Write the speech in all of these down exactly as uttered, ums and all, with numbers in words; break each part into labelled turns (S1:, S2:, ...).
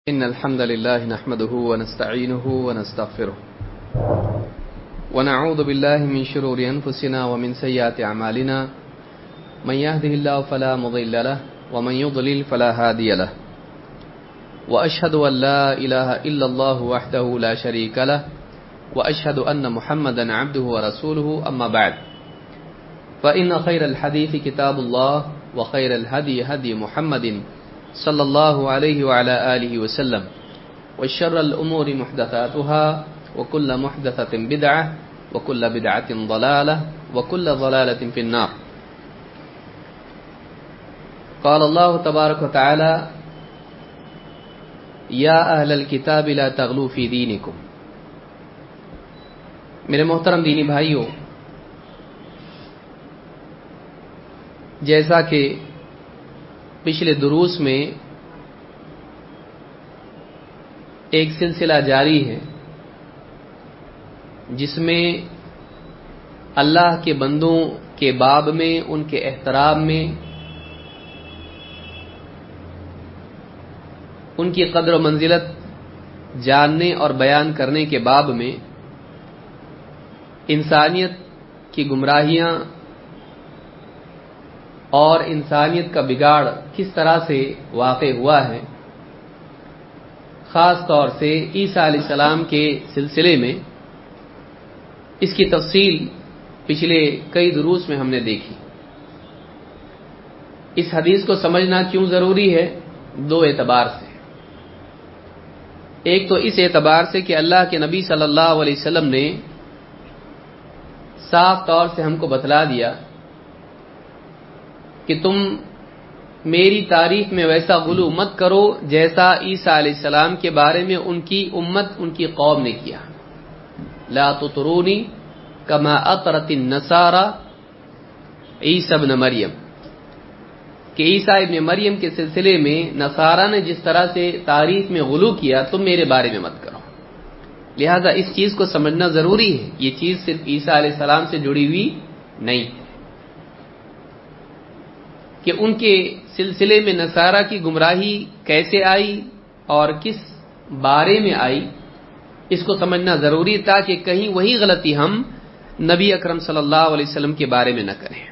S1: إن الحمد لله نحمده ونستعينه ونستغفره ونعوذ بالله من شرور أنفسنا ومن سيئات أعمالنا من يهده الله فلا مضل له ومن يضلل فلا هادي له وأشهد أن لا إله إلا الله وحده لا شريك له وأشهد أن محمدا عبده ورسوله أما بعد فإن خير الحديث كتاب الله وخير الهدي هدي محمد صلی اللہ علیہ وعلى آلہ وسلم وشر الأمور محدثاتها وكل محدثة بدعة وكل بدعة ضلالة وكل ضلالة في النار. قال الله تبارك وتعالى يا أهل الكتاب لا تغلوا في دينكم. میرے محترم دینی بھائیوں، جیسا کہ پچھلے دروس میں ایک سلسلہ جاری ہے جس میں اللہ کے بندوں کے باب میں، ان کے احترام میں، ان کی قدر و منزلت جاننے اور بیان کرنے کے باب میں انسانیت کی گمراہیاں اور انسانیت کا بگاڑ کس طرح سے واقع ہوا ہے، خاص طور سے عیسیٰ علیہ السلام کے سلسلے میں اس کی تفصیل پچھلے کئی دروس میں ہم نے دیکھی. اس حدیث کو سمجھنا کیوں ضروری ہے؟ دو اعتبار سے. ایک تو اس اعتبار سے کہ اللہ کے نبی صلی اللہ علیہ وسلم نے صاف طور سے ہم کو بتلا دیا کہ تم میری تعریف میں ویسا غلو مت کرو جیسا عیسیٰ علیہ السلام کے بارے میں ان کی امت، ان کی قوم نے کیا. لا تطرونی کما اطرت النصارى عیسی ابن مریم، کہ عیسیٰ ابن مریم کے سلسلے میں نصارہ نے جس طرح سے تعریف میں غلو کیا، تم میرے بارے میں مت کرو. لہذا اس چیز کو سمجھنا ضروری ہے. یہ چیز صرف عیسیٰ علیہ السلام سے جڑی ہوئی نہیں کہ ان کے سلسلے میں نصارہ کی گمراہی کیسے آئی اور کس بارے میں آئی، اس کو سمجھنا ضروری تھا کہ کہیں وہی غلطی ہم نبی اکرم صلی اللہ علیہ وسلم کے بارے میں نہ کریں.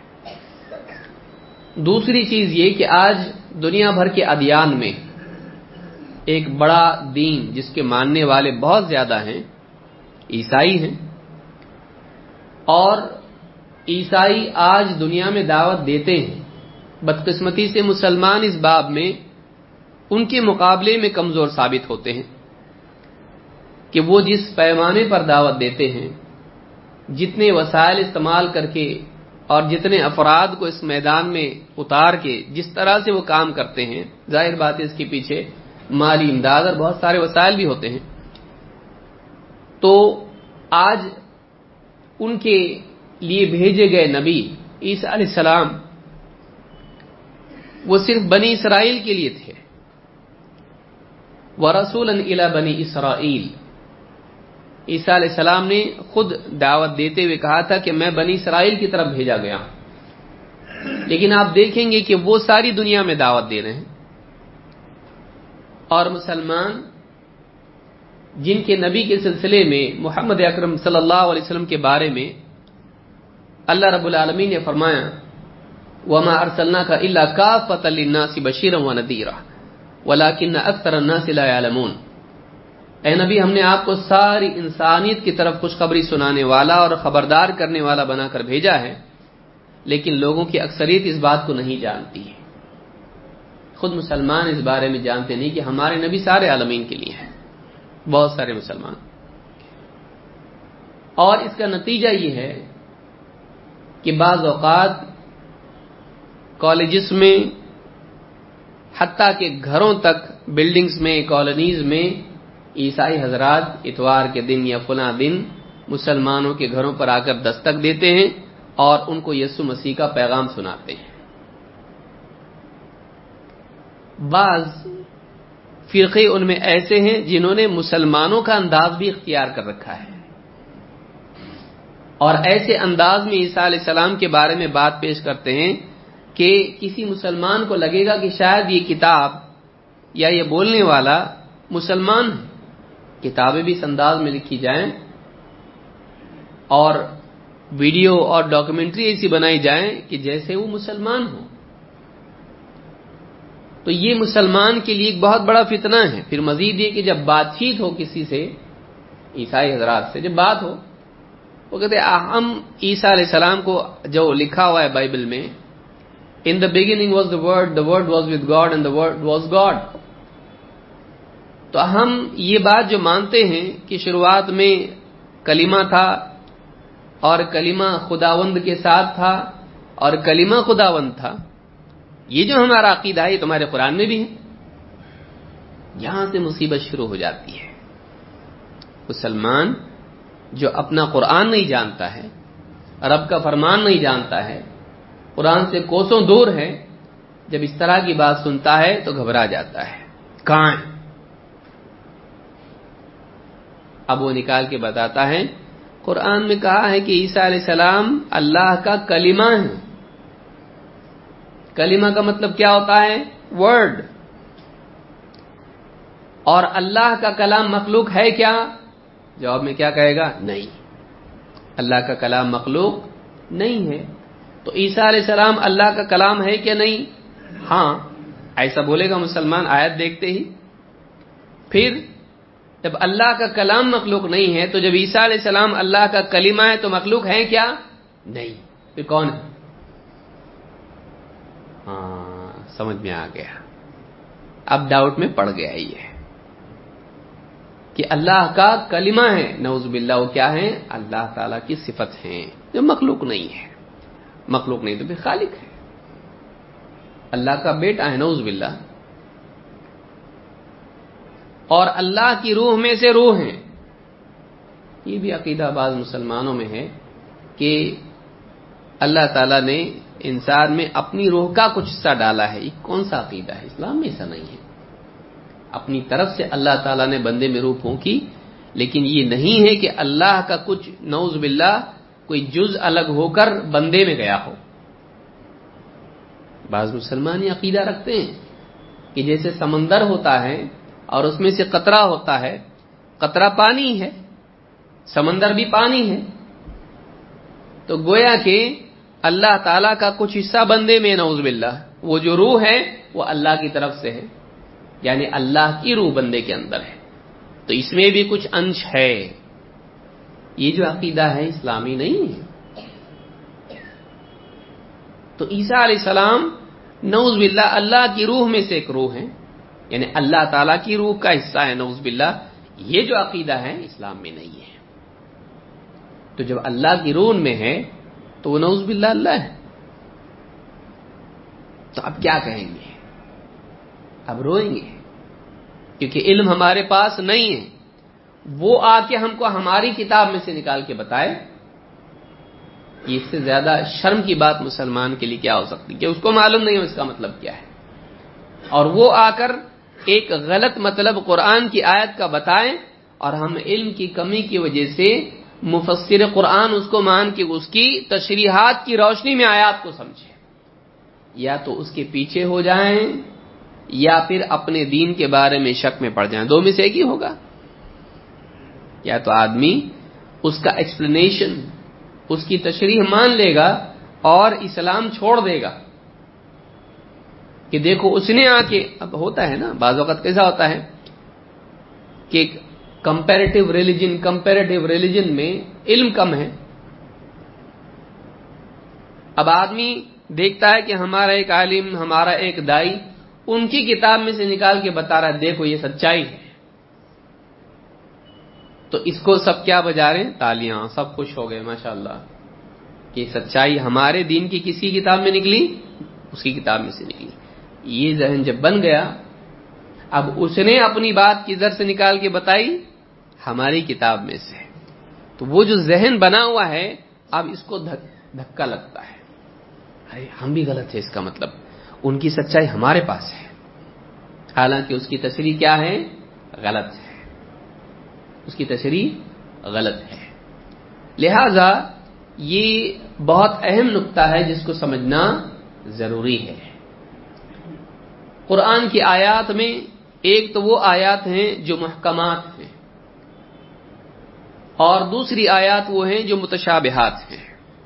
S1: دوسری چیز یہ کہ آج دنیا بھر کے ادیان میں ایک بڑا دین جس کے ماننے والے بہت زیادہ ہیں، عیسائی ہیں، اور عیسائی آج دنیا میں دعوت دیتے ہیں. بدقسمتی سے مسلمان اس باب میں ان کے مقابلے میں کمزور ثابت ہوتے ہیں کہ وہ جس پیمانے پر دعوت دیتے ہیں، جتنے وسائل استعمال کر کے اور جتنے افراد کو اس میدان میں اتار کے جس طرح سے وہ کام کرتے ہیں، ظاہر بات ہے اس کے پیچھے مالی امداد اور بہت سارے وسائل بھی ہوتے ہیں. تو آج ان کے لیے بھیجے گئے نبی عیسیٰ علیہ السلام وہ صرف بنی اسرائیل کے لیے تھے. وَرَسُولًا إِلَى بَنِي إِسْرَائِيل، عیسیٰ علیہ السلام نے خود دعوت دیتے ہوئے کہا تھا کہ میں بنی اسرائیل کی طرف بھیجا گیا ہوں. لیکن آپ دیکھیں گے کہ وہ ساری دنیا میں دعوت دے رہے ہیں، اور مسلمان جن کے نبی کے سلسلے میں محمد اکرم صلی اللہ علیہ وسلم کے بارے میں اللہ رب العالمین نے فرمایا وَمَا أَرْسَلْنَاكَ إِلَّا كَافَّةً لِلنَّاسِ بَشِيرًا وَنَذِيرًا وَلَكِنَّ أَكْثَرَ النَّاسِ لَا يَعْلَمُونَ. اے نبی، ہم نے آپ کو ساری انسانیت کی طرف خوشخبری سنانے والا اور خبردار کرنے والا بنا کر بھیجا ہے، لیکن لوگوں کی اکثریت اس بات کو نہیں جانتی ہے. خود مسلمان اس بارے میں جانتے نہیں کہ ہمارے نبی سارے عالمین کے لیے ہیں، بہت سارے مسلمان. اور اس کا نتیجہ یہ ہے کہ بعض اوقات کالجز میں، حتیٰ کہ گھروں تک، بلڈنگز میں، کالونیز میں عیسائی حضرات اتوار کے دن یا فلاں دن مسلمانوں کے گھروں پر آ کر دستک دیتے ہیں اور ان کو یسوع مسیح کا پیغام سناتے ہیں. بعض فرقے ان میں ایسے ہیں جنہوں نے مسلمانوں کا انداز بھی اختیار کر رکھا ہے، اور ایسے انداز میں عیسیٰ علیہ السلام کے بارے میں بات پیش کرتے ہیں کہ کسی مسلمان کو لگے گا کہ شاید یہ کتاب یا یہ بولنے والا مسلمان ہیں. کتابیں بھی اس انداز میں لکھی جائیں اور ویڈیو اور ڈاکومنٹری ایسی بنائی جائیں کہ جیسے وہ مسلمان ہوں. تو یہ مسلمان کے لیے ایک بہت بڑا فتنہ ہے. پھر مزید یہ کہ جب بات چیت ہو کسی سے، عیسائی حضرات سے جب بات ہو، وہ کہتے ہیں ہم عیسیٰ علیہ السلام کو جو لکھا ہوا ہے بائبل میں، in the beginning was the word, the word was with God and the word was God. تو ہم یہ بات جو مانتے ہیں کہ شروعات میں کلمہ تھا اور کلمہ خداوند کے ساتھ تھا اور کلمہ خداوند تھا، یہ جو ہمارا عقیدہ ہے یہ تمہارے قرآن میں بھی ہے. یہاں سے مصیبت شروع ہو جاتی ہے. مسلمان جو اپنا قرآن نہیں جانتا ہے، رب کا فرمان نہیں جانتا ہے، قرآن سے کوسوں دور ہے، جب اس طرح کی بات سنتا ہے تو گھبرا جاتا ہے. کہاں ہے؟ اب وہ نکال کے بتاتا ہے قرآن میں کہا ہے کہ عیسیٰ علیہ السلام اللہ کا کلمہ ہے. کلمہ کا مطلب کیا ہوتا ہے؟ ورڈ. اور اللہ کا کلام مخلوق ہے کیا؟ جواب میں کیا کہے گا؟ نہیں، اللہ کا کلام مخلوق نہیں ہے. تو عیسیٰ علیہ السلام اللہ کا کلام ہے کیا؟ نہیں. ہاں ایسا بولے گا مسلمان آیت دیکھتے ہی. پھر جب اللہ کا کلام مخلوق نہیں ہے تو جب عیسیٰ علیہ السلام اللہ کا کلمہ ہے تو مخلوق ہے کیا؟ نہیں. پھر کون ہے؟ ہاں سمجھ میں آ گیا. اب ڈاؤٹ میں پڑ گیا یہ کہ اللہ کا کلمہ ہے، نعوذ باللہ وہ کیا ہے؟ اللہ تعالیٰ کی صفت ہیں جو مخلوق نہیں ہے. مخلوق نہیں تو پھر خالق ہے. اللہ کا بیٹا ہے نعوذ باللہ. اور اللہ کی روح میں سے روح ہیں. یہ بھی عقیدہ بعض مسلمانوں میں ہے کہ اللہ تعالیٰ نے انسان میں اپنی روح کا کچھ حصہ ڈالا ہے. یہ کون سا عقیدہ ہے؟ اسلام میں ایسا نہیں ہے. اپنی طرف سے اللہ تعالیٰ نے بندے میں روح پھونکی، لیکن یہ نہیں ہے کہ اللہ کا کچھ نعوذ باللہ کوئی جز الگ ہو کر بندے میں گیا ہو. بعض مسلمان یہ عقیدہ رکھتے ہیں کہ جیسے سمندر ہوتا ہے اور اس میں سے قطرہ ہوتا ہے، قطرہ پانی ہے، سمندر بھی پانی ہے، تو گویا کہ اللہ تعالیٰ کا کچھ حصہ بندے میں نعوذ باللہ، وہ جو روح ہے وہ اللہ کی طرف سے ہے، یعنی اللہ کی روح بندے کے اندر ہے. تو اس میں بھی کچھ انش ہے. یہ جو عقیدہ ہے اسلامی نہیں ہے. تو عیسیٰ علیہ السلام نعوذ باللہ اللہ کی روح میں سے ایک روح ہے، یعنی اللہ تعالیٰ کی روح کا حصہ ہے نعوذ باللہ. یہ جو عقیدہ ہے اسلام میں نہیں ہے. تو جب اللہ کی روح میں ہے تو وہ نعوذ باللہ اللہ ہے. تو اب کیا کہیں گے؟ اب روئیں گے کیونکہ علم ہمارے پاس نہیں ہے. وہ آ کے ہم کو ہماری کتاب میں سے نکال کے بتائے. اس سے زیادہ شرم کی بات مسلمان کے لیے کیا ہو سکتی کہ اس کو معلوم نہیں ہو اس کا مطلب کیا ہے، اور وہ آ کر ایک غلط مطلب قرآن کی آیت کا بتائیں اور ہم علم کی کمی کی وجہ سے مفسر قرآن اس کو مان کے اس کی تشریحات کی روشنی میں آیات کو سمجھیں. یا تو اس کے پیچھے ہو جائیں یا پھر اپنے دین کے بارے میں شک میں پڑ جائیں. دو میں سے ایک ہی ہوگا. یا تو آدمی اس کا ایکسپلینیشن، اس کی تشریح مان لے گا اور اسلام چھوڑ دے گا کہ دیکھو اس نے آ کے، اب ہوتا ہے نا بعض اوقات کیسا ہوتا ہے کہ کمپیریٹیو ریلیجن کمپیریٹیو ریلیجن میں علم کم ہے. اب آدمی دیکھتا ہے کہ ہمارا ایک عالم، ہمارا ایک دائی ان کی کتاب میں سے نکال کے بتا رہا ہے دیکھو یہ سچائی ہے. تو اس کو سب کیا بجا رہے ہیں؟ تالیاں. سب خوش ہو گئے ماشاءاللہ کہ سچائی ہمارے دین کی کسی کتاب میں نکلی، اس کی کتاب میں سے نکلی. یہ ذہن جب بن گیا، اب اس نے اپنی بات کدھر سے نکال کے بتائی؟ ہماری کتاب میں سے. تو وہ جو ذہن بنا ہوا ہے اب اس کو دھکا لگتا ہے، ارے ہم بھی غلط ہے، اس کا مطلب ان کی سچائی ہمارے پاس ہے، حالانکہ اس کی تشریح کیا ہے؟ غلط ہے. اس کی تشریح غلط ہے. لہذا یہ بہت اہم نقطہ ہے جس کو سمجھنا ضروری ہے. قرآن کی آیات میں ایک تو وہ آیات ہیں جو محکمات ہیں، اور دوسری آیات وہ ہیں جو متشابہات ہیں۔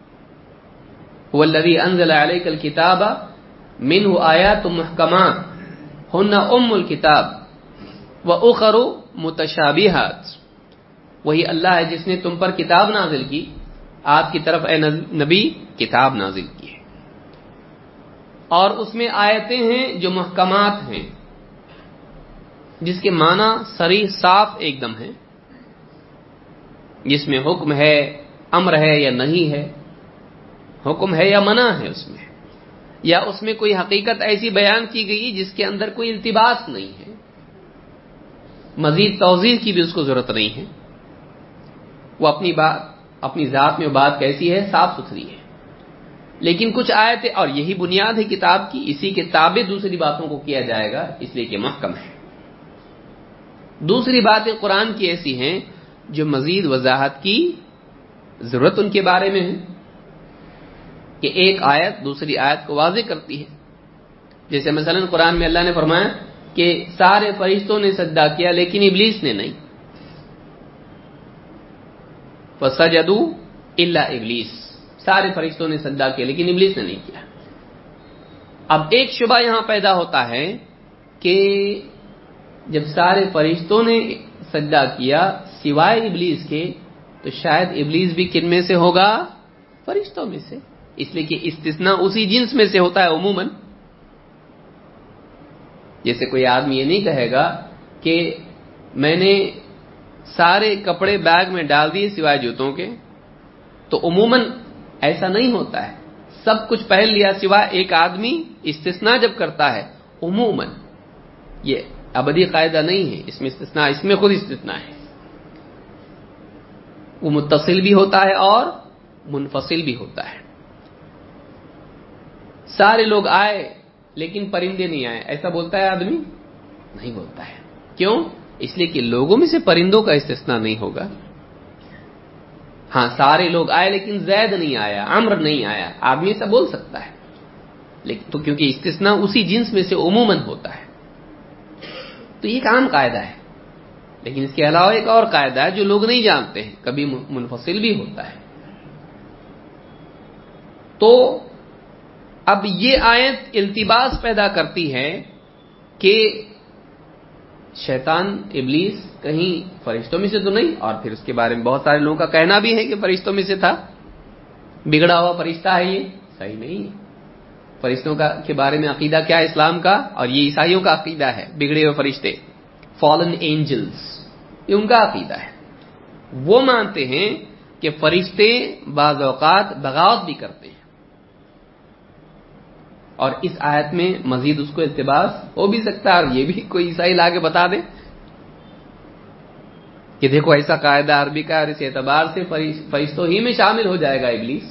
S1: والذی انزل علیک الکتاب منہ آیات محکمات ہن ام الکتاب واخر متشابہات، وہی اللہ ہے جس نے تم پر کتاب نازل کی، آپ کی طرف اے نبی کتاب نازل کی ہے، اور اس میں آیتیں ہیں جو محکمات ہیں، جس کے معنی صریح صاف ایک دم ہے، جس میں حکم ہے، امر ہے یا نہیں ہے، حکم ہے یا منع ہے اس میں، یا اس میں کوئی حقیقت ایسی بیان کی گئی جس کے اندر کوئی التباس نہیں ہے، مزید توضیح کی بھی اس کو ضرورت نہیں ہے، وہ اپنی بات اپنی ذات میں بات کیسی ہے، صاف ستھری ہے۔ لیکن کچھ آیتیں، اور یہی بنیاد ہے کتاب کی، اسی کے تابع دوسری باتوں کو کیا جائے گا، اس لیے کہ محکم ہے۔ دوسری باتیں قرآن کی ایسی ہیں جو مزید وضاحت کی ضرورت ان کے بارے میں ہے، کہ ایک آیت دوسری آیت کو واضح کرتی ہے۔ جیسے مثلا قرآن میں اللہ نے فرمایا کہ سارے فرشتوں نے سجدہ کیا لیکن ابلیس نے نہیں، فسجدوا الا ابلیس، سارے فرشتوں نے سجدہ کیا لیکن ابلیس نے نہیں کیا۔ اب ایک شبہ یہاں پیدا ہوتا ہے کہ جب سارے فرشتوں نے سجدہ کیا سوائے ابلیس کے، تو شاید ابلیس بھی کن میں سے ہوگا؟ فرشتوں میں سے، اس لیے کہ استثناء اسی جنس میں سے ہوتا ہے عموماً۔ جیسے کوئی آدمی یہ نہیں کہے گا کہ میں نے سارے کپڑے بیگ میں ڈال دیے سوائے جوتوں کے، تو عموماً ایسا نہیں ہوتا ہے، سب کچھ پہن لیا سوائے ایک آدمی، استثناء جب کرتا ہے عموماً، یہ ابدی قاعدہ نہیں ہے، اس میں استثناء، اس میں خود استثناء ہے، وہ متصل بھی ہوتا ہے اور منفصل بھی ہوتا ہے۔ سارے لوگ آئے لیکن پرندے نہیں آئے، ایسا بولتا ہے آدمی؟ نہیں بولتا ہے۔ کیوں؟ اس لیے کہ لوگوں میں سے پرندوں کا استثناء نہیں ہوگا۔ ہاں سارے لوگ آئے لیکن زید نہیں آیا، عمر نہیں آیا، آدمی ایسا بول سکتا ہے، لیکن تو کیونکہ استثناء اسی جنس میں سے عموماً ہوتا ہے، تو یہ ایک عام قاعدہ ہے۔ لیکن اس کے علاوہ ایک اور قاعدہ ہے جو لوگ نہیں جانتے ہیں، کبھی منفصل بھی ہوتا ہے۔ تو اب یہ آیت التباس پیدا کرتی ہے کہ شیطان ابلیس کہیں فرشتوں میں سے تو نہیں، اور پھر اس کے بارے میں بہت سارے لوگوں کا کہنا بھی ہے کہ فرشتوں میں سے تھا، بگڑا ہوا فرشتہ ہے، یہ صحیح نہیں ہے۔ فرشتوں کا کے بارے میں عقیدہ کیا ہے اسلام کا، اور یہ عیسائیوں کا عقیدہ ہے، بگڑے ہوئے فرشتے، فالن اینجلز، یہ ان کا عقیدہ ہے۔ وہ مانتے ہیں کہ فرشتے بعض اوقات بغاوت بھی کرتے ہیں، اور اس آیت میں مزید اس کو التباس ہو بھی سکتا ہے، اور یہ بھی کوئی عیسائی لا کے بتا دے کہ دیکھو ایسا قاعدہ عربی کا، اور اس اعتبار سے فرشتوں ہی میں شامل ہو جائے گا ابلیس۔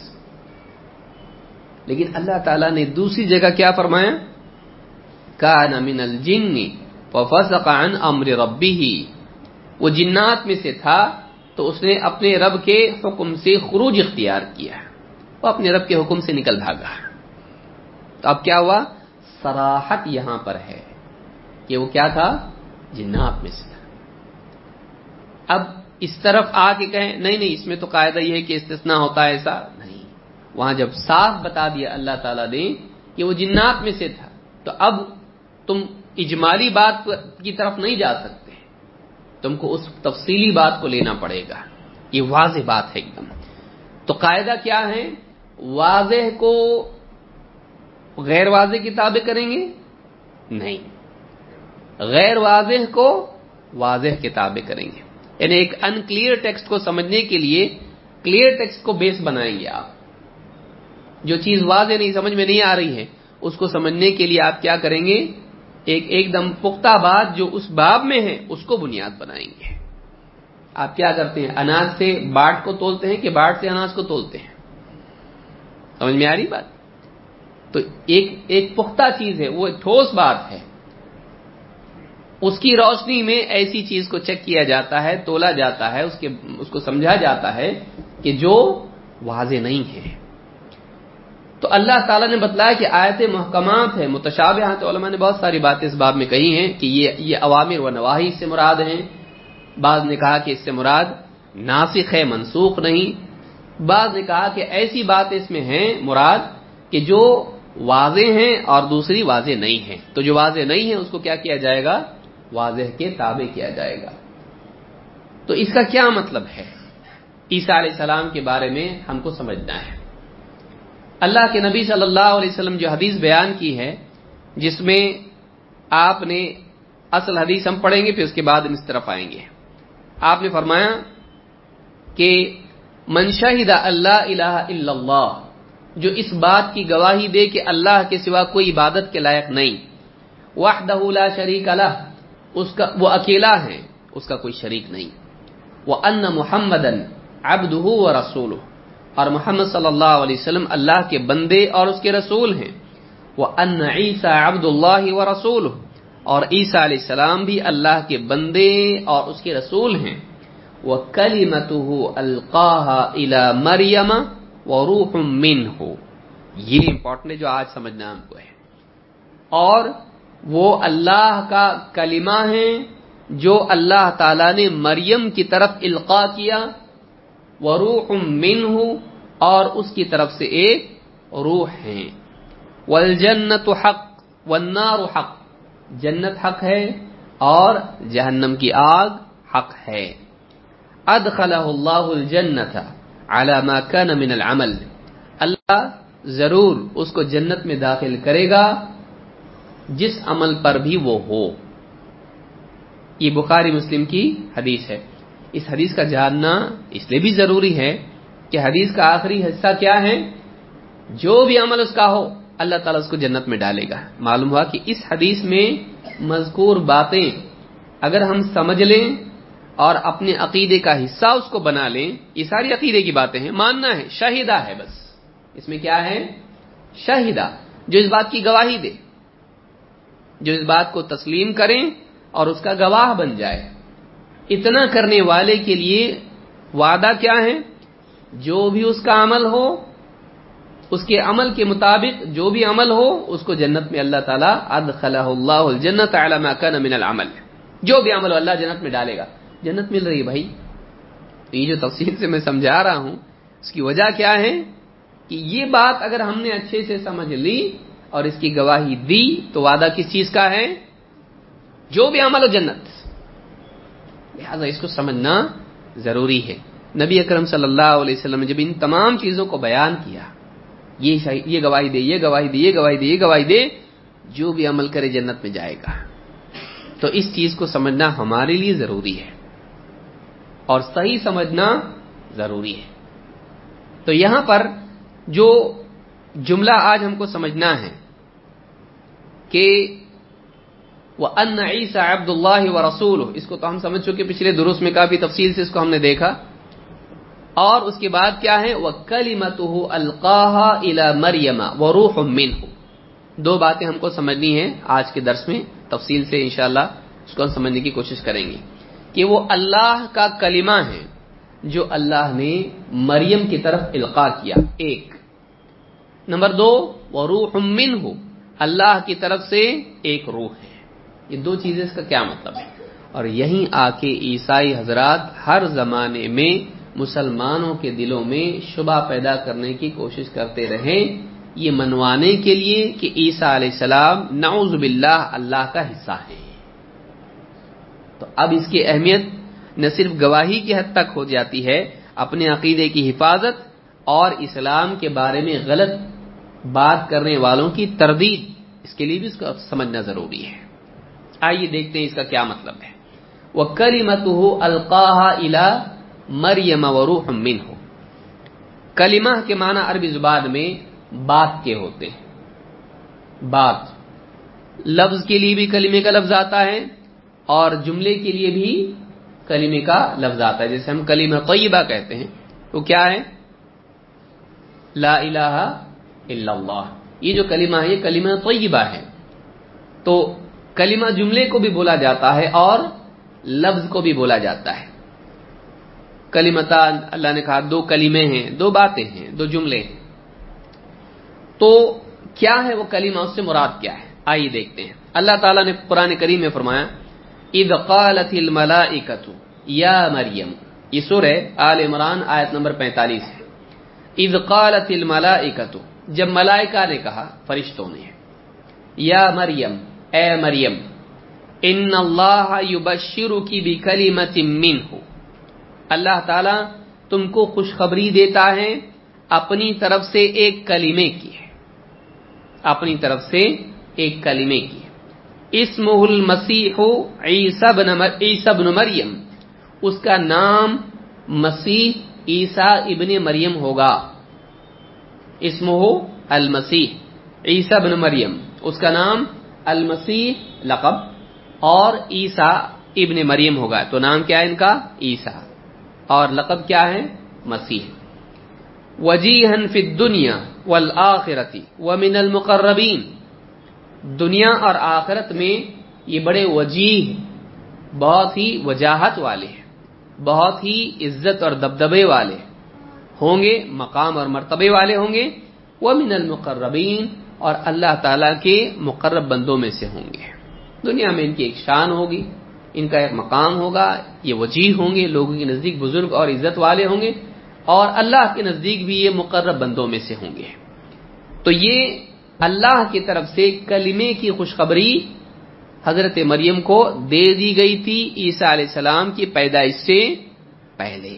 S1: لیکن اللہ تعالیٰ نے دوسری جگہ کیا فرمایا؟ کان من الجن ففسق عن امر ربہ، وہ جنات میں سے تھا تو اس نے اپنے رب کے حکم سے خروج اختیار کیا، وہ اپنے رب کے حکم سے نکل بھاگا۔ تو اب کیا ہوا؟ صراحت یہاں پر ہے کہ وہ کیا تھا؟ جنات میں سے تھا۔ اب اس طرف آ کے کہیں نہیں نہیں اس میں تو قاعدہ یہ ہے کہ استثناء ہوتا ہے، ایسا نہیں، وہاں جب صاف بتا دیا اللہ تعالیٰ نے کہ وہ جنات میں سے تھا، تو اب تم اجمالی بات کی طرف نہیں جا سکتے، تم کو اس تفصیلی بات کو لینا پڑے گا، یہ واضح بات ہے ایک دم۔ تو قاعدہ کیا ہے؟ واضح کو غیر واضح کی تابع کریں گے؟ نہیں، غیر واضح کو واضح کے تابع کریں گے۔ یعنی ایک ان کلیئر ٹیکسٹ کو سمجھنے کے لیے کلیئر ٹیکسٹ کو بیس بنائیں گے آپ، جو چیز واضح نہیں سمجھ میں نہیں آ رہی ہے اس کو سمجھنے کے لیے آپ کیا کریں گے؟ ایک ایک دم پختہ بات جو اس باب میں ہے اس کو بنیاد بنائیں گے۔ آپ کیا کرتے ہیں؟ اناج سے باٹ کو تولتے ہیں کہ باٹ سے اناج کو تولتے ہیں؟ سمجھ میں آ رہی بات؟ تو ایک ایک پختہ چیز ہے، وہ ایک ٹھوس بات ہے، اس کی روشنی میں ایسی چیز کو چیک کیا جاتا ہے، تولا جاتا ہے، اس کے اس کو سمجھا جاتا ہے کہ جو واضح نہیں ہے۔ تو اللہ تعالیٰ نے بتلایا کہ آیت محکمات ہے، متشابہات، علماء نے بہت ساری باتیں اس باب میں کہی ہیں کہ یہ یہ اوامر و نواہی سے مراد ہیں. بعض نے کہا کہ اس سے مراد ناسخ ہے، منسوخ نہیں. بعض نے کہا کہ ایسی باتیں اس میں ہیں مراد کہ جو واضح ہیں اور دوسری واضح نہیں ہیں. تو جو واضح نہیں ہے اس کو کیا کیا جائے گا؟ واضح کے تابع کیا جائے گا. تو اس کا کیا مطلب ہے؟ عیسیٰ علیہ السلام کے بارے میں ہم کو سمجھنا ہے. اللہ کے نبی صلی اللہ علیہ وسلم جو حدیث بیان کی ہے، جس میں آپ نے اصل حدیث ہم پڑھیں گے، پھر اس کے بعد ہم اس طرف آئیں گے. آپ نے فرمایا کہ من شہد اللہ الہ الا اللہ، جو اس بات کی گواہی دے کہ اللہ کے سوا کوئی عبادت کے لائق نہیں، وحدہ لا شریک لہ، اس کا وہ اکیلا ہے، اس کا کوئی شریک نہیں، وان محمدًا عبدہ ورسولہ، اور محمد صلی اللہ علیہ وسلم اللہ کے بندے اور اس کے رسول ہیں، وان عیسیٰ عبد اللہ ورسولہ، اور عیسیٰ علیہ السلام بھی اللہ کے بندے اور اس کے رسول ہیں، وکلمتہ القاہا الی مریم وروح منہ، یہ امپورٹنٹ ہے جو آج سمجھنا ہم کو ہے، اور وہ اللہ کا کلمہ ہے جو اللہ تعالی نے مریم کی طرف القا کیا، وروح منہ، اور اس کی طرف سے ایک روح ہے، والجنت حق والنار حق، جنت حق ہے اور جہنم کی آگ حق ہے. ادخلہ اللہ الجنت علی ما کان من العمل، اللہ ضرور اس کو جنت میں داخل کرے گا جس عمل پر بھی وہ ہو. یہ بخاری مسلم کی حدیث ہے. اس حدیث کا جاننا اس لیے بھی ضروری ہے کہ حدیث کا آخری حصہ کیا ہے؟ جو بھی عمل اس کا ہو اللہ تعالیٰ اس کو جنت میں ڈالے گا. معلوم ہوا کہ اس حدیث میں مذکور باتیں اگر ہم سمجھ لیں اور اپنے عقیدے کا حصہ اس کو بنا لیں، یہ ساری عقیدے کی باتیں ہیں، ماننا ہے، شاہدہ ہے. بس اس میں کیا ہے؟ شاہدہ، جو اس بات کی گواہی دے، جو اس بات کو تسلیم کریں اور اس کا گواہ بن جائے. اتنا کرنے والے کے لیے وعدہ کیا ہے؟ جو بھی اس کا عمل ہو، اس کے عمل کے مطابق جو بھی عمل ہو، اس کو جنت میں اللہ تعالیٰ ادخلہ اللہ الجنت علی ما کان من العمل، جو بھی عمل ہو اللہ جنت میں ڈالے گا. جنت مل رہی ہے بھائی. تو یہ جو تفصیل سے میں سمجھا رہا ہوں اس کی وجہ کیا ہے کہ یہ بات اگر ہم نے اچھے سے سمجھ لی اور اس کی گواہی دی تو وعدہ کس چیز کا ہے؟ جو بھی عمل ہو جنت. لہذا اس کو سمجھنا ضروری ہے. نبی اکرم صلی اللہ علیہ وسلم نے جب ان تمام چیزوں کو بیان کیا، یہ یہ گواہی دے، یہ گواہی دے، یہ گواہی دے، یہ گواہی دے، جو بھی عمل کرے جنت میں جائے گا. تو اس چیز کو سمجھنا ہمارے لیے ضروری ہے اور صحیح سمجھنا ضروری ہے. تو یہاں پر جو جملہ آج ہم کو سمجھنا ہے کہ وَأَنَّ عِيسَى عَبْدُ اللَّهِ وَرَسُولُهُ، اس کو تو ہم سمجھ چکے، پچھلے دروس میں کافی تفصیل سے اس کو ہم نے دیکھا. اور اس کے بعد کیا ہے؟ وَكَلِمَتُهُ أَلْقَاهَا إِلَى مَرْيَمَ وَرُوحٌ مِّنْهُ. دو باتیں ہم کو سمجھنی ہیں آج کے درس میں، تفصیل سے انشاءاللہ اس کو ہم سمجھنے کی کوشش کریں گے کہ وہ اللہ کا کلمہ ہے جو اللہ نے مریم کی طرف القا کیا، ایک. نمبر دو، وَرُوحٌ مِّنْهُ، اللہ کی طرف سے ایک روح ہے. یہ دو چیزیں اس کا کیا مطلب ہے؟ اور یہیں آ کے عیسائی حضرات ہر زمانے میں مسلمانوں کے دلوں میں شبہ پیدا کرنے کی کوشش کرتے رہے، یہ منوانے کے لیے کہ عیسیٰ علیہ السلام نعوذ باللہ اللہ کا حصہ ہے. تو اب اس کی اہمیت نہ صرف گواہی کی حد تک ہو جاتی ہے، اپنے عقیدے کی حفاظت اور اسلام کے بارے میں غلط بات کرنے والوں کی تردید، اس کے لیے بھی اس کو سمجھنا ضروری ہے. آئیے دیکھتے ہیں اس کا کیا مطلب ہے. وَكَلِمَتُهُ أَلْقَاهَا إِلَى مَرْيَمَ وَرُوحٌ مِّنْهُ. کلمہ کے معنی عربی زبان میں بات کے ہوتے ہیں. بات لفظ کے لیے بھی کلمے کا لفظ آتا ہے اور جملے کے لیے بھی کلمے کا لفظ آتا ہے. جیسے ہم کلمہ طیبہ کہتے ہیں تو کیا ہے؟ لا الہ الا اللہ. یہ جو کلمہ ہے یہ کلمہ طیبہ ہے. تو کلمہ جملے کو بھی بولا جاتا ہے اور لفظ کو بھی بولا جاتا ہے. کلمتان، اللہ نے کہا دو کلمے ہیں، دو باتیں ہیں، دو جملے ہیں. تو کیا ہے وہ کلمہ، اس سے مراد کیا ہے؟ آئیے دیکھتے ہیں۔ اللہ تعالیٰ نے قرآن کریم میں فرمایا اذ قالت الملائکۃ یا مریم، یہ سورہ آل عمران آیت نمبر پینتالیس ہے۔ اذ قالت الملائکۃ، جب ملائکہ نے کہا، فرشتوں نے، یا مریم، اے مریم، ان اللہ یبشرک بکلمۃ منہ، اللہ تعالیٰ تم کو خوشخبری دیتا ہے اپنی طرف سے ایک کلمے کی ہے، اپنی طرف سے ایک کلمے کی ہے۔ اسمہ المسیح عیسی بن عیسی ابن مریم، اس کا نام مسیح عیسیٰ ابن مریم ہوگا۔ اسمہ المسیح عیسی ابن مریم، اس کا نام المسیح لقب، اور عیسیٰ ابن مریم ہوگا۔ تو نام کیا ہے ان کا؟ عیسیٰ، اور لقب کیا ہے؟ مسیح۔ وجیہن فی الدنیا والآخرۃ ومن المقربین، دنیا اور آخرت میں یہ بڑے وجیہ، بہت ہی وجاہت والے ہیں، بہت ہی عزت اور دبدبے والے ہوں گے، مقام اور مرتبے والے ہوں گے۔ ومن المقربین، اور اللہ تعالیٰ کے مقرب بندوں میں سے ہوں گے۔ دنیا میں ان کی ایک شان ہوگی، ان کا ایک مقام ہوگا، یہ وجیہ ہوں گے، لوگوں کے نزدیک بزرگ اور عزت والے ہوں گے، اور اللہ کے نزدیک بھی یہ مقرب بندوں میں سے ہوں گے۔ تو یہ اللہ کی طرف سے کلمے کی خوشخبری حضرت مریم کو دے دی گئی تھی عیسیٰ علیہ السلام کی پیدائش سے پہلے۔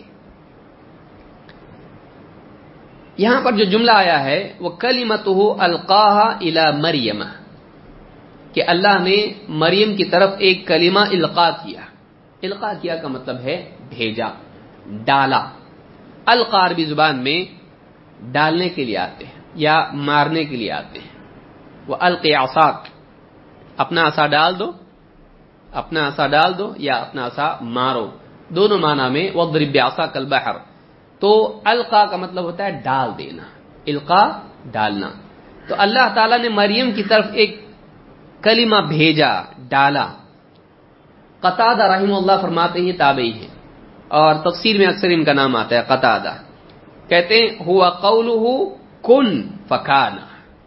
S1: یہاں پر جو جملہ آیا ہے وہ کلمتہ القاہا الی مریم، کہ اللہ نے مریم کی طرف ایک کلمہ القا کیا۔ القا کیا کا مطلب ہے بھیجا، ڈالا۔ القا عربی زبان میں ڈالنے کے لیے آتے ہیں یا مارنے کے لیے آتے ہیں۔ وہ القی عصاک، اپنا عصا ڈال دو، اپنا عصا ڈال دو، یا اپنا عصا مارو، دونوں معنی میں وَاضْرِبْ بِعَصَاكَ الْبَحْرَ۔ تو القا کا مطلب ہوتا ہے ڈال دینا، القا ڈالنا۔ تو اللہ تعالیٰ نے مریم کی طرف ایک کلمہ بھیجا، ڈالا۔ قتادہ رحمہ اللہ فرماتے ہیں، تابعی ہیں اور تفسیر میں اکثر ان کا نام آتا ہے قتادہ، کہتے ہیں ہوا قولہ کن فکان۔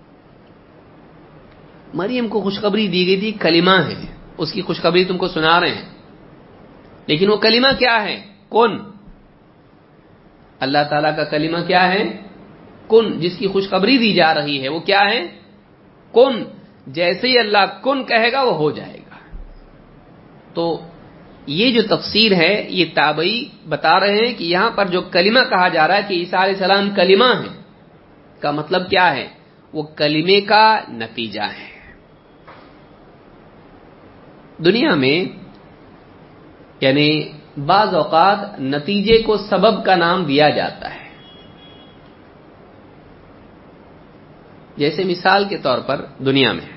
S1: مریم کو خوشخبری دی گئی تھی، کلمہ ہے، اس کی خوشخبری تم کو سنا رہے ہیں، لیکن وہ کلمہ کیا ہے؟ کن۔ اللہ تعالیٰ کا کلمہ کیا ہے؟ کن، جس کی خوشخبری دی جا رہی ہے وہ کیا ہے؟ کن۔ جیسے ہی اللہ کن کہے گا وہ ہو جائے گا۔ تو یہ جو تفسیر ہے یہ تابعی بتا رہے ہیں کہ یہاں پر جو کلمہ کہا جا رہا ہے کہ عیسیٰ علیہ السلام کلمہ ہے، کا مطلب کیا ہے؟ وہ کلمے کا نتیجہ ہے۔ دنیا میں یعنی بعض اوقات نتیجے کو سبب کا نام دیا جاتا ہے۔ جیسے مثال کے طور پر دنیا میں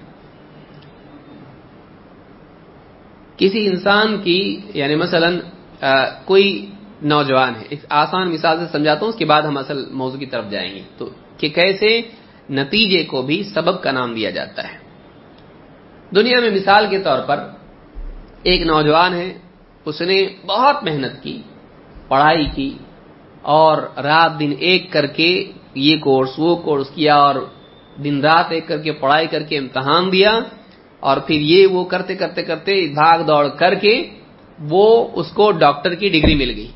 S1: کسی انسان کی یعنی مثلا کوئی نوجوان ہے، ایک آسان مثال سے سمجھاتا ہوں، اس کے بعد ہم اصل موضوع کی طرف جائیں گے، تو کہ کیسے نتیجے کو بھی سبب کا نام دیا جاتا ہے۔ دنیا میں مثال کے طور پر ایک نوجوان ہے، اس نے بہت محنت کی، پڑھائی کی، اور رات دن ایک کر کے یہ کورس وہ کورس کیا، اور دن رات ایک کر کے پڑھائی کر کے امتحان دیا، اور پھر یہ وہ کرتے کرتے کرتے بھاگ دوڑ کر کے وہ اس کو ڈاکٹر کی ڈگری مل گئی۔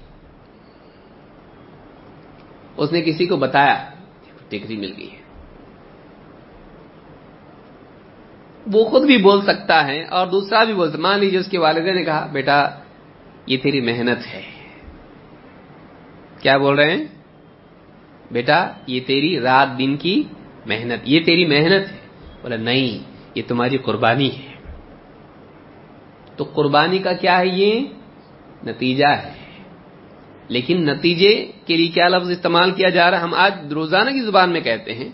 S1: اس نے کسی کو بتایا ڈگری مل گئی ہے۔ وہ خود بھی بول سکتا ہے اور دوسرا بھی بول سکتا، مان لیجیے اس کے والدین نے کہا بیٹا یہ تیری محنت ہے۔ کیا بول رہے ہیں؟ بیٹا یہ تیری رات دن کی محنت، یہ تیری محنت ہے۔ بولا نہیں، یہ تمہاری قربانی ہے۔ تو قربانی کا کیا ہے؟ یہ نتیجہ ہے۔ لیکن نتیجے کے لیے کیا لفظ استعمال کیا جا رہا ہے؟ ہم آج روزانہ کی زبان میں کہتے ہیں،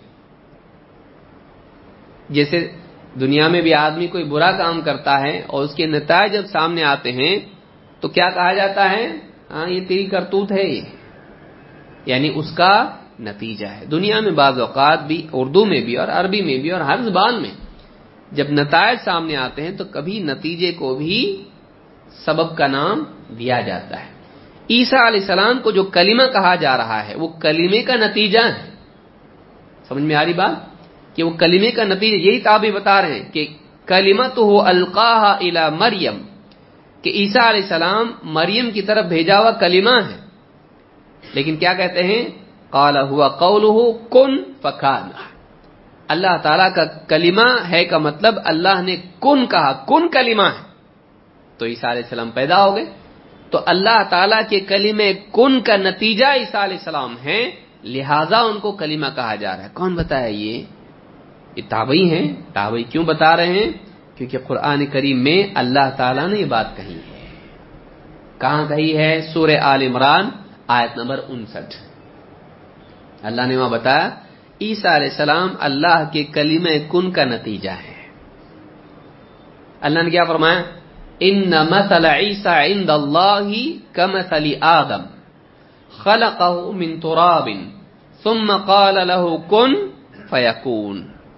S1: جیسے دنیا میں بھی آدمی کوئی برا کام کرتا ہے اور اس کے نتائج جب سامنے آتے ہیں تو کیا کہا جاتا ہے؟ ہاں یہ تیری کرتوت ہے، یہ یعنی اس کا نتیجہ ہے۔ دنیا میں بعض اوقات بھی، اردو میں بھی اور عربی میں بھی اور ہر زبان میں، جب نتائج سامنے آتے ہیں تو کبھی نتیجے کو بھی سبب کا نام دیا جاتا ہے۔ عیسیٰ علیہ السلام کو جو کلمہ کہا جا رہا ہے وہ کلمے کا نتیجہ ہے۔ سمجھ میں آ رہی بات؟ کہ وہ کلمے کا نتیجہ، یہی تابعی بتا رہے ہیں کہ کلمتہ القاہا الی مریم، کہ عیسیٰ علیہ السلام مریم کی طرف بھیجا ہوا کلمہ ہے، لیکن کیا کہتے ہیں؟ قال هو قولہ کن فکان، اللہ تعالیٰ کا کلمہ ہے کا مطلب اللہ نے کن کہا، کن کلمہ ہے تو عیسیٰ علیہ السلام پیدا ہو گئے. تو اللہ تعالیٰ کے کلمے کن کا نتیجہ عیسیٰ علیہ السلام ہے، لہذا ان کو کلمہ کہا جا رہا ہے. کون بتایا یہ؟ یہ تابعی ہیں. تابعی کیوں بتا رہے ہیں؟ کیونکہ قرآن کریم میں اللہ تعالیٰ نے یہ بات کہی ہے. کہاں کہی ہے؟ سورہ آل عمران آیت نمبر انسٹھ. اللہ نے وہاں بتایا عیسیٰ علیہ السلام اللہ کے کلمہ کن کا نتیجہ ہے. اللہ نے کیا فرمایا؟ ان مثل عیسیٰ عند اللہ کمثل آدم خلقہ من تراب ثم قال له کن فیکون.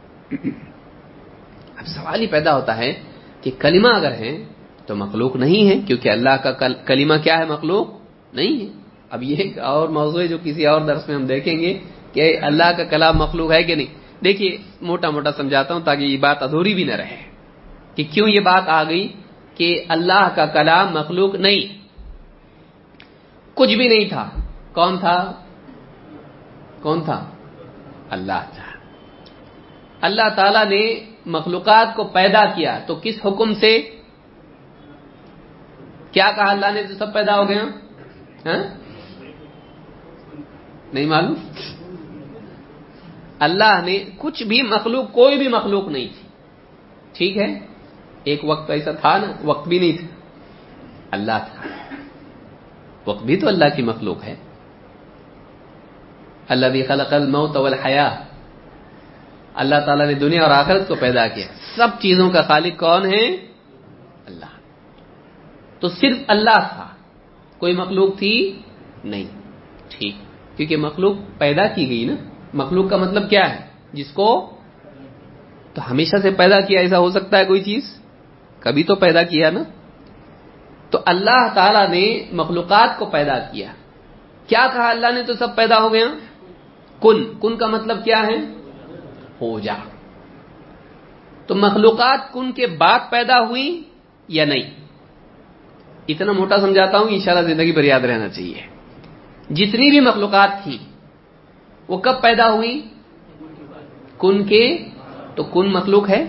S1: اب سوال ہی پیدا ہوتا ہے کہ کلمہ اگر ہے تو مخلوق نہیں ہے، کیونکہ اللہ کا کلمہ کیا ہے؟ مخلوق نہیں ہے. اب یہ ایک اور موضوع ہے جو کسی اور درس میں ہم دیکھیں گے کہ اللہ کا کلام مخلوق ہے کہ نہیں. دیکھیے موٹا موٹا سمجھاتا ہوں تاکہ یہ بات ادھوری بھی نہ رہے کہ کیوں یہ بات آ گئی کہ اللہ کا کلام مخلوق نہیں. کچھ بھی نہیں تھا. کون تھا؟ کون تھا؟ اللہ تھا. اللہ تعالیٰ نے مخلوقات کو پیدا کیا تو کس حکم سے؟ کیا کہا اللہ نے تو سب پیدا ہو گیا؟ ہاں نہیں معلوم. اللہ نے کچھ بھی مخلوق، کوئی بھی مخلوق نہیں تھی. ٹھیک ہے، ایک وقت ایسا تھا نا، وقت بھی نہیں تھا، اللہ تھا. وقت بھی تو اللہ کی مخلوق ہے. الذی خلق الموت والحیاۃ، اللہ تعالیٰ نے دنیا اور آخرت کو پیدا کیا. سب چیزوں کا خالق کون ہے؟ اللہ. تو صرف اللہ تھا، کوئی مخلوق تھی نہیں. ٹھیک، کیونکہ مخلوق پیدا کی گئی نا. مخلوق کا مطلب کیا ہے؟ جس کو تو ہمیشہ سے پیدا کیا. ایسا ہو سکتا ہے کوئی چیز؟ کبھی تو پیدا کیا نا. تو اللہ تعالیٰ نے مخلوقات کو پیدا کیا. کیا کہا اللہ نے تو سب پیدا ہو گیا؟ کن. کن کا مطلب کیا ہے؟ ہو جا. تو مخلوقات کن کے بعد پیدا ہوئی یا نہیں؟ اتنا موٹا سمجھاتا ہوں انشاءاللہ زندگی پر یاد رہنا چاہیے. جتنی بھی مخلوقات تھیں وہ کب پیدا ہوئی؟ کن کے. تو کن مخلوق ہے،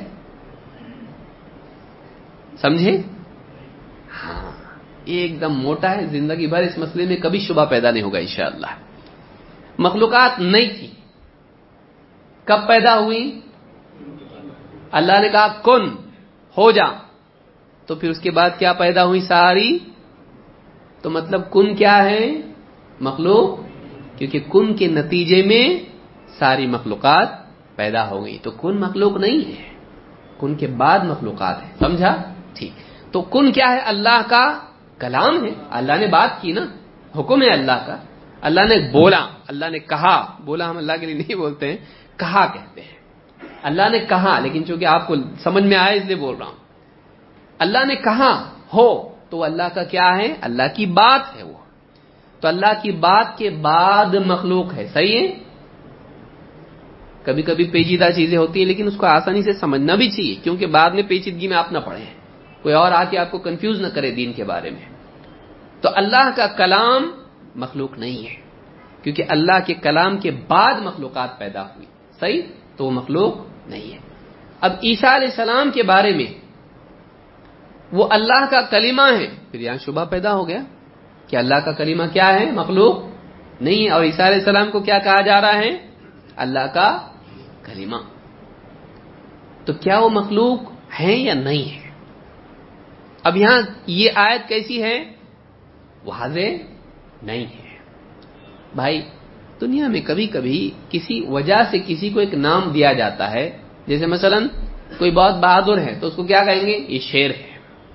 S1: سمجھے؟ ہاں، ایک دم موٹا ہے. زندگی بھر اس مسئلے میں کبھی شبہ پیدا نہیں ہوگا انشاءاللہ. مخلوقات نہیں تھی، کب پیدا ہوئی؟ اللہ نے کہا کن ہو جا، تو پھر اس کے بعد کیا پیدا ہوئی؟ ساری. تو مطلب کن کیا ہے؟ مخلوق. کیونکہ کن کے نتیجے میں ساری مخلوقات پیدا ہو گئی. تو کن مخلوق نہیں ہے، کن کے بعد مخلوقات ہے. سمجھا؟ ٹھیک. تو کن کیا ہے؟ اللہ کا کلام ہے. اللہ نے بات کی نا، حکم ہے اللہ کا. اللہ نے بولا، اللہ نے کہا. بولا ہم اللہ کے لیے نہیں بولتے ہیں، کہا کہتے ہیں. اللہ نے کہا، لیکن چونکہ آپ کو سمجھ میں آئے اس لیے بول رہا ہوں. اللہ نے کہا ہو، تو اللہ کا کیا ہے؟ اللہ کی بات ہے وہ. تو اللہ کی بات کے بعد مخلوق ہے. صحیح ہے؟ کبھی کبھی پیچیدہ چیزیں ہوتی ہیں لیکن اس کو آسانی سے سمجھنا بھی چاہیے، کیونکہ بعد میں پیچیدگی میں آپ نہ پڑیں، کوئی اور آ کے آپ کو کنفیوز نہ کرے دین کے بارے میں. تو اللہ کا کلام مخلوق نہیں ہے، کیونکہ اللہ کے کلام کے بعد مخلوقات پیدا ہوئی. صحیح؟ تو وہ مخلوق نہیں ہے. اب عیسیٰ علیہ السلام کے بارے میں وہ اللہ کا کلمہ ہے. پھر یہاں شبہ پیدا ہو گیا کہ اللہ کا کلمہ کیا ہے؟ مخلوق نہیں ہے. اور عیسیٰ علیہ السلام کو کیا کہا جا رہا ہے؟ اللہ کا کلمہ. تو کیا وہ مخلوق ہیں یا نہیں ہے؟ اب یہاں یہ آیت کیسی ہے؟ واضح نہیں ہے. بھائی دنیا میں کبھی کبھی کسی وجہ سے کسی کو ایک نام دیا جاتا ہے. جیسے مثلا کوئی بہت بہادر ہے تو اس کو کیا کہیں گے؟ یہ شیر ہے.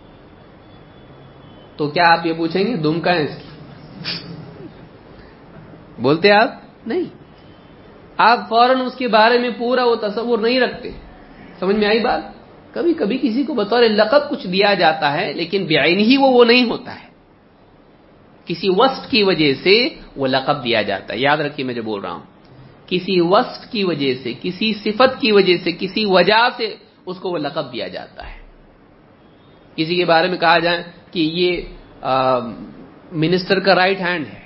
S1: تو کیا آپ یہ پوچھیں گے دم کا ہے اس کی؟ بولتے آپ نہیں. آپ فوراً اس کے بارے میں پورا وہ تصور نہیں رکھتے. سمجھ میں آئی بات؟ کبھی کبھی کسی کو بطور لقب کچھ دیا جاتا ہے لیکن بعین ہی وہ وہ نہیں ہوتا ہے، کسی وصف کی وجہ سے وہ لقب دیا جاتا ہے. یاد رکھیے میں جو بول رہا ہوں. کسی وصف کی وجہ سے، کسی صفت کی وجہ سے، کسی وجہ سے اس کو وہ لقب دیا جاتا ہے. کسی کے بارے میں کہا جائے کہ یہ منسٹر کا رائٹ ہینڈ ہے،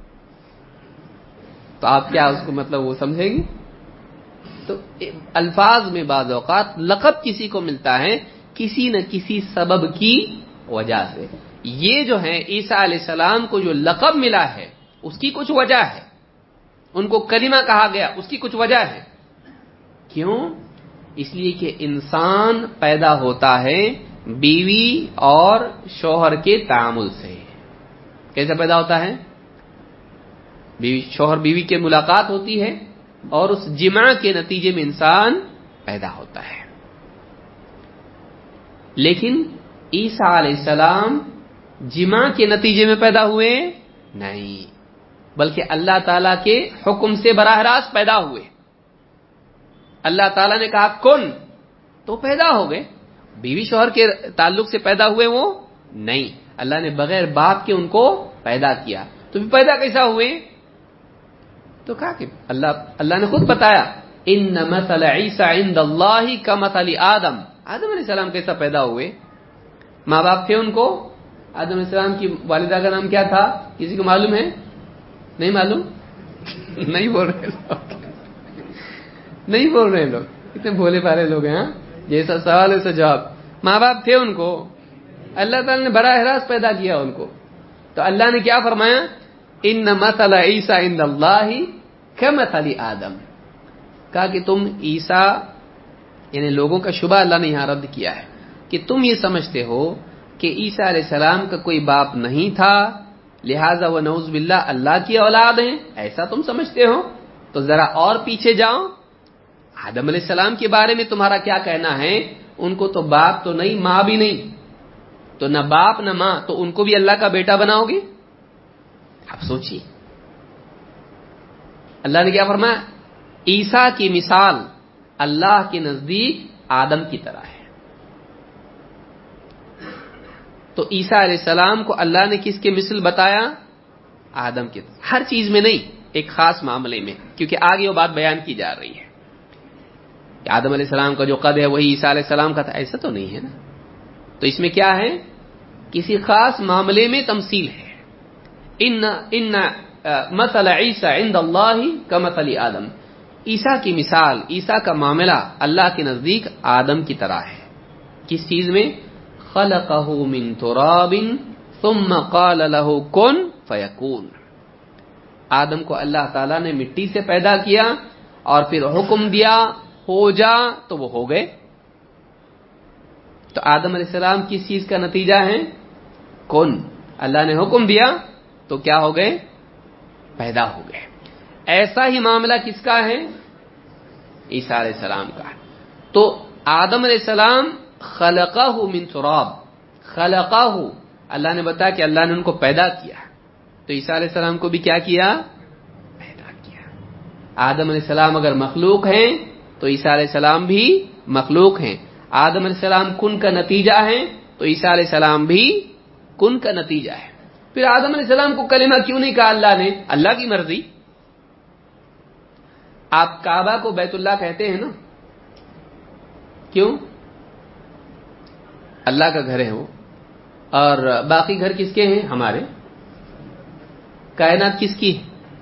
S1: تو آپ کیا اس کو مطلب وہ سمجھیں گے؟ تو الفاظ میں بعض اوقات لقب کسی کو ملتا ہے کسی نہ کسی سبب کی وجہ سے. یہ جو ہے عیسیٰ علیہ السلام کو جو لقب ملا ہے اس کی کچھ وجہ ہے، ان کو کلمہ کہا گیا اس کی کچھ وجہ ہے. کیوں؟ اس لیے کہ انسان پیدا ہوتا ہے بیوی اور شوہر کے تعامل سے. کیسے پیدا ہوتا ہے؟ بیوی شوہر بیوی کے ملاقات ہوتی ہے اور اس جماع کے نتیجے میں انسان پیدا ہوتا ہے. لیکن عیسیٰ علیہ السلام جماع کے نتیجے میں پیدا ہوئے نہیں، بلکہ اللہ تعالیٰ کے حکم سے براہ راست پیدا ہوئے. اللہ تعالیٰ نے کہا کن تو پیدا ہو گئے. بیوی شوہر کے تعلق سے پیدا ہوئے وہ نہیں، اللہ نے بغیر باپ کے ان کو پیدا کیا. تو بھی پیدا کیسا ہوئے؟ تو کہا کہ اللہ اللہ نے خود بتایا ان مثل عیسیٰ عند اللہ کمثل آدم. آدم علیہ السلام کیسا پیدا ہوئے؟ ماں باپ تھے ان کو. آدم علیہ السلام کی والدہ کا نام کیا تھا؟ کسی کو معلوم ہے؟ نہیں معلوم؟ نہیں بول رہے لوگ، نہیں بول رہے لوگ، اتنے بھولے پالے لوگ ہیں. جیسا سوال ویسا جواب. ماں باپ تھے ان کو، اللہ تعالی نے براہ راست پیدا کیا ان کو. تو اللہ نے کیا فرمایا؟ ان مثل عیسیٰ عند اللہ کمثل آدم. کہا کہ تم عیسیٰ، یعنی لوگوں کا شبہ اللہ نے یہاں رد کیا ہے کہ تم یہ سمجھتے ہو کہ عیسیٰ علیہ السلام کا کوئی باپ نہیں تھا، لہذا وہ نعوذ باللہ اللہ کی اولاد ہیں، ایسا تم سمجھتے ہو. تو ذرا اور پیچھے جاؤ، آدم علیہ السلام کے بارے میں تمہارا کیا کہنا ہے؟ ان کو تو باپ تو نہیں، ماں بھی نہیں، تو نہ باپ نہ ماں، تو ان کو بھی اللہ کا بیٹا بناؤ گے؟ آپ سوچیے. اللہ نے کیا فرمایا؟ عیسیٰ کی مثال اللہ کے نزدیک آدم کی طرح ہے. تو عیسیٰ علیہ السلام کو اللہ نے کس کے مثل بتایا؟ آدم کے. ہر چیز میں نہیں، ایک خاص معاملے میں، کیونکہ آگے وہ بات بیان کی جا رہی ہے کہ آدم علیہ السلام کا جو قد ہے وہی عیسیٰ علیہ السلام کا تھا، ایسا تو نہیں ہے نا. تو اس میں کیا ہے؟ کسی خاص معاملے میں تمثیل ہے. ان ان مثل عیسیٰ عند اللہ کمثل آدم. عیسیٰ کی مثال، عیسیٰ کا معاملہ اللہ کے نزدیک آدم کی طرح ہے. کس چیز میں؟ خلقہ من تراب ثم قال له کن فیکون. آدم کو اللہ تعالیٰ نے مٹی سے پیدا کیا اور پھر حکم دیا ہو جا تو وہ ہو گئے. تو آدم علیہ السلام کس چیز کا نتیجہ ہے؟ کن. اللہ نے حکم دیا تو کیا ہو گئے؟ پیدا ہو گئے. ایسا ہی معاملہ کس کا ہے؟ عیسیٰ علیہ السلام کا. تو آدم علیہ السلام خلقہ من تراب، خلقہ، اللہ نے بتایا کہ اللہ نے ان کو پیدا کیا. تو عیسیٰ علیہ السلام کو بھی کیا کیا؟ پیدا کیا. آدم علیہ السلام اگر مخلوق ہیں تو عیسیٰ علیہ السلام بھی مخلوق ہیں. آدم علیہ السلام کن کا نتیجہ ہیں تو عیسیٰ علیہ السلام بھی کن کا نتیجہ ہے. پھر آدم علیہ السلام کو کلمہ کیوں نہیں کہا اللہ نے؟ اللہ کی مرضی. آپ کعبہ کو بیت اللہ کہتے ہیں نا، کیوں؟ اللہ کا گھر ہے وہ. اور باقی گھر کس کے ہیں؟ ہمارے. کائنات کس کی؟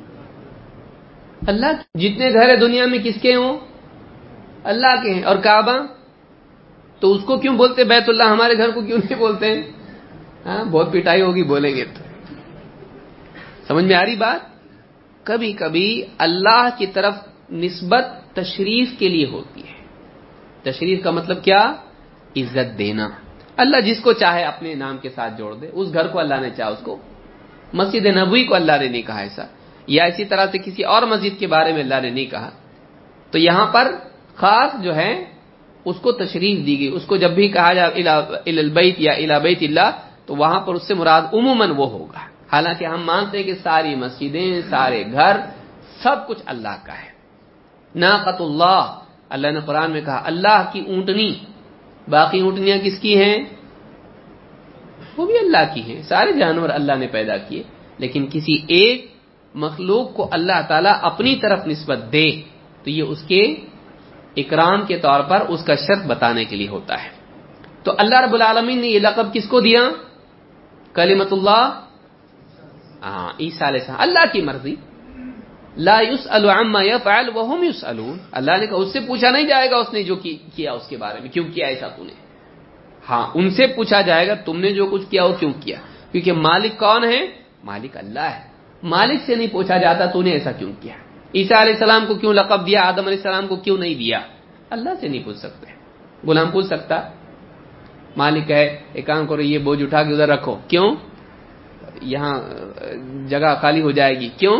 S1: اللہ کی. جتنے گھر ہے دنیا میں کس کے ہیں؟ وہ اللہ کے ہیں. اور کعبہ تو اس کو کیوں بولتے بیت اللہ، ہمارے گھر کو کیوں نہیں بولتے ہیں؟ ہاں بہت پٹائی ہوگی بولیں گے تو. سمجھ میں آ رہی بات؟ کبھی کبھی اللہ کی طرف نسبت تشریف کے لیے ہوتی ہے. تشریف کا مطلب کیا؟ عزت دینا. اللہ جس کو چاہے اپنے نام کے ساتھ جوڑ دے. اس گھر کو اللہ نے چاہا اس کو، مسجد نبوی کو اللہ نے نہیں کہا ایسا، یا اسی طرح سے کسی اور مسجد کے بارے میں اللہ نے نہیں کہا. تو یہاں پر خاص جو ہے اس کو تشریف دی گئی. اس کو جب بھی کہا جائے الی البیت یا الی بیت اللہ تو وہاں پر اس سے مراد عموماً وہ ہوگا. حالانکہ ہم مانتے ہیں کہ ساری مسجدیں، سارے گھر، سب کچھ اللہ کا ہے. ناقۃ اللہ، اللہ نے قرآن میں کہا اللہ کی اونٹنی. باقی اونٹنیاں کس کی ہیں؟ وہ بھی اللہ کی ہیں. سارے جانور اللہ نے پیدا کیے، لیکن کسی ایک مخلوق کو اللہ تعالیٰ اپنی طرف نسبت دے تو یہ اس کے اکرام کے طور پر اس کا شرف بتانے کے لیے ہوتا ہے. تو اللہ رب العالمین نے یہ لقب کس کو دیا؟ کلمت اللہ، ہاں عیسیٰ علیہ السلام. اللہ کی مرضی، لا يسأل عما يفعل وهم يسألون. اللہ نے کہا اس سے پوچھا نہیں جائے گا اس نے جو کیا اس کے بارے میں، کیوں کیا ایسا تو نے. ہاں ان سے پوچھا جائے گا تم نے جو کچھ کیا وہ کیوں کیا، کیونکہ مالک کون ہے؟ مالک اللہ ہے. مالک سے نہیں پوچھا جاتا تو نے ایسا کیوں کیا. عیسیٰ علیہ السلام کو کیوں لقب دیا، آدم علیہ السلام کو کیوں نہیں دیا؟ اللہ سے نہیں پوچھ سکتے. غلام پوچھ سکتا؟ مالک ہے ایک کام کرو یہ بوجھ اٹھا کے ادھر رکھو، کیوں؟ یہاں جگہ خالی ہو جائے گی، کیوں؟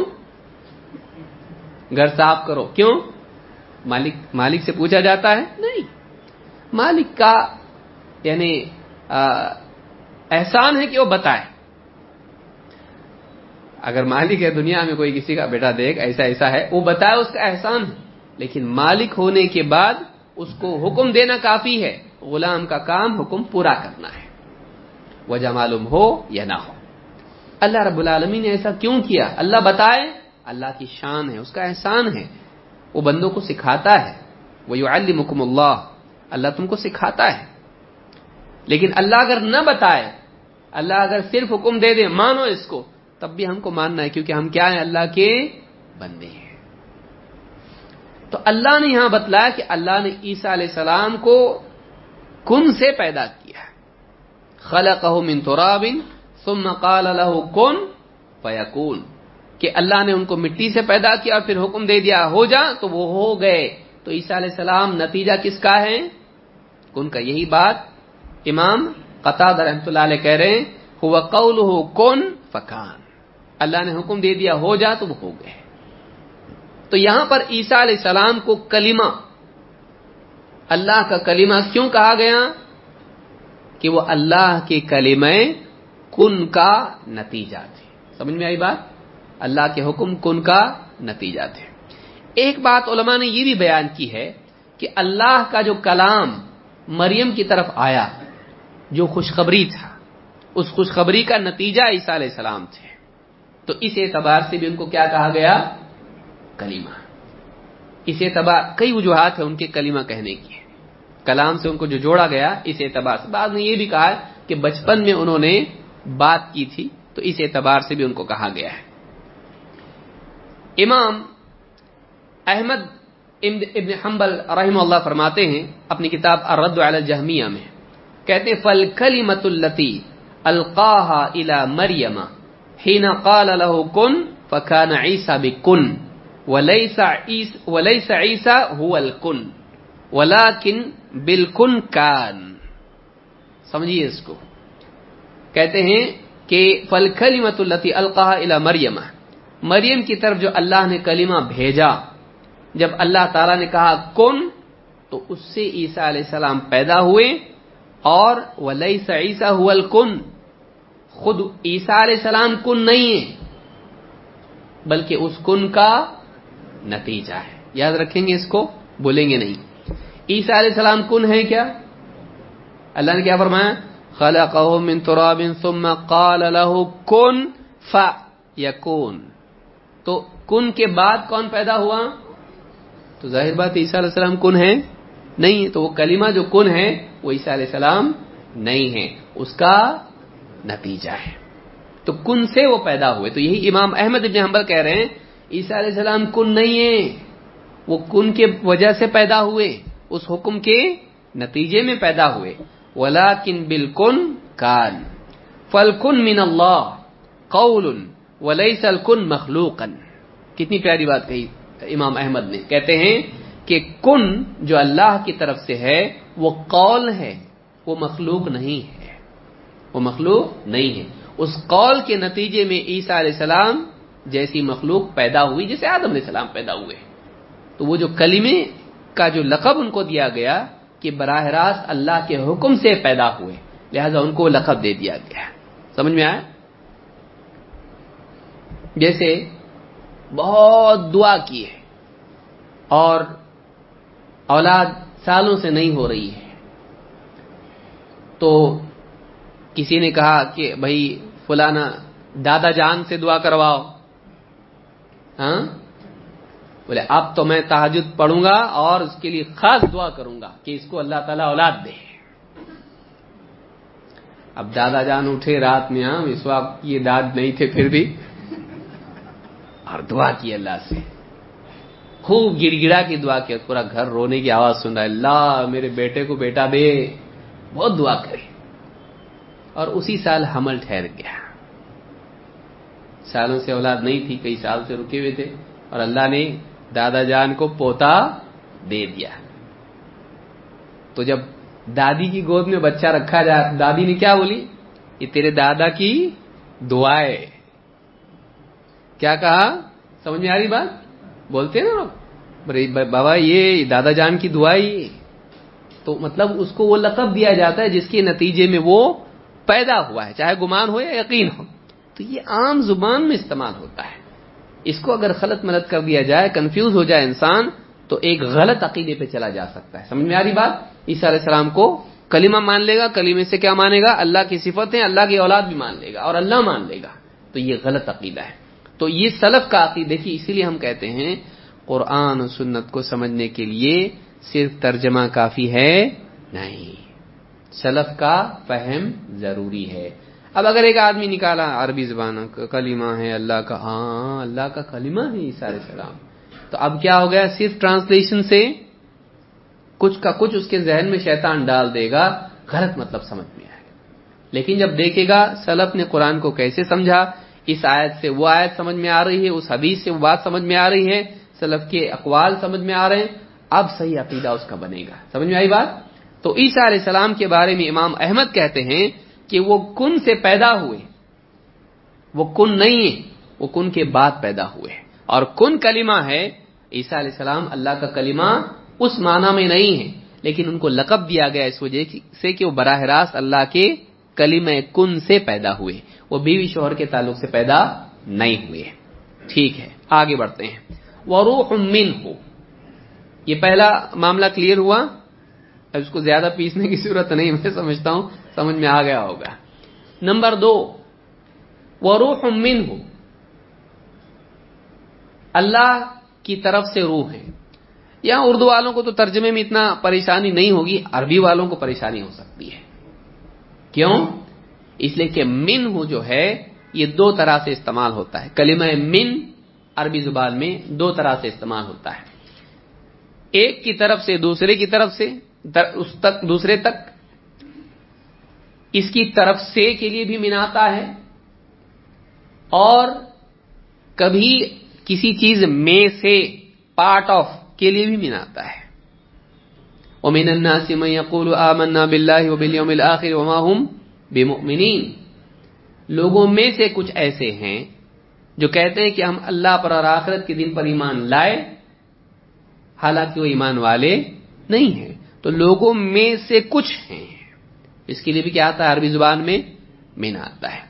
S1: گھر صاف کرو، کیوں؟ مالک مالک سے پوچھا جاتا ہے؟ نہیں. مالک کا یعنی احسان ہے کہ وہ بتائے. اگر مالک ہے دنیا میں کوئی کسی کا بیٹا دیکھ ایسا ایسا ہے وہ بتائے، اس کا احسان ہے. لیکن مالک ہونے کے بعد اس کو حکم دینا کافی ہے، غلام کا کام حکم پورا کرنا ہے، وجہ معلوم ہو یا نہ ہو. اللہ رب العالمین نے ایسا کیوں کیا؟ اللہ بتائے، اللہ کی شان ہے، اس کا احسان ہے. وہ بندوں کو سکھاتا ہے. وَيُعَلِّمُكُمُ اللَّهُ، اللہ تم کو سکھاتا ہے. لیکن اللہ اگر نہ بتائے، اللہ اگر صرف حکم دے دے مانو اس کو، تب بھی ہم کو ماننا ہے، کیونکہ ہم کیا ہیں؟ اللہ کے بندے ہیں. تو اللہ نے یہاں بتلایا کہ اللہ نے عیسیٰ علیہ السلام کو کن سے پیدا کیا. خلقہ من تراب ثم قال له کن فیکون، کہ اللہ نے ان کو مٹی سے پیدا کیا اور پھر حکم دے دیا ہو جا تو وہ ہو گئے. تو عیسیٰ علیہ السلام نتیجہ کس کا ہے؟ کن کا. یہی بات امام قتادہ رحمۃ اللہ علیہ کہہ رہے ہیں، هو قوله کن فکان، اللہ نے حکم دے دیا ہو جا تو وہ ہو گئے. تو یہاں پر عیسیٰ علیہ السلام کو کلمہ، اللہ کا کلمہ کیوں کہا گیا؟ کہ وہ اللہ کے کلمہ کن کا نتیجہ تھے. سمجھ میں آئی بات؟ اللہ کے حکم کن کا نتیجہ تھے. ایک بات علماء نے یہ بھی بیان کی ہے کہ اللہ کا جو کلام مریم کی طرف آیا، جو خوشخبری تھا، اس خوشخبری کا نتیجہ عیسیٰ علیہ السلام تھے. تو اس اعتبار سے بھی ان کو کیا کہا گیا؟ کلمہ. اس اعتبار کئی وجوہات ہیں ان کے کلمہ کہنے کی، کلام سے ان کو جو جوڑا گیا اس اعتبار سے. بعض نے یہ بھی کہا کہ بچپن میں انہوں نے بات کی تھی تو اس اعتبار سے بھی ان کو کہا گیا ہے. امام احمد ابن حنبل رحمہ اللہ فرماتے ہیں اپنی کتاب الرد علی الجہمیہ میں، کہتے ہیں فالکلمۃ التی القاها الی مریم حين قال له کن فكان عیسی بکن وليس عیسی وليس عیسی هو الکن ولكن بالکن کان. سمجھیے اس کو. کہتے ہیں کہ فالکلمۃ التی القاها الی مریم، مریم کی طرف جو اللہ نے کلمہ بھیجا، جب اللہ تعالیٰ نے کہا کن تو اس سے عیسیٰ علیہ السلام پیدا ہوئے. اور ولیس عیسی هو الکن، خود عیسیٰ علیہ السلام کن نہیں ہے بلکہ اس کن کا نتیجہ ہے. یاد رکھیں گے اس کو، بولیں گے نہیں. عیسیٰ علیہ السلام کن ہے کیا؟ اللہ نے کیا فرمایا؟ خلقہ من تراب ثم قال له کن فیکون. تو کن کے بعد کون پیدا ہوا؟ تو ظاہر بات عیسیٰ علیہ السلام کن ہے نہیں. تو وہ کلمہ جو کن ہے وہ عیسیٰ علیہ السلام نہیں ہے، اس کا نتیجہ ہے. تو کن سے وہ پیدا ہوئے. تو یہی امام احمد ابن حنبل کہہ رہے ہیں عیسیٰ علیہ السلام کن نہیں ہے، وہ کن کے وجہ سے پیدا ہوئے، اس حکم کے نتیجے میں پیدا ہوئے. ولیکن بالکن کان فالکن من اللہ قول ولیس الکن مخلوقا. کتنی پیاری بات کہی امام احمد نے. کہتے ہیں کہ کن جو اللہ کی طرف سے ہے وہ قول ہے، وہ مخلوق نہیں ہے، وہ مخلوق نہیں ہے. اس قول کے نتیجے میں عیسیٰ علیہ السلام جیسی مخلوق پیدا ہوئی جیسے آدم علیہ السلام پیدا ہوئے. تو وہ جو کلمے کا جو لقب ان کو دیا گیا کہ براہ راست اللہ کے حکم سے پیدا ہوئے، لہذا ان کو لقب دے دیا گیا. سمجھ میں آیا؟ جیسے بہت دعا کی ہے اور اولاد سالوں سے نہیں ہو رہی ہے، تو کسی نے کہا کہ بھائی فلانا دادا جان سے دعا کرواؤ، ہاں بولے اب تو میں تہجد پڑھوں گا اور اس کے لیے خاص دعا کروں گا کہ اس کو اللہ تعالیٰ اولاد دے. اب دادا جان اٹھے رات میں، ہاں اس وقت یہ داد نہیں تھے پھر بھی، اور دعا کی اللہ سے، خوب گڑ گڑا کی دعا کیا، پورا گھر رونے کی آواز سن رہا ہے، اللہ میرے بیٹے کو بیٹا دے، بہت دعا کرے. اور اسی سال حمل ٹھہر گیا. سالوں سے اولاد نہیں تھی، کئی سال سے رکے ہوئے تھے، اور اللہ نے دادا جان کو پوتا دے دیا. تو جب دادی کی گود میں بچہ رکھا جا، دادی نے کیا بولی؟ یہ تیرے دادا کی دعا ہے. کیا کہا؟ سمجھ میں آ رہی بات؟ بولتے ہیں نا بابا یہ دادا جان کی دعا ہی، تو مطلب اس کو وہ لقب دیا جاتا ہے جس کے نتیجے میں وہ پیدا ہوا ہے، چاہے گمان ہو یا یقین ہو. تو یہ عام زبان میں استعمال ہوتا ہے. اس کو اگر غلط ملت کر دیا جائے، کنفیوز ہو جائے انسان، تو ایک غلط عقیدے پہ چلا جا سکتا ہے. سمجھ میں آ رہی بات؟ عیسیٰ علیہ السلام کو کلمہ مان لے گا، کلمے سے کیا مانے گا؟ اللہ کی صفتیں، اللہ کی اولاد بھی مان لے گا اور اللہ مان لے گا. تو یہ غلط عقیدہ ہے. تو یہ سلف کا عقیدہ. دیکھیے اسی لیے ہم کہتے ہیں قرآن و سنت کو سمجھنے کے لیے صرف ترجمہ کافی ہے نہیں، سلف کا فہم ضروری ہے. اب اگر ایک آدمی نکالا عربی زبان کا کلمہ ہے اللہ کا، ہاں اللہ کا کلمہ ہے عیسیٰ علیہ السلام، تو اب کیا ہو گیا؟ صرف ٹرانسلیشن سے کچھ کا کچھ اس کے ذہن میں شیطان ڈال دے گا، غلط مطلب سمجھ میں آئے گا. لیکن جب دیکھے گا سلف نے قرآن کو کیسے سمجھا، اس آیت سے وہ آیت سمجھ میں آ رہی ہے، اس حدیث سے وہ بات سمجھ میں آ رہی ہے، سلف کے اقوال سمجھ میں آ رہے ہیں، اب صحیح عقیدہ اس کا بنے گا. سمجھ میں آئی بات؟ تو عیسیٰ علیہ السلام کے بارے میں امام احمد کہتے ہیں کہ وہ کن سے پیدا ہوئے، وہ کن نہیں ہے، وہ کن کے بعد پیدا ہوئے. اور کن کلمہ ہے، عیسیٰ علیہ السلام اللہ کا کلمہ اس معنی میں نہیں ہے، لیکن ان کو لقب دیا گیا اس وجہ سے کہ وہ براہ راست اللہ کے کلمہ کن سے پیدا ہوئے، وہ بیوی شوہر کے تعلق سے پیدا نہیں ہوئے. ٹھیک ہے، آگے بڑھتے ہیں. وروح منہ، یہ پہلا معاملہ کلیئر ہوا. اب اس کو زیادہ پیسنے کی ضرورت نہیں، میں سمجھتا ہوں سمجھ میں آ گیا ہوگا. نمبر دو، وروح منہ، اللہ کی طرف سے روح ہے. یہاں اردو والوں کو تو ترجمے میں اتنا پریشانی نہیں ہوگی، عربی والوں کو پریشانی ہو سکتی ہے. کیوں؟ اس لیے کہ من ہو جو ہے یہ دو طرح سے استعمال ہوتا ہے. کلمہ من عربی زبان میں دو طرح سے استعمال ہوتا ہے، ایک کی طرف سے دوسرے کی طرف سے، اس تک دوسرے تک. اس کی طرف سے کے لیے بھی من آتا ہے، اور کبھی کسی چیز میں سے، پارٹ آف کے لیے بھی من آتا ہے. وَمِنَ النَّاسِ مَن يَقُولُ آمَنَّا بِاللَّهِ وَبِالْيَوْمِ الْآخِرِ وَمَا هُمْ بِمُؤْمِنِينَ. لوگوں میں سے کچھ ایسے ہیں جو کہتے ہیں کہ ہم اللہ پر اور آخرت کے دن پر ایمان لائے، حالانکہ وہ ایمان والے نہیں ہیں. تو لوگوں میں سے کچھ ہیں، اس کے لیے بھی کیا آتا ہے؟ عربی زبان میں من آتا ہے.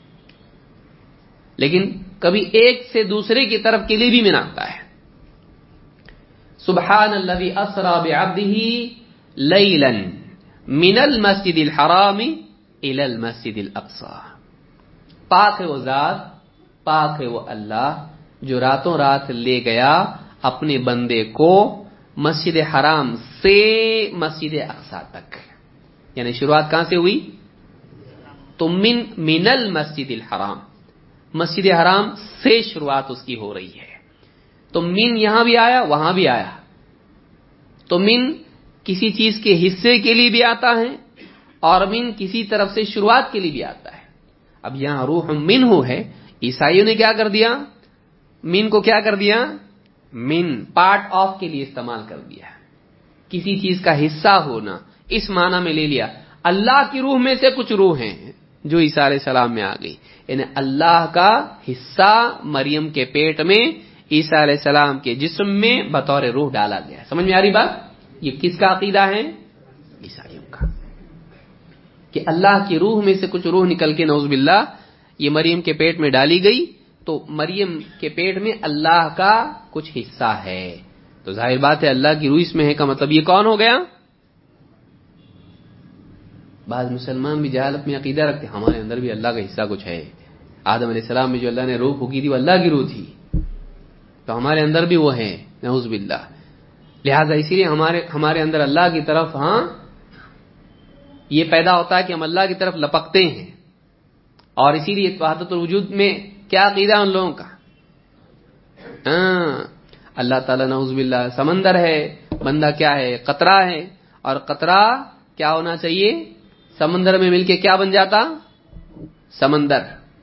S1: لیکن کبھی ایک سے دوسرے کی طرف کے لیے بھی من آتا ہے. سبحان الذی اسری بعبدہ لیلا من المسجد الحرام الی المسجد الاقصی. پاک ہے وہ ذات، پاک ہے وہ اللہ جو راتوں رات لے گیا اپنے بندے کو مسجد حرام سے مسجد اقصی تک. یعنی شروعات کہاں سے ہوئی؟ تو من من المسجد الحرام، مسجد حرام سے شروعات اس کی ہو رہی ہے. تو من یہاں بھی آیا، وہاں بھی آیا. تو من کسی چیز کے حصے کے لیے بھی آتا ہے، اور من کسی طرف سے شروعات کے لیے بھی آتا ہے. اب یہاں روح منہ ہے، عیسائیوں نے کیا کر دیا؟ من کو کیا کر دیا؟ من پارٹ آف کے لیے استعمال کر دیا، کسی چیز کا حصہ ہونا اس معنی میں لے لیا. اللہ کی روح میں سے کچھ روح ہیں جو عیسیٰ علیہ السلام میں آ گئی، یعنی اللہ کا حصہ مریم کے پیٹ میں عیسیٰ علیہ السلام کے جسم میں بطور روح ڈالا گیا. سمجھ میں آ رہی بات؟ یہ کس کا عقیدہ ہے؟ عیسائیوں کا، کہ اللہ کی روح میں سے کچھ روح نکل کے نعوذ باللہ یہ مریم کے پیٹ میں ڈالی گئی. تو مریم کے پیٹ میں اللہ کا کچھ حصہ ہے. تو ظاہر بات ہے اللہ کی روح اس میں ہے کا مطلب یہ کون ہو گیا؟ بعض مسلمان بھی جہالت میں عقیدہ رکھتے ہیں ہمارے اندر بھی اللہ کا حصہ کچھ ہے. آدم علیہ السلام میں جو اللہ نے روح پھونکی تھی وہ اللہ کی روح تھی. تو ہمارے اندر بھی وہ ہے نعوذ باللہ. لہذا اسی لیے ہمارے ہمارے اندر اللہ کی طرف ہاں یہ پیدا ہوتا ہے کہ ہم اللہ کی طرف لپکتے ہیں. اور اسی لیے وحدت الوجود میں کیا عقیدہ ان لوگوں کا؟ ہاں اللہ تعالیٰ نعوذ باللہ سمندر ہے، بندہ کیا ہے؟ قطرہ ہے. اور قطرہ کیا ہونا چاہیے؟ سمندر میں مل کے کیا بن جاتا؟ سمندر.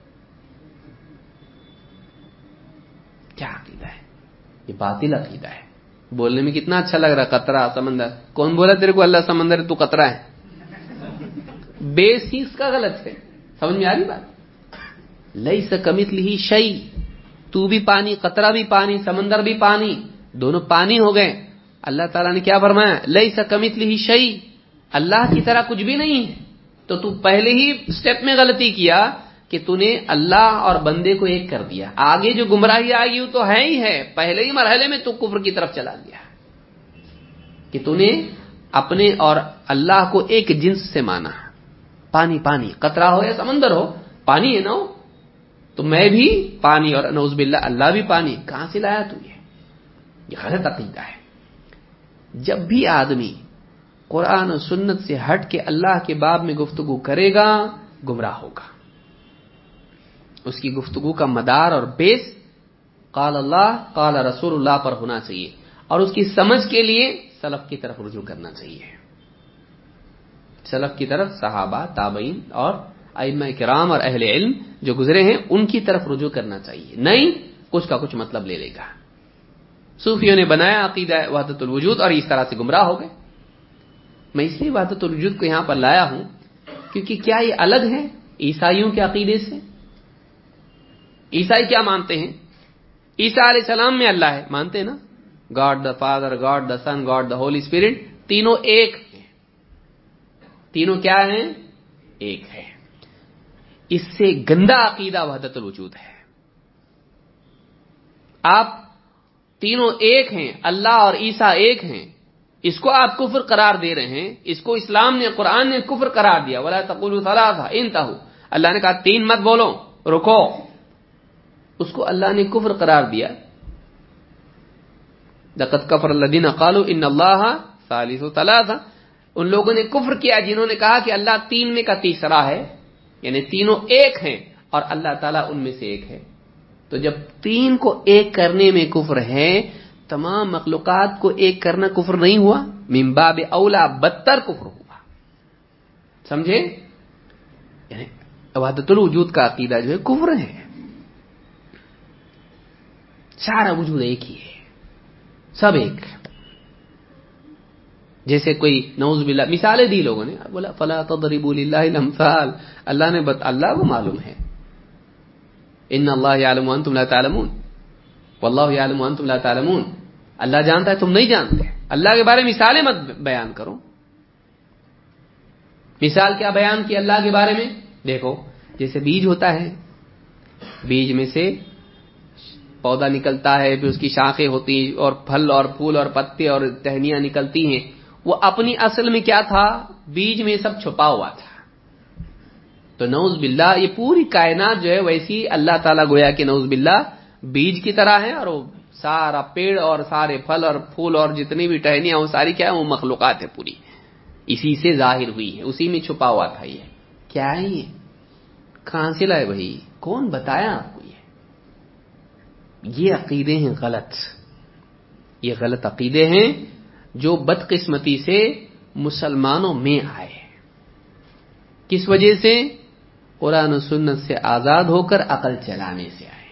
S1: کیا عقیدہ ہے یہ؟ باطل عقیدہ ہے. بولنے میں کتنا اچھا لگ رہا ہے، قطرہ سمندر. کون بولا تیرے کو اللہ سمندر ہے تو قطرہ ہے؟ بیس ہی اس کا غلط ہے. سمجھ میں آ رہی بات؟ لیس کمثلہ شیء، تو بھی پانی، قطرہ بھی پانی، سمندر بھی پانی، دونوں پانی ہو گئے. اللہ تعالیٰ نے کیا فرمایا؟ لیس کمثلہ شیء، اللہ کی طرح کچھ بھی نہیں ہے. تو تو پہلے ہی سٹیپ میں غلطی کیا کہ تو نے اللہ اور بندے کو ایک کر دیا. آگے جو گمراہی آئی وہ تو ہے ہی ہے، پہلے ہی مرحلے میں تو کفر کی طرف چلا گیا کہ تو نے اپنے اور اللہ کو ایک جنس سے مانا. پانی پانی، قطرہ ہو یا سمندر ہو، پانی ہے نا. تو میں بھی پانی اور نعوذ باللہ اللہ بھی پانی. کہاں سے لایا تو یہ؟ یہ غلط عقیدہ ہے. جب بھی آدمی قرآن و سنت سے ہٹ کے اللہ کے باب میں گفتگو کرے گا گمراہ ہوگا. اس کی گفتگو کا مدار اور بیس قال اللہ قال رسول اللہ پر ہونا چاہیے، اور اس کی سمجھ کے لیے سلف کی طرف رجوع کرنا چاہیے. سلف کی طرف صحابہ، تابعین اور ائمہ کرام اور اہل علم جو گزرے ہیں ان کی طرف رجوع کرنا چاہیے. نہیں کچھ کا کچھ مطلب لے لے گا. صوفیوں نے بنایا عقیدہ وحدت الوجود اور اس طرح سے گمراہ ہو گئے. میں اس لیے وحدت الوجود کو یہاں پر لایا ہوں کیونکہ کیا یہ الگ ہے عیسائیوں کے عقیدے سے؟ عیسائی کیا مانتے ہیں؟ عیسیٰ علیہ السلام میں اللہ ہے، مانتے ہیں نا؟ God the father, God the son, God the Holy Spirit, تینوں ایک ہیں. تینوں کیا ہیں؟ ایک ہے. اس سے گندا عقیدہ وحدت الوجود ہے. آپ تینوں ایک ہیں، اللہ اور عیسیٰ ایک ہیں، اس کو آپ کفر قرار دے رہے ہیں. اس کو اسلام نے، قرآن نے کفر قرار دیا. ولا تقولوا ثلاثہ انتہوا، اللہ نے کہا تین مت بولو، رکو. اس کو اللہ نے کفر قرار دیا. لقد کفر الذین قالوا ان اللہ ثالث ثلاثہ، ان لوگوں نے کفر کیا جنہوں نے کہا کہ اللہ تین میں کا تیسرا ہے، یعنی تینوں ایک ہیں اور اللہ تعالیٰ ان میں سے ایک ہے. تو جب تین کو ایک کرنے میں کفر ہے، تمام مخلوقات کو ایک کرنا کفر نہیں ہوا؟ من باب اولا بدتر کفر ہوا. سمجھے؟ یعنی وحدت الوجود کا عقیدہ جو ہے کفر ہے. سارا وجود ایک ہی ہے، سب ایک. جیسے کوئی نعوذ باللہ مثالیں دی لوگوں نے، بولا فلا تضربوا للہ الامثال، اللہ نے بت اللہ کو معلوم ہے. ان اللہ یعلم وانتم لا تعلمون، واللہ یعلم وانتم لا تعلمون. اللہ جانتا ہے تم نہیں جانتے. اللہ کے بارے میں مثالیں مت بیان کرو. مثال کیا بیان کی اللہ کے بارے میں؟ دیکھو جیسے بیج ہوتا ہے، بیج میں سے پودا نکلتا ہے، پھر اس کی شاخیں ہوتی ہیں اور پھل اور پھول اور پتے اور ٹہنیاں نکلتی ہیں. وہ اپنی اصل میں کیا تھا؟ بیج میں سب چھپا ہوا تھا. تو نعوذ باللہ یہ پوری کائنات جو ہے ویسی اللہ تعالیٰ گویا کہ نعوذ باللہ بیج کی طرح ہے، اور وہ سارا پیڑ اور سارے پھل اور پھول اور جتنی بھی ٹہنیاں وہ ساری کیا ہے؟ وہ مخلوقات ہے پوری، اسی سے ظاہر ہوئی ہے، اسی میں چھپا ہوا تھا. یہ کیا ہے؟ یہ کہاں سے لائے بھائی؟ کون بتایا آپ کو؟ یہ عقیدے ہیں غلط. یہ غلط عقیدے ہیں جو بدقسمتی سے مسلمانوں میں آئے. کس وجہ سے؟ قرآن و سنت سے آزاد ہو کر عقل چلانے سے آئے.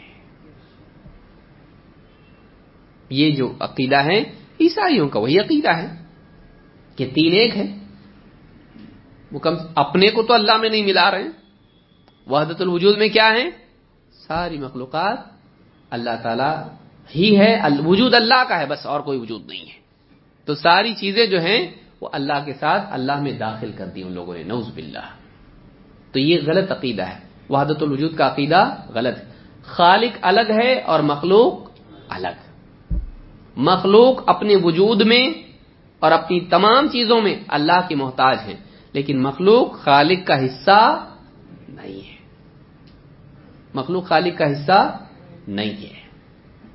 S1: یہ جو عقیدہ ہے عیسائیوں کا وہی عقیدہ ہے کہ تین ایک ہے. وہ کم اپنے کو تو اللہ میں نہیں ملا رہے ہیں. وحدت الوجود میں کیا ہے؟ ساری مخلوقات اللہ تعالیٰ ہی ہے، وجود اللہ کا ہے بس، اور کوئی وجود نہیں ہے. تو ساری چیزیں جو ہیں وہ اللہ کے ساتھ اللہ میں داخل کر دی ان لوگوں نے، نعوذ باللہ. تو یہ غلط عقیدہ ہے. وحدت الوجود کا عقیدہ غلط ہے. خالق الگ ہے اور مخلوق الگ. مخلوق اپنے وجود میں اور اپنی تمام چیزوں میں اللہ کی محتاج ہیں، لیکن مخلوق خالق کا حصہ نہیں ہے. مخلوق خالق کا حصہ نہیں ہے.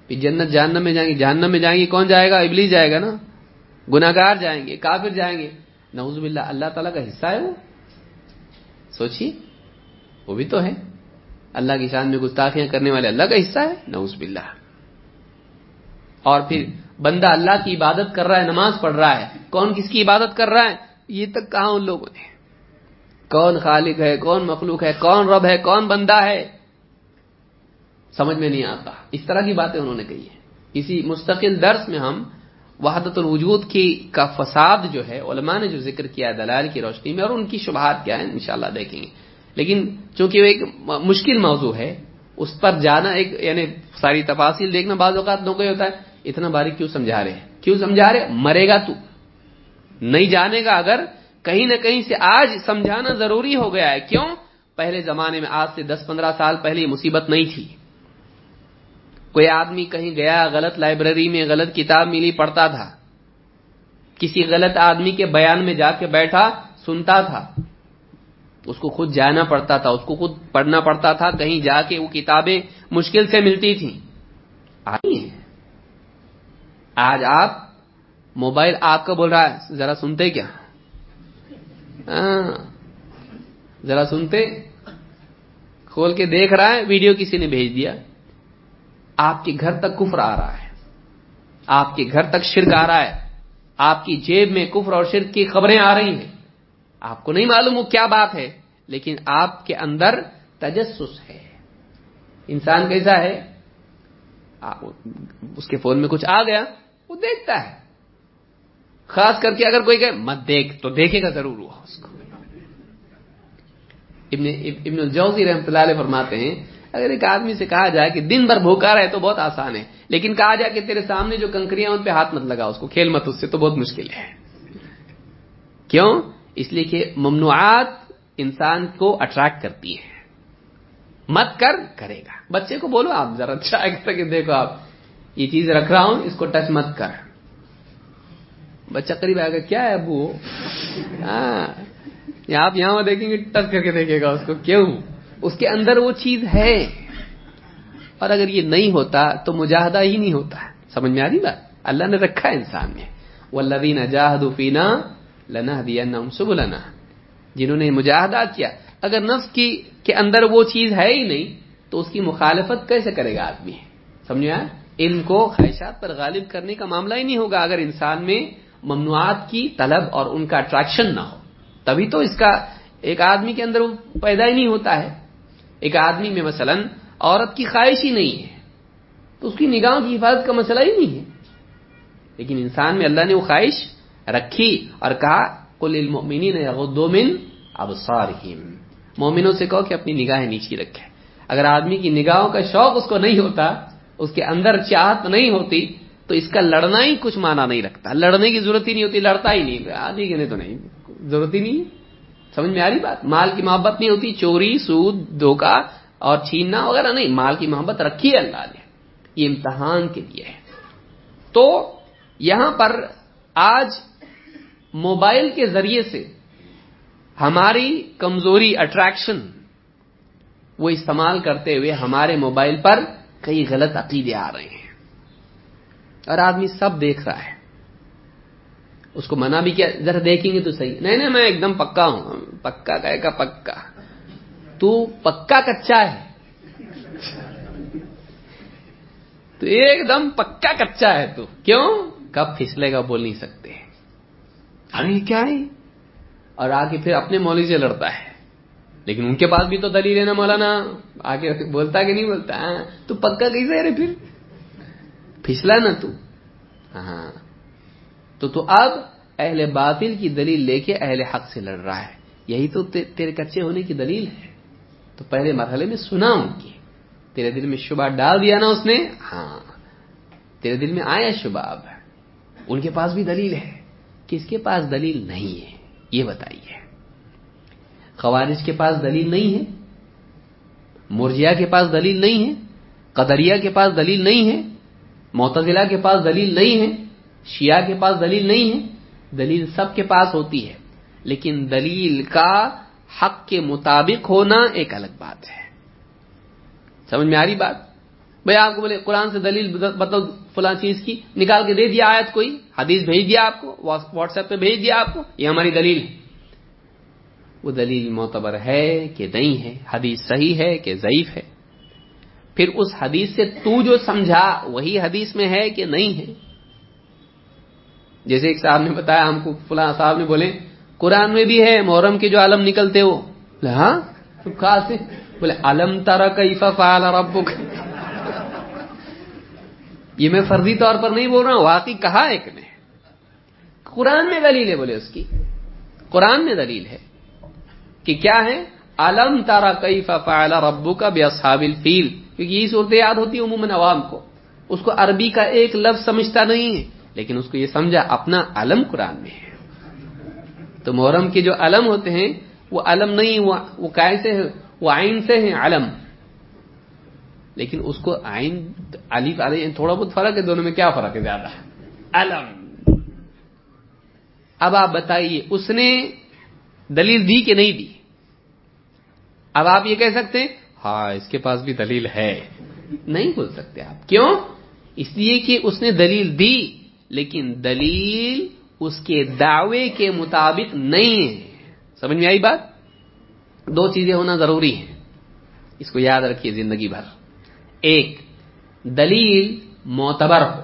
S1: پھر جنت جہنم میں جائیں گے. جہنم میں جائیں گے کون جائے گا؟ ابلیس جائے گا نا. گناہگار جائیں گے, کافر جائیں گے. نعوذ باللہ, اللہ تعالیٰ کا حصہ ہے وہ؟ سوچیے, وہ بھی تو ہے. اللہ کی شان میں گستاخیاں کرنے والے اللہ کا حصہ ہے. نعوذ باللہ. اور پھر بندہ اللہ کی عبادت کر رہا ہے, نماز پڑھ رہا ہے, کون کس کی عبادت کر رہا ہے یہ تک کہاں ان لوگوں نے؟ کون خالق ہے, کون مخلوق ہے, کون رب ہے, کون بندہ ہے, سمجھ میں نہیں آتا. اس طرح کی باتیں انہوں نے کہی ہیں. اسی مستقل درس میں ہم وحدت الوجود کی کا فساد جو ہے علماء نے جو ذکر کیا دلائل کی روشنی میں, اور ان کی شبہات کیا ہیں انشاءاللہ دیکھیں گے. لیکن چونکہ وہ ایک مشکل موضوع ہے, اس پر جانا ایک یعنی ساری تفاصیل دیکھنا بعض اوقات نو کوئی ہوتا ہے, اتنا باریک کیوں سمجھا رہے ہیں, کیوں سمجھا رہے, مرے گا تو نہیں جانے گا. اگر کہیں نہ کہیں سے آج سمجھانا ضروری ہو گیا ہے. کیوں؟ پہلے زمانے میں آج سے دس پندرہ سال پہلے یہ مصیبت نہیں تھی. کوئی آدمی کہیں گیا, غلط لائبریری میں غلط کتاب ملی, پڑھتا تھا. کسی غلط آدمی کے بیان میں جا کے بیٹھا, سنتا تھا. اس کو خود جانا پڑتا تھا, اس کو خود پڑھنا پڑتا تھا, کہیں جا کے وہ کتابیں مشکل سے ملتی تھیں. آج آپ موبائل آپ کا بول رہا ہے, ذرا سنتے کیا؟ ذرا سنتے, کھول کے دیکھ رہا ہے, ویڈیو کسی نے بھیج دیا, آپ کے گھر تک کفر آ رہا ہے, آپ کے گھر تک شرک آ رہا ہے, آپ کی جیب میں کفر اور شرک کی خبریں آ رہی ہیں. آپ کو نہیں معلوم وہ کیا بات ہے, لیکن آپ کے اندر تجسس ہے. انسان کیسا ہے, اس کے فون میں کچھ آ گیا وہ دیکھتا ہے. خاص کر کے اگر کوئی کہے مت دیکھ, تو دیکھے گا ضرور وہ اس کو. ابن ابن الجوزی رحمۃ اللہ علیہ فرماتے ہیں, اگر ایک آدمی سے کہا جائے کہ دن بھر بھوکا رہے تو بہت آسان ہے, لیکن کہا جائے کہ تیرے سامنے جو کنکریاں ان پہ ہاتھ مت لگا, اس کو کھیل مت اس سے, تو بہت مشکل ہے. کیوں؟ اس لیے کہ ممنوعات انسان کو اٹریکٹ کرتی ہیں. مت کر, کرے گا. بچے کو بولو آپ ذرا ٹرائی کر کے دیکھو, آپ یہ چیز رکھ رہا ہوں, اس کو ٹچ مت کر. بچہ قریب آئے گا, کیا ہے ابو؟ ہاں, آپ یہاں دیکھیں گے, ٹچ کر کے دیکھے گا اس کو. کیوں؟ اس کے اندر وہ چیز ہے. اور اگر یہ نہیں ہوتا تو مجاہدہ ہی نہیں ہوتا. سمجھ میں آ رہی بات؟ اللہ نے رکھا ہے انسان میں, والذین جاہدوا فینا لنہدینہم سبلنا, جنہوں نے مجاہدہ کیا. اگر نفس کی کے اندر وہ چیز ہے ہی نہیں تو اس کی مخالفت کیسے کرے گا آدمی؟ سمجھے آپ؟ علم کو خواہشات پر غالب کرنے کا معاملہ ہی نہیں ہوگا اگر انسان میں ممنوعات کی طلب اور ان کا اٹریکشن نہ ہو. تبھی تو اس کا ایک آدمی کے اندر وہ پیدا ہی نہیں ہوتا ہے. ایک آدمی میں مثلا عورت کی خواہش ہی نہیں ہے تو اس کی نگاہوں کی حفاظت کا مسئلہ ہی نہیں ہے. لیکن انسان میں اللہ نے وہ خواہش رکھی اور کہا قل للمؤمنین یغضوا من ابصارہم, مومنوں سے کہو کہ اپنی نگاہیں نیچی رکھیں. اگر آدمی کی نگاہوں کا شوق اس کو نہیں ہوتا, اس کے اندر چاہت نہیں ہوتی, تو اس کا لڑنا ہی کچھ معنی نہیں رکھتا. لڑنے کی ضرورت ہی نہیں ہوتی, لڑتا ہی نہیں, آدھی کے تو نہیں, ضرورت ہی نہیں. سمجھ میں آ رہی بات؟ مال کی محبت نہیں ہوتی, چوری, سود, دھوکہ اور چھیننا وغیرہ نہیں. مال کی محبت رکھی ہے اللہ نے, یہ امتحان کے لیے ہے. تو یہاں پر آج موبائل کے ذریعے سے ہماری کمزوری, اٹریکشن, وہ استعمال کرتے ہوئے ہمارے موبائل پر کئی غلط عقیدے آ رہے ہیں, اور آدمی سب دیکھ رہا ہے. اس کو منع بھی کیا, ذرا دیکھیں گے تو صحیح. نہیں نہیں, میں ایک دم پکا ہوں. پکا کہے کا پکا, تو پکا کچا ہے, تو ایک دم پکا کچا ہے تو. کیوں؟ کب پھسلے گا بول نہیں سکتے. ارے کیا ہے, اور آگے پھر اپنے مولوی سے لڑتا ہے. لیکن ان کے پاس بھی تو دلیل ہے نا مولانا, آگے بولتا کہ نہیں بولتا, تو پکا کیسے ہے رے, پھر پھسلا نا تو. ہاں, تو تو اب اہل باطل کی دلیل لے کے اہل حق سے لڑ رہا ہے. یہی تو تیرے کچے ہونے کی دلیل ہے. تو پہلے مرحلے میں سنا ان کی, تیرے دل میں شبہ ڈال دیا نا اس نے, ہاں تیرے دل میں آیا شبہ. اب ان کے پاس بھی دلیل ہے, کس کے پاس دلیل نہیں ہے یہ بتائیے. خوارج کے پاس دلیل نہیں ہے, مرجیہ کے پاس دلیل نہیں ہے, قدریہ کے پاس دلیل نہیں ہے, معتزلہ کے پاس دلیل نہیں ہے, شیعہ کے پاس دلیل نہیں ہے. دلیل سب کے پاس ہوتی ہے, لیکن دلیل کا حق کے مطابق ہونا ایک الگ بات ہے. سمجھ میں آ رہی بات؟ بھئی آپ کو بولے قرآن سے دلیل بتاؤ فلاں چیز کی، نکال کے دے دیا آیت، کوئی حدیث بھیج دیا آپ کو، واٹس ایپ پہ بھیج دیا آپ کو، یہ ہماری دلیل ہے. وہ دلیل معتبر ہے کہ نہیں ہے، حدیث صحیح ہے کہ ضعیف ہے. پھر اس حدیث سے تو جو سمجھا وہی حدیث میں ہے کہ نہیں ہے. جیسے ایک صاحب نے بتایا ہم کو، فلاں صاحب نے بولے قرآن میں بھی ہے محرم کے جو علم نکلتے وہ. ہاں کہاں سے؟ بولے علم تر کیف فعل ربک. یہ میں فرضی طور پر نہیں بول رہا ہوں، واقعی کہا ایک نے. قرآن میں دلیل ہے، بولے اس کی قرآن میں دلیل ہے کہ کیا ہے، علم تر کیف فعل ربک باصحاب الفیل. کیونکہ یہ صورت یاد ہوتی ہے عموماً عوام کو، اس کو عربی کا ایک لفظ سمجھتا نہیں ہے، لیکن اس کو یہ سمجھا اپنا علم قرآن میں ہے. تو محرم کے جو علم ہوتے ہیں وہ علم نہیں، وہ کیسے ہے، وہ عین سے ہیں علم. لیکن اس کو عین الف عین تھوڑا بہت فرق ہے، دونوں میں کیا فرق ہے زیادہ؟ علم. اب آپ بتائیے اس نے دلیل دی کہ نہیں دی؟ اب آپ یہ کہہ سکتے ہیں ہاں اس کے پاس بھی دلیل ہے. نہیں بول سکتے آپ. کیوں؟ اس لیے کہ اس نے دلیل دی لیکن دلیل اس کے دعوے کے مطابق نہیں ہے. سمجھ میں آئی بات؟ دو چیزیں ہونا ضروری ہیں، اس کو یاد رکھیے زندگی بھر. ایک، دلیل معتبر ہو،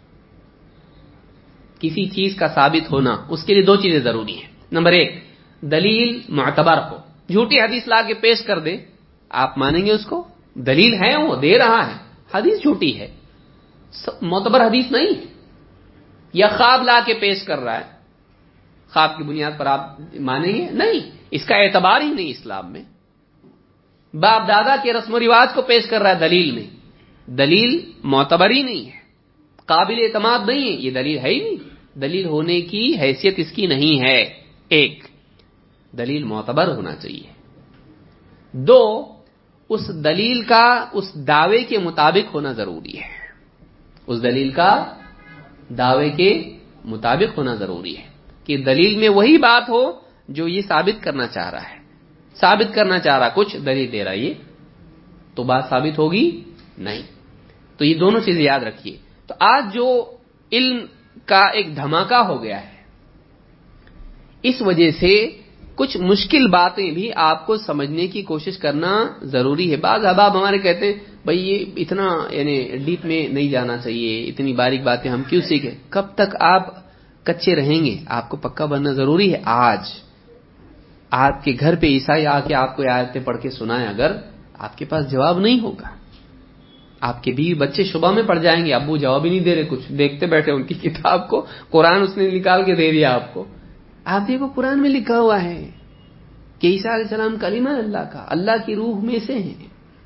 S1: کسی چیز کا ثابت ہونا، اس کے لیے دو چیزیں ضروری ہیں. نمبر ایک، دلیل معتبر ہو. جھوٹی حدیث لا کے پیش کر دے، آپ مانیں گے اس کو؟ دلیل ہے، وہ دے رہا ہے، حدیث جھوٹی ہے، معتبر حدیث نہیں. یا خواب لا کے پیش کر رہا ہے، خواب کی بنیاد پر آپ مانیں گے؟ نہیں، اس کا اعتبار ہی نہیں اسلام میں. باپ دادا کے رسم و رواج کو پیش کر رہا ہے دلیل میں، دلیل معتبر ہی نہیں ہے، قابل اعتماد نہیں ہے، یہ دلیل ہے ہی نہیں، دلیل ہونے کی حیثیت اس کی نہیں ہے. ایک، دلیل معتبر ہونا چاہیے. دو، اس دلیل کا اس دعوے کے مطابق ہونا ضروری ہے. اس دلیل کا دعوے کے مطابق ہونا ضروری ہے کہ دلیل میں وہی بات ہو جو یہ ثابت کرنا چاہ رہا ہے. ثابت کرنا چاہ رہا کچھ، دلیل دے رہا یہ، تو بات ثابت ہوگی نہیں. تو یہ دونوں چیزیں یاد رکھیے. تو آج جو علم کا ایک دھماکہ ہو گیا ہے، اس وجہ سے کچھ مشکل باتیں بھی آپ کو سمجھنے کی کوشش کرنا ضروری ہے. بعض احباب ہمارے کہتے ہیں بھئی یہ اتنا یعنی ڈیپ میں نہیں جانا چاہیے، اتنی باریک باتیں ہم کیوں سیکھیں؟ کب تک آپ کچے رہیں گے؟ آپ کو پکا بننا ضروری ہے. آج آپ کے گھر پہ عیسائی آ کے آپ کو آیتیں پڑھ کے سنائیں، اگر آپ کے پاس جواب نہیں ہوگا، آپ کے بیوی بچے شبہ میں پڑ جائیں گے، ابو جواب ہی نہیں دے رہے، کچھ دیکھتے بیٹھے ان کی کتاب کو، قرآن اس نے نکال کے دے دیا آپ کو. آپ دیکھو قرآن میں لکھا ہوا ہے کہ عیسیٰ علیہ السلام کلمہ اللہ کا، اللہ کی روح میں سے ہیں.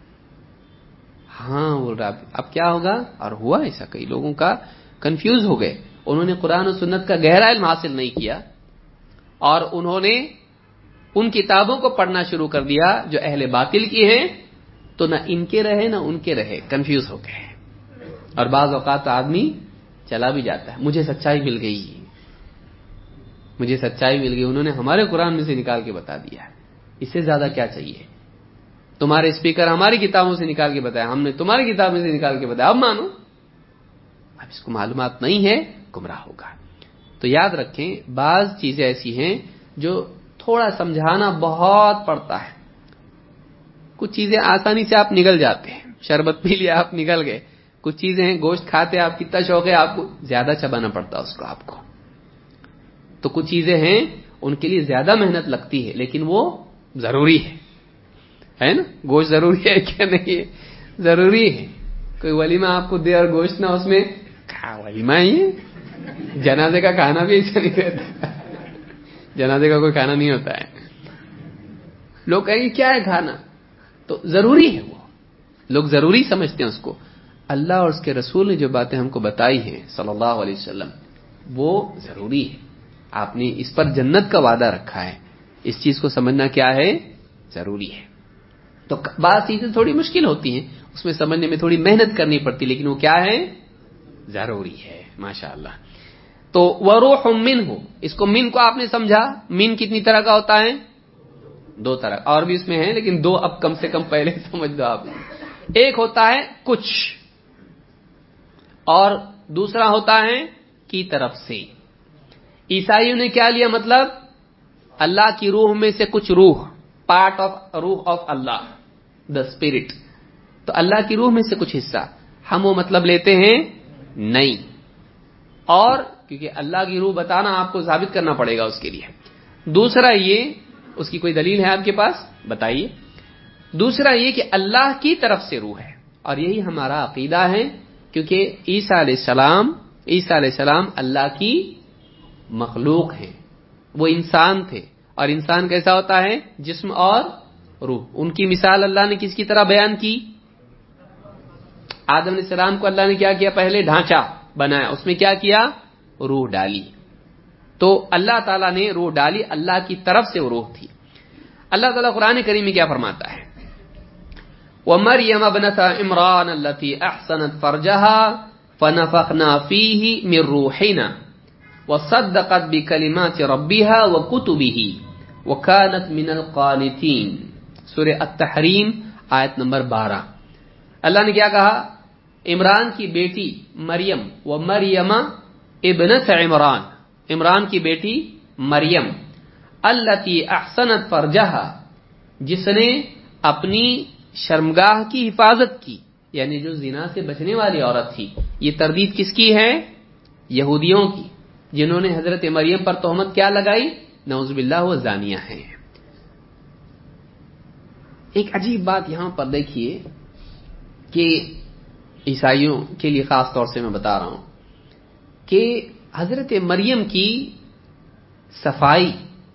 S1: ہاں بول رہا، اب کیا ہوگا؟ اور ہوا ایسا، کئی لوگوں کا کنفیوز ہو گئے، انہوں نے قرآن و سنت کا گہرا علم حاصل نہیں کیا اور انہوں نے ان کتابوں کو پڑھنا شروع کر دیا جو اہل باطل کی ہیں، تو نہ ان کے رہے نہ ان کے رہے، کنفیوز ہو گئے. اور بعض اوقات آدمی چلا بھی جاتا ہے، مجھے سچائی مل گئی، مجھے سچائی مل گئی، انہوں نے ہمارے قرآن میں سے نکال کے بتا دیا، اس سے زیادہ کیا چاہیے؟ تمہارے اسپیکر ہماری کتابوں سے نکال کے بتایا، ہم نے تمہاری کتاب میں سے نکال کے بتایا، اب مانو. اب اس کو معلومات نہیں ہے، گمراہ ہوگا. تو یاد رکھیں بعض چیزیں ایسی ہیں جو تھوڑا سمجھانا بہت پڑتا ہے. کچھ چیزیں آسانی سے آپ نگل جاتے ہیں، شربت پی لیا آپ نگل گئے. کچھ چیزیں ہیں، گوشت کھاتے آپ کتنا شوق ہے، آپ کو زیادہ چبانا پڑتا اس کو آپ کو. تو کچھ چیزیں ہیں ان کے لیے زیادہ محنت لگتی ہے لیکن وہ ضروری ہے، ہے نا؟ گوشت ضروری ہے کیا نہیں ہے؟ ضروری ہے. کوئی ولیمہ آپ کو دے اور گوشت نہ اس میں، کھا ولیمہ ہی ہے. جنازے کا کھانا بھی ایسا نہیں رہتا، جنازے کا کوئی کھانا نہیں ہوتا ہے. لوگ کہیں گے کیا ہے کھانا؟ تو ضروری ہے، وہ لوگ ضروری سمجھتے ہیں اس کو. اللہ اور اس کے رسول نے جو باتیں ہم کو بتائی ہیں صلی اللہ علیہ وسلم، وہ ضروری ہے. آپ نے اس پر جنت کا وعدہ رکھا ہے، اس چیز کو سمجھنا کیا ہے؟ ضروری ہے. تو بعض چیزیں تھوڑی مشکل ہوتی ہیں، اس میں سمجھنے میں تھوڑی محنت کرنی پڑتی، لیکن وہ کیا ہے؟ ضروری ہے. ماشاءاللہ. تو وروح منہ، اس کو من کو آپ نے سمجھا، من کتنی طرح کا ہوتا ہے؟ دو طرح، اور بھی اس میں ہیں لیکن دو اب کم سے کم پہلے سمجھ دو آپ. ایک ہوتا ہے کچھ، اور دوسرا ہوتا ہے کی طرف سے. عیسائیوں نے کیا لیا؟ مطلب اللہ کی روح میں سے کچھ روح، پارٹ آف روح آف اللہ، دا اسپرٹ. تو اللہ کی روح میں سے کچھ حصہ، ہم وہ مطلب لیتے ہیں نہیں. اور کیونکہ اللہ کی روح بتانا آپ کو ثابت کرنا پڑے گا اس کے لیے. دوسرا یہ، اس کی کوئی دلیل ہے آپ کے پاس؟ بتائیے. دوسرا یہ کہ اللہ کی طرف سے روح ہے، اور یہی ہمارا عقیدہ ہے، کیونکہ عیسیٰ علیہ السلام عیسیٰ علیہ السلام اللہ کی مخلوق ہیں. وہ انسان تھے، اور انسان کیسا ہوتا ہے؟ جسم اور روح. ان کی مثال اللہ نے کس کی طرح بیان کی؟ آدم علیہ السلام کو اللہ نے کیا کیا؟ پہلے ڈھانچہ بنایا، اس میں کیا کیا؟ روح ڈالی. تو اللہ تعالیٰ نے روح ڈالی، اللہ کی طرف سے وہ روح تھی. اللہ تعالیٰ قرآن کریم میں کیا فرماتا ہے؟ وَمَرْيَمَ ابْنَتَ عِمْرَانَ الَّتِي أَحْصَنَتْ فَرْجَهَا فَنَفَخْنَا فِيهِ مِنْ رُوحِنَا وَصَدَّقَتْ بِكَلِمَاتِ رَبِّهَا وَكُتُبِهِ وَكَانَتْ مِنَ الْقَانِتِينَ. سورہ التحریم آیت نمبر بارہ. اللہ نے کیا کہا؟ عمران کی بیٹی مریم، وَمَرْيَمَ ابْنَتَ عِمْرَان، عمران کی بیٹی مریم، الَّتِي أَحْصَنَتْ فَرْجَهَا، جس نے اپنی شرمگاہ کی حفاظت کی، یعنی جو زنا سے بچنے والی عورت تھی. یہ تردید کس کی ہے؟ یہودیوں کی، جنہوں نے حضرت مریم پر تہمت کیا لگائی؟ نعوذ باللہ وہ زانیہ ہیں. ایک عجیب بات یہاں پر دیکھیے کہ عیسائیوں کے لیے خاص طور سے میں بتا رہا ہوں کہ حضرت مریم کی صفائی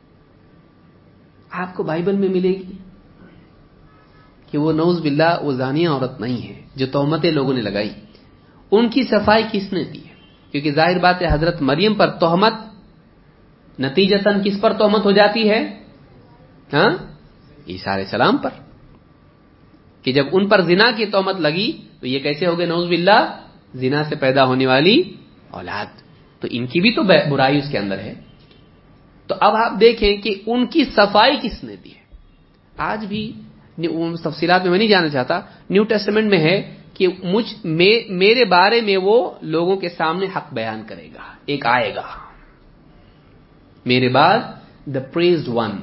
S1: آپ کو بائبل میں ملے گی کہ وہ نعوذ باللہ وہ زانیہ عورت نہیں ہے جو تہمتیں لوگوں نے لگائی. ان کی صفائی کس نے دی ہے؟ کیونکہ ظاہر بات ہے حضرت مریم پر تہمت نتیجتاً کس پر تہمت ہو جاتی ہے؟ ہاں، عیسیٰ علیہ السلام پر. کہ جب ان پر زنا کی تہمت لگی تو یہ کیسے ہو گئے؟ نعوذ باللہ زنا سے پیدا ہونے والی اولاد. تو ان کی بھی تو برائی اس کے اندر ہے. تو اب آپ دیکھیں کہ ان کی صفائی کس نے دی ہے. آج بھی تفصیلات میں میں نہیں جانا چاہتا، نیو ٹیسٹمنٹ میں ہے کہ مجھ میرے بارے میں وہ لوگوں کے سامنے حق بیان کرے گا. ایک آئے گا میرے بعد، دا پریزڈ ون،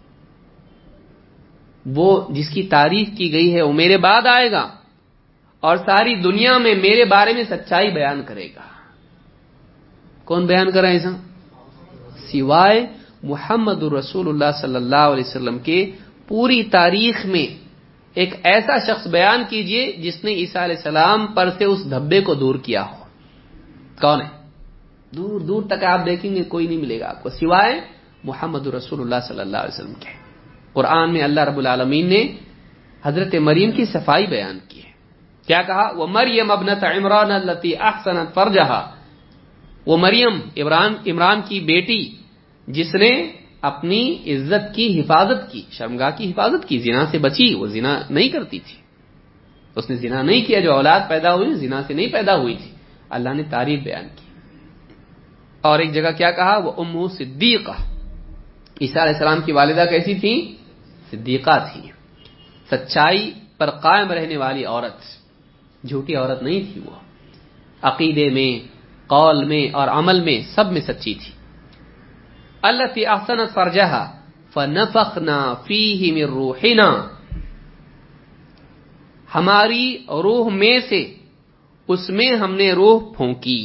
S1: وہ جس کی تعریف کی گئی ہے، وہ میرے بعد آئے گا اور ساری دنیا میں میرے بارے میں سچائی بیان کرے گا. کون بیان کرا ایسا؟ سوائے محمد رسول اللہ صلی اللہ علیہ وسلم کے پوری تاریخ میں ایک ایسا شخص بیان کیجئے جس نے عیسیٰ علیہ السلام پر سے اس دھبے کو دور کیا ہو. کون ہے؟ دور دور تک آپ دیکھیں گے کوئی نہیں ملے گا آپ کو سوائے محمد رسول اللہ صلی اللہ علیہ وسلم کے. قرآن میں اللہ رب العالمین نے حضرت مریم کی صفائی بیان کی ہے. کیا کہا؟ وَمَرْيَمَ ابْنَتَ عِمْرَانَ الَّتِي أَحْصَنَتْ فَرْجَهَا، وہ مریم عمران عمران کی بیٹی جس نے اپنی عزت کی حفاظت کی، شرمگاہ کی حفاظت کی، زنا سے بچی. وہ زنا نہیں کرتی تھی، اس نے زنا نہیں کیا. جو اولاد پیدا ہوئی زنا سے نہیں پیدا ہوئی تھی. اللہ نے تعریف بیان کی. اور ایک جگہ کیا کہا؟ وہ امہ صدیقہ، عیسیٰ علیہ السلام کی والدہ کیسی تھی؟ صدیقہ تھی، سچائی پر قائم رہنے والی عورت، جھوٹی عورت نہیں تھی. وہ عقیدے میں، قول میں اور عمل میں سب میں سچی تھی. التی احسنت فرجہا فنفخنا فیہ من روحنا، ہماری روح میں سے اس میں ہم نے روح پھونکی.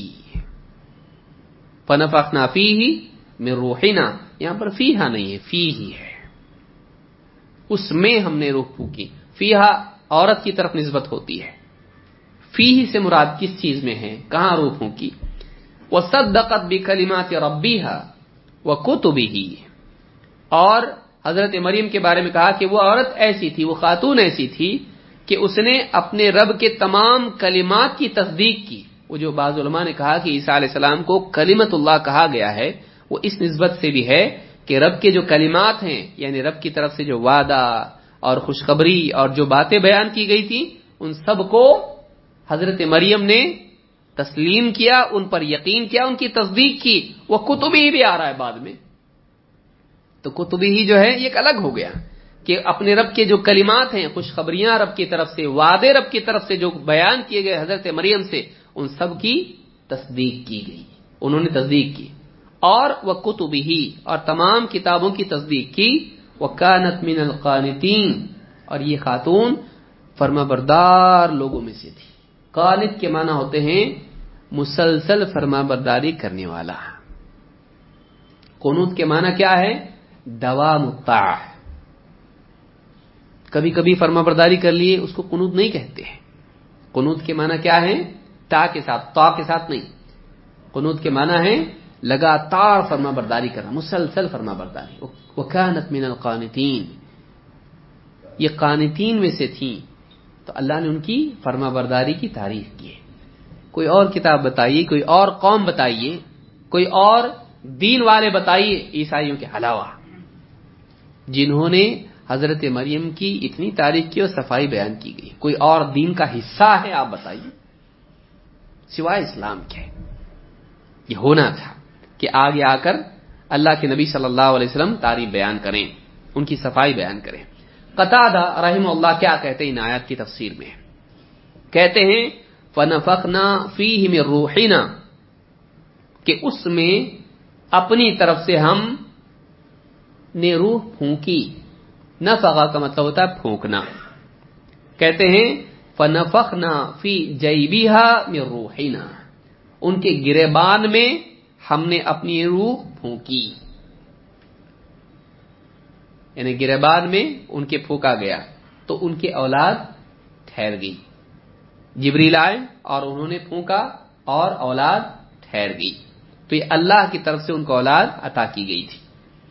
S1: فنفخنا فیہ من روحنا، یہاں پر فیہا نہیں ہے، فی ہی ہے. اس میں ہم نے روح پھونکی. فیہا عورت کی طرف نسبت ہوتی ہے. فیہ سے مراد کس چیز میں ہے؟ کہاں روح پھونکی؟ وصدقت بکلمات ربیہا وکتبہ، اور حضرت مریم کے بارے میں کہا کہ وہ عورت ایسی تھی، وہ خاتون ایسی تھی کہ اس نے اپنے رب کے تمام کلمات کی تصدیق کی. وہ جو بعض علماء نے کہا کہ عیسیٰ علیہ السلام کو کلمت اللہ کہا گیا ہے، وہ اس نسبت سے بھی ہے کہ رب کے جو کلمات ہیں، یعنی رب کی طرف سے جو وعدہ اور خوشخبری اور جو باتیں بیان کی گئی تھی، ان سب کو حضرت مریم نے تسلیم کیا، ان پر یقین کیا، ان کی تصدیق کی. وہ کتبی بھی آ رہا ہے بعد میں، تو کتبی ہی جو ہے یہ ایک الگ ہو گیا کہ اپنے رب کے جو کلمات ہیں، خوشخبریاں رب کی طرف سے، وعدے رب کی طرف سے جو بیان کیے گئے حضرت مریم سے، ان سب کی تصدیق کی گئی، انہوں نے تصدیق کی، اور وکتبہ اور تمام کتابوں کی تصدیق کی، وکانت من القانتین اور یہ خاتون فرما بردار لوگوں میں سے تھی۔ قانت کے معنی ہوتے ہیں مسلسل فرما برداری کرنے والا۔ قنوت کے معنی کیا ہے؟ دوام الطاعہ۔ کبھی کبھی فرما برداری کر لیے اس کو قنوت نہیں کہتے ہیں۔ قنوت کے معنی کیا ہے؟ تا کے ساتھ، تا کے ساتھ نہیں۔ قنوت کے معنی ہے لگاتار فرما برداری کرنا، مسلسل فرما برداری۔ وکانت من القانتین، یہ قانتین میں سے تھیں، تو اللہ نے ان کی فرما برداری کی تعریف کی ہے۔ کوئی اور کتاب بتائیے، کوئی اور قوم بتائیے، کوئی اور دین والے بتائیے عیسائیوں کے علاوہ جنہوں نے حضرت مریم کی اتنی تعریف کی اور صفائی بیان کی گئی، کوئی اور دین کا حصہ ہے آپ بتائیے سوائے اسلام کے۔ یہ ہونا تھا کہ آگے آ کر اللہ کے نبی صلی اللہ علیہ وسلم تعریف بیان کریں، ان کی صفائی بیان کریں۔ قتادہ رحمہ اللہ کیا کہتے ہیں ان آیات کی تفسیر میں؟ کہتے ہیں فَنَفَخْنَا فِيهِ مِن رُوحِنَا، کہ اس میں اپنی طرف سے ہم نے روح پھونکی۔ نفخہ کا مطلب ہوتا ہے پھونکنا۔ کہتے ہیں فَنَفَخْنَا فِي جَيْبِهَا مِن رُوحِنَا، ان کے گریبان میں ہم نے اپنی روح پھونکی، یعنی گریبان میں ان کے پھونکا گیا تو ان کی اولاد ٹھہر گئی۔ جبریل آئے اور انہوں نے پھونکا اور اولاد ٹھہر گئی، تو یہ اللہ کی طرف سے ان کو اولاد عطا کی گئی تھی۔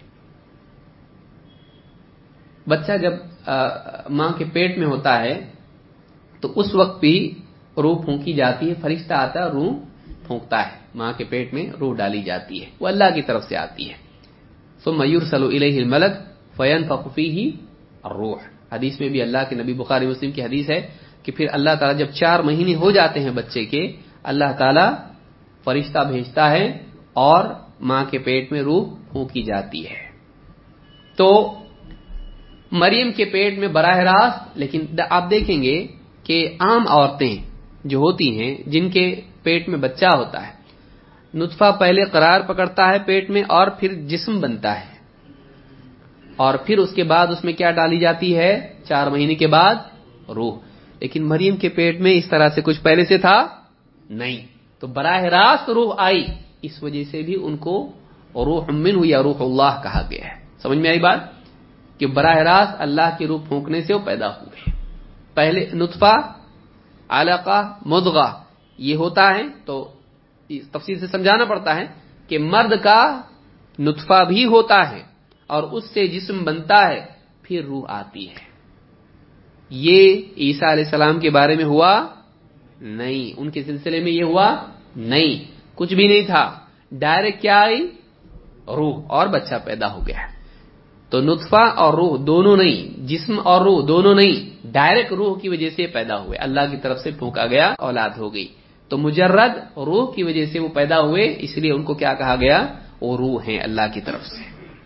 S1: بچہ جب ماں کے پیٹ میں ہوتا ہے تو اس وقت بھی روح پھونکی جاتی ہے، فرشتہ آتا ہے روح پھونکتا ہے، ماں کے پیٹ میں روح ڈالی جاتی ہے، وہ اللہ کی طرف سے آتی ہے۔ ثم يرسل الیہ الملک فینفخ فیہ الروح، حدیث میں بھی اللہ کے نبی، بخاری مسلم کی حدیث ہے کہ پھر اللہ تعالیٰ جب چار مہینے ہو جاتے ہیں بچے کے، اللہ تعالیٰ فرشتہ بھیجتا ہے اور ماں کے پیٹ میں روح پھونکی جاتی ہے۔ تو مریم کے پیٹ میں براہ راست، لیکن آپ دیکھیں گے کہ عام عورتیں جو ہوتی ہیں جن کے پیٹ میں بچہ ہوتا ہے، نطفہ پہلے قرار پکڑتا ہے پیٹ میں اور پھر جسم بنتا ہے، اور پھر اس کے بعد اس میں کیا ڈالی جاتی ہے؟ چار مہینے کے بعد روح۔ لیکن مریم کے پیٹ میں اس طرح سے کچھ پہلے سے تھا نہیں، تو براہ راست روح آئی، اس وجہ سے بھی ان کو روح منہ یا روح اللہ کہا گیا ہے۔ سمجھ میں آئی بات؟ کہ براہ راست اللہ کی روح پھونکنے سے وہ پیدا ہوئے۔ پہلے نطفہ، علقہ، مضغہ یہ ہوتا ہے، تو تفصیل سے سمجھانا پڑتا ہے کہ مرد کا نطفہ بھی ہوتا ہے اور اس سے جسم بنتا ہے، پھر روح آتی ہے۔ یہ عیسیٰ علیہ السلام کے بارے میں ہوا نہیں، ان کے سلسلے میں یہ ہوا نہیں، کچھ بھی نہیں تھا، ڈائریکٹ کیا آئی؟ روح، اور بچہ پیدا ہو گیا۔ تو نطفہ اور روح دونوں نہیں، جسم اور روح دونوں نہیں، ڈائریکٹ روح کی وجہ سے پیدا ہوئے، اللہ کی طرف سے پھونکا گیا، اولاد ہو گئی۔ تو مجرد روح کی وجہ سے وہ پیدا ہوئے، اس لیے ان کو کیا کہا گیا؟ وہ روح ہیں اللہ کی طرف سے۔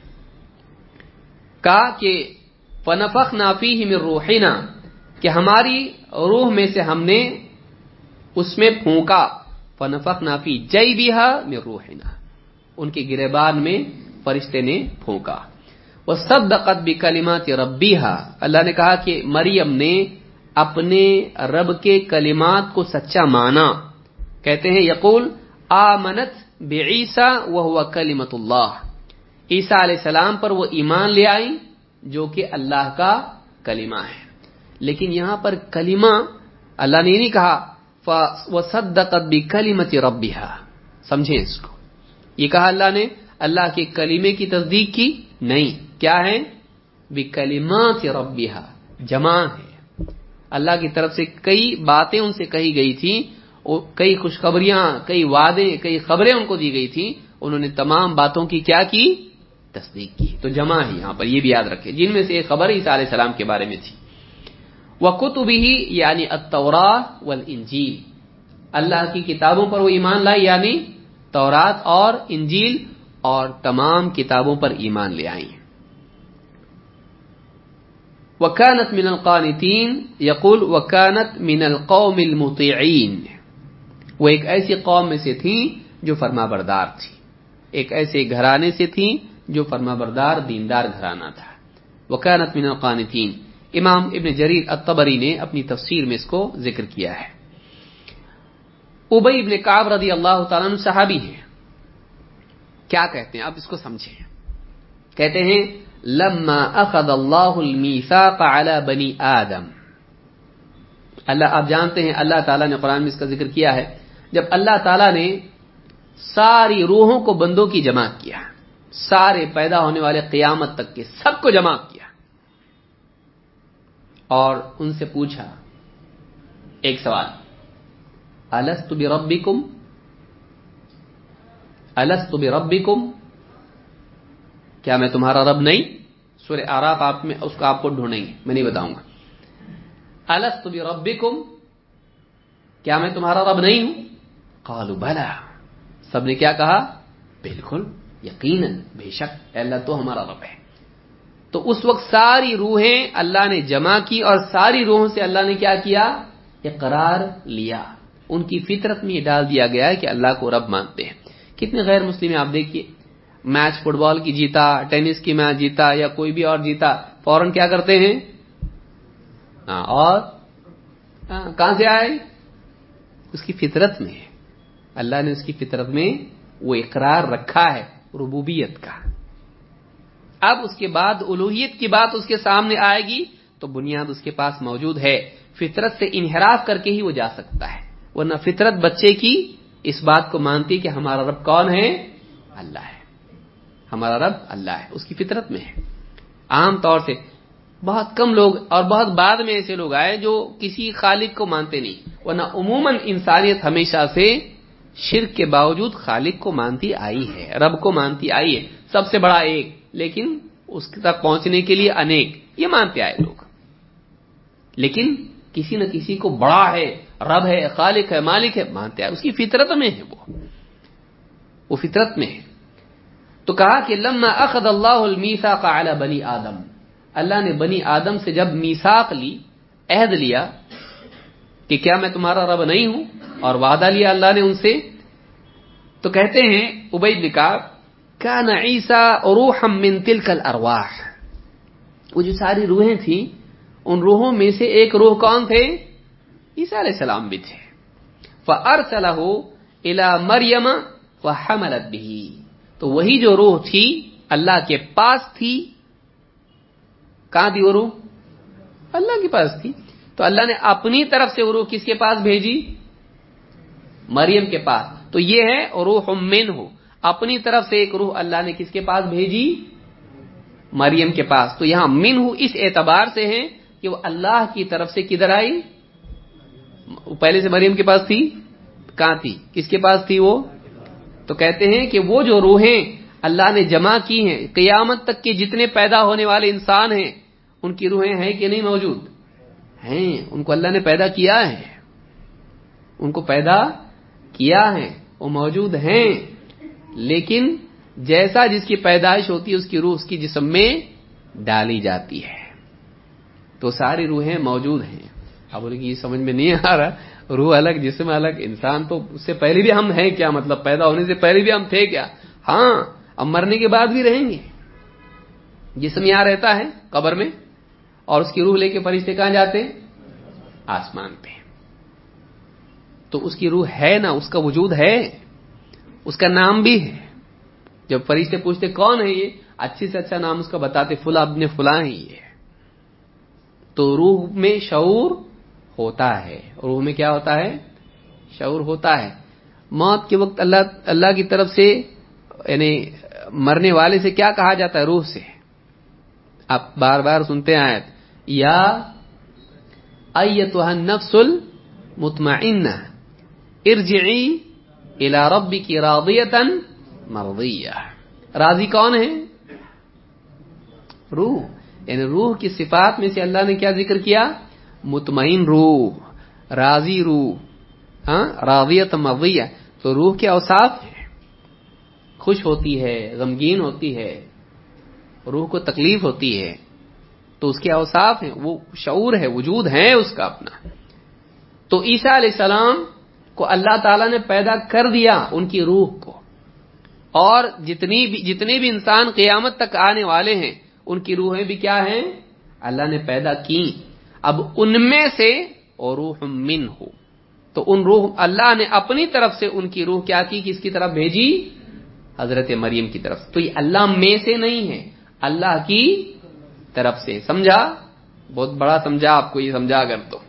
S1: کہا کہ فَنَفَخْنَا فِيهِ مِن رُوحِنَا، کہ ہماری روح میں سے ہم نے اس میں پھونکا، فَنَفَخْنَا فِي جَيْبِهَا مِن رُوحِنَا، ان کے گریبان میں فرشتے نے پھونکا۔ وَصَدَّقَتْ بِكَلِمَاتِ رَبِّهَا، اللہ نے کہا کہ مریم نے اپنے رب کے کلمات کو سچا مانا۔ کہتے ہیں یقول آمنت بعیسیٰ وہو کلمۃ اللہ، عیسیٰ علیہ السلام پر وہ ایمان لے آئی جو کہ اللہ کا کلمہ ہے۔ لیکن یہاں پر کلمہ اللہ نے نہیں کہا وَصَدَّقَتْ بِكَلِمَةِ رَبِّهَا، سمجھیں اس کو، یہ کہا اللہ نے اللہ کے کلمے کی تصدیق کی نہیں، کیا ہے؟ بِكَلِمَاتِ رَبِّهَا، جمع ہے، اللہ کی طرف سے کئی باتیں ان سے کہی گئی تھی، کئی خوشخبریاں، کئی وعدے، کئی خبریں ان کو دی گئی تھی، انہوں نے تمام باتوں کی کیا کی؟ تصدیق کی۔ تو جمع ہے یہاں پر، یہ بھی یاد رکھیں، جن میں سے ایک خبر عیسیٰ علیہ السلام کے بارے میں تھی۔ وَكُتُبِهِ یعنی التوراۃ والانجیل، اللہ کی کتابوں پر وہ ایمان لائی، یعنی تورات اور انجیل، اور تمام کتابوں پر ایمان لے آئی۔ وَكَانَتْ مِنَ الْقَانِتِينَ، يقول وَكَانَتْ مِنَ الْقَوْمِ الْمُطِيعِينَ، وہ ایک ایسی قوم میں سے تھی جو فرما بردار تھی، ایک ایسے گھرانے سے تھی جو فرما بردار دیندار گھرانہ تھا۔ وَكَانَتْ مِنَ الْقَانِتِينَ، امام ابن جریر الطبری نے اپنی تفسیر میں اس کو ذکر کیا ہے۔ ابی ابن کعب رضی اللہ تعالیٰ عنہ صحابی ہیں، کیا کہتے ہیں اب اس کو سمجھیں۔ کہتے ہیں لما اخذ اللہ المیثاق علی بنی آدم، اللہ آپ جانتے ہیں اللہ تعالیٰ نے قرآن میں اس کا ذکر کیا ہے، جب اللہ تعالیٰ نے ساری روحوں کو بندوں کی جمع کیا، سارے پیدا ہونے والے قیامت تک کے سب کو جمع کیا اور ان سے پوچھا ایک سوال، الست بربکم الست بربکم، کیا میں تمہارا رب نہیں؟ سورہ اعراف آپ میں اس کو آپ کو ڈھونڈیں گے، میں نہیں بتاؤں گا۔ الست بربکم، کیا میں تمہارا رب نہیں ہوں؟ قالوا بلا، سب نے کیا کہا؟ بالکل، یقیناً، بے شک اللہ تو ہمارا رب ہے۔ تو اس وقت ساری روحیں اللہ نے جمع کی اور ساری روحوں سے اللہ نے کیا کیا؟ اقرار لیا، ان کی فطرت میں یہ ڈال دیا گیا ہے کہ اللہ کو رب مانتے ہیں۔ کتنے غیر مسلم ہیں آپ دیکھیے، میچ فٹ بال کی جیتا، ٹینس کی میچ جیتا یا کوئی بھی اور جیتا، فوراً کیا کرتے ہیں؟ ہاں، اور کہاں سے آئے؟ اس کی فطرت میں ہے، اللہ نے اس کی فطرت میں وہ اقرار رکھا ہے ربوبیت کا۔ اب اس کے بعد الوہیت کی بات اس کے سامنے آئے گی تو بنیاد اس کے پاس موجود ہے، فطرت سے انحراف کر کے ہی وہ جا سکتا ہے، ورنہ فطرت بچے کی اس بات کو مانتی کہ ہمارا رب کون ہے؟ اللہ ہے، ہمارا رب اللہ ہے، اس کی فطرت میں ہے۔ عام طور سے بہت کم لوگ اور بہت بعد میں ایسے لوگ آئے جو کسی خالق کو مانتے نہیں، ورنہ عموماً انسانیت ہمیشہ سے شرک کے باوجود خالق کو مانتی آئی ہے، رب کو مانتی آئی ہے، سب سے بڑا ایک، لیکن اس تک پہنچنے کے لیے انیک، یہ مانتے آئے لوگ۔ لیکن کسی نہ کسی کو بڑا ہے، رب ہے، خالق ہے، مالک ہے، مانتے آئے، اس کی فطرت میں ہے، وہ وہ فطرت میں ہے۔ تو کہا کہ لما اخذ اللہ المیثاق علی بنی آدم، اللہ نے بنی آدم سے جب میثاق لی، عہد لیا کہ کیا میں تمہارا رب نہیں ہوں، اور وعدہ لیا اللہ نے ان سے، تو کہتے ہیں ابی بن کعب کان عیسی روحا من تلک الارواح، وہ جو ساری روحیں تھیں ان روحوں میں سے ایک روح کون تھے؟ عیسیٰ علیہ السلام بھی تھے۔ فارسلہ الی مریم فحملت به، تو وہی جو روح تھی اللہ کے پاس تھی، کہاں تھی وہ روح؟ اللہ کے پاس تھی، تو اللہ نے اپنی طرف سے وہ روح کس کے پاس بھیجی؟ مریم کے پاس۔ تو یہ ہے روح منہ، اپنی طرف سے ایک روح اللہ نے کس کے پاس بھیجی؟ مریم کے پاس۔ تو یہاں منہ اس اعتبار سے ہے کہ وہ اللہ کی طرف سے کدھر آئی؟ پہلے سے مریم کے پاس تھی، کہاں تھی؟ کس کے پاس تھی وہ؟ تو کہتے ہیں کہ وہ جو روحیں اللہ نے جمع کی ہیں، قیامت تک کے جتنے پیدا ہونے والے انسان ہیں ان کی روحیں ہیں کہ نہیں موجود؟ ہیں، ان کو اللہ نے پیدا کیا ہے، ان کو پیدا کیا ہے، وہ موجود ہیں، لیکن جیسا جس کی پیدائش ہوتی ہے اس کی روح اس کی جسم میں ڈالی جاتی ہے، تو ساری روحیں موجود ہیں۔ اب بولے کہ یہ سمجھ میں نہیں آ رہا، روح الگ جسم الگ، انسان تو اس سے پہلے بھی ہم ہیں کیا؟ مطلب پیدا ہونے سے پہلے بھی ہم تھے کیا؟ ہاں، اب مرنے کے بعد بھی رہیں گے۔ جسم یہاں رہتا ہے قبر میں، اور اس کی روح لے کے فرشتے کہاں جاتے ہیں؟ آسمان پہ۔ تو اس کی روح ہے نا، اس کا وجود ہے، اس کا نام بھی ہے۔ جب فرشتے پوچھتے کون ہے یہ، اچھی سے اچھا نام اس کا بتاتے، فلاں ابن فلاں ہی یہ۔ تو روح میں شعور ہوتا ہے، روح میں کیا ہوتا ہے؟ شعور ہوتا ہے۔ موت کے وقت اللہ اللہ کی طرف سے یعنی مرنے والے سے کیا کہا جاتا ہے؟ روح سے۔ آپ بار بار سنتے ہیں آیت، یا ایتھا النفس المطمئنہ ارجعی الی ربک راضیۃ مرضیہ۔ راضی کون ہے؟ روح، یعنی روح کی صفات میں سے اللہ نے کیا ذکر کیا؟ مطمئن روح، راضی روح، ہاں، راضیۃ مرضیہ۔ تو روح کے اوصاف ہیں، خوش ہوتی ہے، غمگین ہوتی ہے، روح کو تکلیف ہوتی ہے، تو اس کے اوصاف ہیں، وہ شعور ہے، وجود ہے اس کا اپنا۔ تو عیسیٰ علیہ السلام کو اللہ تعالیٰ نے پیدا کر دیا ان کی روح کو، اور جتنی بھی جتنے بھی انسان قیامت تک آنے والے ہیں ان کی روحیں بھی کیا ہیں؟ اللہ نے پیدا کی۔ اب ان میں سے روح منہ، تو ان روح اللہ نے اپنی طرف سے ان کی روح کیا کی، کس کی طرف بھیجی؟ حضرت مریم کی طرف۔ تو یہ اللہ میں سے نہیں ہے، اللہ کی طرف سے۔ سمجھا؟ بہت بڑا سمجھا آپ کو یہ سمجھا کر تو۔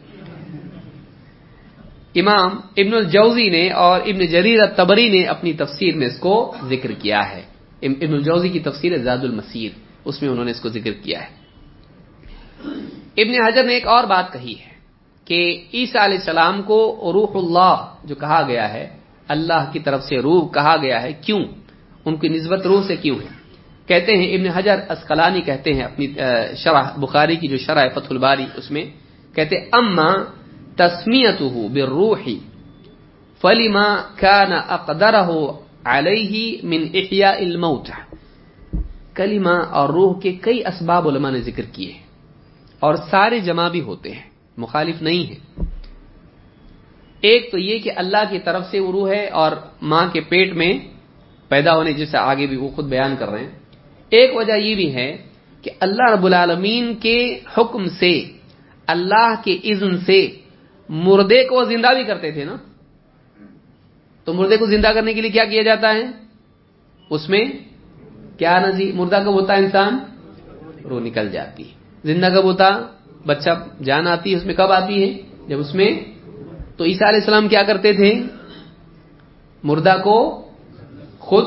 S1: امام ابن الجوزی نے اور ابن جریر الطبری نے اپنی تفسیر میں اس کو ذکر کیا ہے۔ ابن الجوزی کی تفسیر زاد المسیر، اس میں انہوں نے اس کو ذکر کیا ہے۔ ابن حجر نے ایک اور بات کہی ہے کہ عیسیٰ علیہ السلام کو روح اللہ جو کہا گیا ہے، اللہ کی طرف سے روح کہا گیا ہے، کیوں؟ ان کی نسبت روح سے کیوں ہے؟ کہتے ہیں ابن حجر اسقلانی کہتے ہیں اپنی شرح بخاری کی جو شرح فتح الباری، اس میں کہتے ہیں اما تسمیتہ بالروح فلما كان اقدرہ علیہ من احیاء الموتى۔ کلمہ اور روح کے کئی اسباب علماء نے ذکر کیے اور سارے جمع بھی ہوتے ہیں، مخالف نہیں ہے۔ ایک تو یہ کہ اللہ کی طرف سے وہ روح ہے اور ماں کے پیٹ میں پیدا ہونے، جیسے آگے بھی وہ خود بیان کر رہے ہیں۔ ایک وجہ یہ بھی ہے کہ اللہ رب العالمین کے حکم سے، اللہ کے اذن سے مردے کو زندہ بھی کرتے تھے نا، تو مردے کو زندہ کرنے کے لیے کیا کیا جاتا ہے؟ اس میں کیا نزی مردہ کب ہوتا ہے؟ انسان روح نکل جاتی ہے۔ زندہ کب ہوتا؟ بچہ جان آتی ہے اس میں، کب آتی ہے؟ جب اس میں۔ تو عیسیٰ علیہ السلام کیا کرتے تھے؟ مردہ کو خود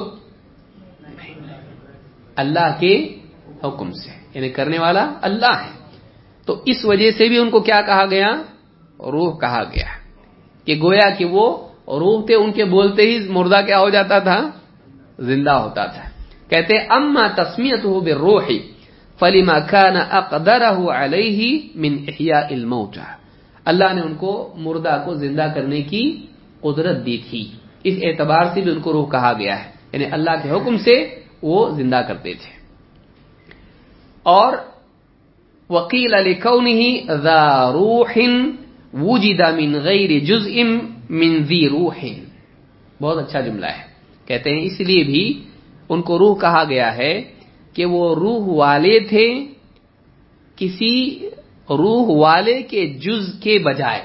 S1: اللہ کے حکم سے، یعنی کرنے والا اللہ ہے، تو اس وجہ سے بھی ان کو کیا کہا گیا؟ روح کہا گیا، کہ گویا کہ وہ روح تھے، ان کے بولتے ہی مردہ کیا ہو جاتا تھا؟ زندہ ہوتا تھا۔ کہتے اما تسمیتہ بالروح فلما كان اقدرہ علیہ من احیاء الموتى، اللہ نے ان کو مردہ کو زندہ کرنے کی قدرت دی تھی، اس اعتبار سے بھی ان کو روح کہا گیا ہے، یعنی اللہ کے حکم سے وہ زندہ کرتے تھے۔ اور وقیل لکونہ ذا روح وجد من غیر جزء من ذی روح، بہت اچھا جملہ ہے۔ کہتے ہیں اس لیے بھی ان کو روح کہا گیا ہے کہ وہ روح والے تھے کسی روح والے کے جز کے بجائے،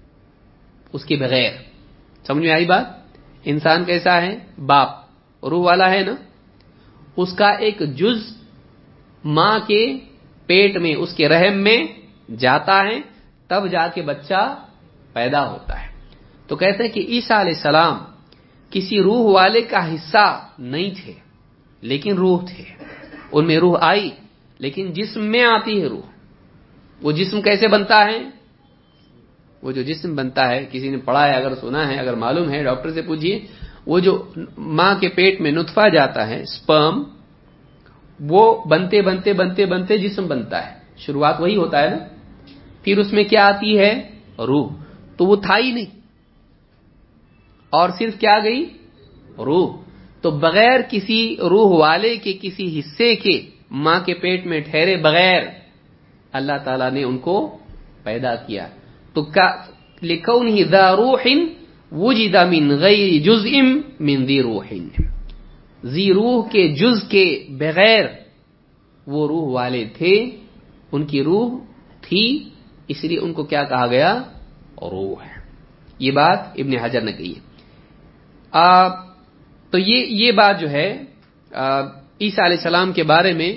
S1: اس کے بغیر۔ سمجھ میں آئی بات؟ انسان کیسا ہے؟ باپ روح والا ہے نا، اس کا ایک جز ماں کے پیٹ میں، اس کے رحم میں جاتا ہے، تب جا کے بچہ پیدا ہوتا ہے۔ تو کہتے ہیں کہ عیسیٰ علیہ السلام کسی روح والے کا حصہ نہیں تھے، لیکن روح تھے، ان میں روح آئی، لیکن جسم میں آتی ہے روح۔ وہ جسم کیسے بنتا ہے؟ وہ جو جسم بنتا ہے، کسی نے پڑھا ہے، اگر سنا ہے، اگر معلوم ہے ڈاکٹر سے پوچھئے، وہ جو ماں کے پیٹ میں نطفہ جاتا ہے، سپرم، وہ بنتے بنتے بنتے بنتے جسم بنتا ہے، شروعات وہی ہوتا ہے نا، پھر اس میں کیا آتی ہے؟ روح۔ تو وہ تھا ہی نہیں، اور صرف کیا گئی؟ روح۔ تو بغیر کسی روح والے کے کسی حصے کے ماں کے پیٹ میں ٹھہرے بغیر اللہ تعالیٰ نے ان کو پیدا کیا۔ تو لکونہ ذا روح وجد من غیر جزء من ذی روح، ذی روح کے جز کے بغیر وہ روح والے تھے، ان کی روح تھی، اس لیے ان کو کیا کہا گیا؟ روح ہے۔ یہ بات ابن حجر نے کہی ہے۔ تو یہ یہ بات جو ہے عیسیٰ علیہ السلام کے بارے میں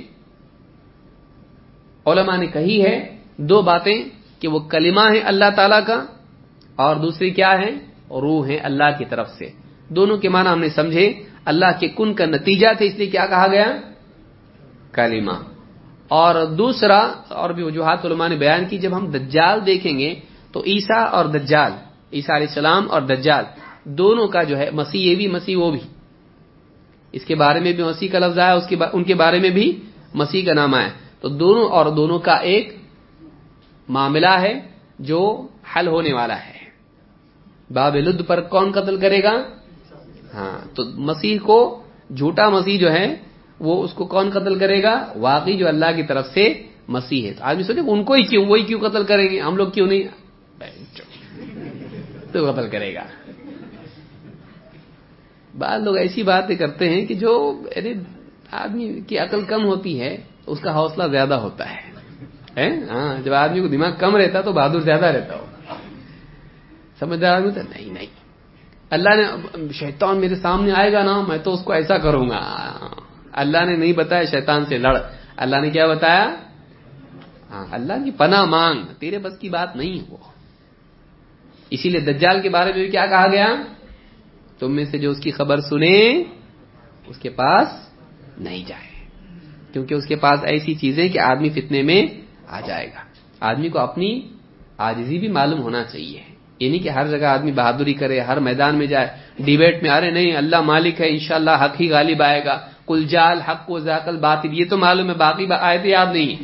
S1: علماء نے کہی ہے، دو باتیں، کہ وہ کلمہ ہے اللہ تعالیٰ کا، اور دوسری کیا ہے؟ روح ہے اللہ کی طرف سے۔ دونوں کے معنی ہم نے سمجھے، اللہ کے کن کا نتیجہ تھے، اس لیے کیا کہا گیا؟ کلمہ۔ اور دوسرا، اور بھی وجوہات علماء نے بیان کی، جب ہم دجال دیکھیں گے تو عیسیٰ اور دجال، عیسیٰ علیہ السلام اور دجال دونوں کا جو ہے، مسیح یہ بھی مسیح وہ بھی، اس کے بارے میں بھی مسیح کا لفظ آیا، اس کے ان کے بارے میں بھی مسیح کا نام آیا، تو دونوں اور دونوں کا ایک معاملہ ہے جو حل ہونے والا ہے۔ باب لد پر کون قتل کرے گا؟ ہاں، تو مسیح کو، جھوٹا مسیح جو ہے وہ، اس کو کون قتل کرے گا؟ واقعی جو اللہ کی طرف سے مسیح ہے۔ تو آدمی سوچے ان کو ہی کیوں، وہی کیوں قتل کریں گے، ہم لوگ کیوں نہیں؟ تو قتل کرے گا۔ بعض لوگ ایسی باتیں کرتے ہیں کہ جو ارے آدمی کی عقل کم ہوتی ہے اس کا حوصلہ زیادہ ہوتا ہے. ہاں جب آدمی کو دماغ کم رہتا تو بہادر زیادہ رہتا ہو. سمجھدار آدمی تو نہیں نہیں اللہ نے شیطان میرے سامنے آئے گا نا میں تو اس کو ایسا کروں گا. اللہ نے نہیں بتایا شیطان سے لڑ. اللہ نے کیا بتایا؟ ہاں اللہ کی پناہ مانگ. تیرے بس کی بات نہیں ہے وہ. اسی لیے دجال کے بارے میں بھی کیا کہا گیا؟ تم میں سے جو اس کی خبر سنے اس کے پاس نہیں جائے، کیونکہ اس کے پاس ایسی چیزیں کہ آدمی فتنے میں آ جائے گا. آدمی کو اپنی عاجزی بھی معلوم ہونا چاہیے. یہ نہیں کہ ہر جگہ آدمی بہادری کرے، ہر میدان میں جائے ڈیبیٹ میں. ارے نہیں اللہ مالک ہے انشاءاللہ حق ہی غالب آئے گا. کل جال حق و ذاق الباطل یہ تو معلوم ہے، باقی آیتیں یاد نہیں ہے.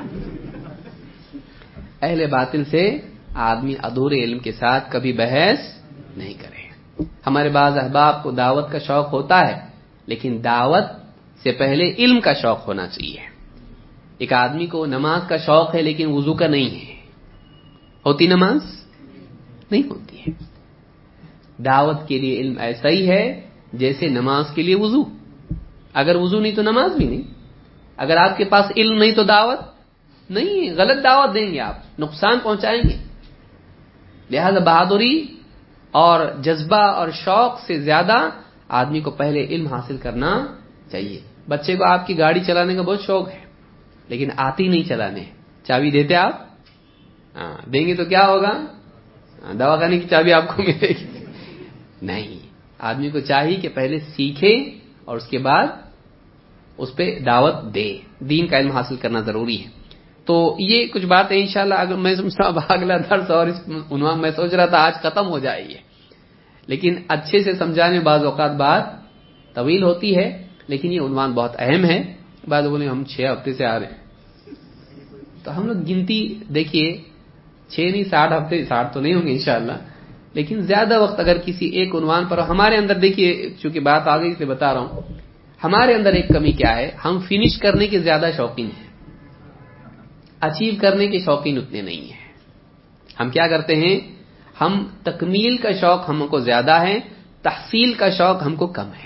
S1: اہل باطل سے آدمی ادھورے علم کے ساتھ کبھی بحث نہیں کرے. ہمارے بعض احباب کو دعوت کا شوق ہوتا ہے لیکن دعوت سے پہلے علم کا شوق ہونا چاہیے. ایک آدمی کو نماز کا شوق ہے لیکن وضو کا نہیں ہے، ہوتی نماز نہیں ہوتی ہے. دعوت کے لیے علم ایسا ہی ہے جیسے نماز کے لیے وضو. اگر وضو نہیں تو نماز بھی نہیں. اگر آپ کے پاس علم نہیں تو دعوت نہیں. غلط دعوت دیں گے آپ، نقصان پہنچائیں گے. لہذا بہادری اور جذبہ اور شوق سے زیادہ آدمی کو پہلے علم حاصل کرنا چاہیے. بچے کو آپ کی گاڑی چلانے کا بہت شوق ہے لیکن آتی نہیں چلانے، چابی دیتے آپ؟ ہاں دیں گے تو کیا ہوگا؟ دوا خانے کی چابی آپ کو ملے گی نہیں. آدمی کو چاہیے کہ پہلے سیکھے اور اس کے بعد اس پہ دعوت دے. دین کا علم حاصل کرنا ضروری ہے. تو یہ کچھ باتیں انشاءاللہ اگر میں اگلا درس اور اس عنوان میں سوچ رہا تھا آج ختم ہو جائے گی، لیکن اچھے سے سمجھانے میں بعض اوقات بات طویل ہوتی ہے، لیکن یہ عنوان بہت اہم ہے. بعد بولے ہم چھ ہفتے سے آ رہے ہیں تو ہم لوگ گنتی دیکھیے چھ نہیں ساٹھ ہفتے، ساٹھ تو نہیں ہوں گے انشاءاللہ، لیکن زیادہ وقت اگر کسی ایک عنوان پر. ہمارے اندر دیکھیے چونکہ بات آ گئی اس لیے بتا رہا ہوں، ہمارے اندر ایک کمی کیا ہے، ہم فنش کرنے کے زیادہ شوقین ہیں، اچیو کرنے کے شوقین اتنے نہیں ہیں. ہم کیا کرتے ہیں، ہم تکمیل کا شوق ہم کو زیادہ ہے، تحصیل کا شوق ہم کو کم ہے.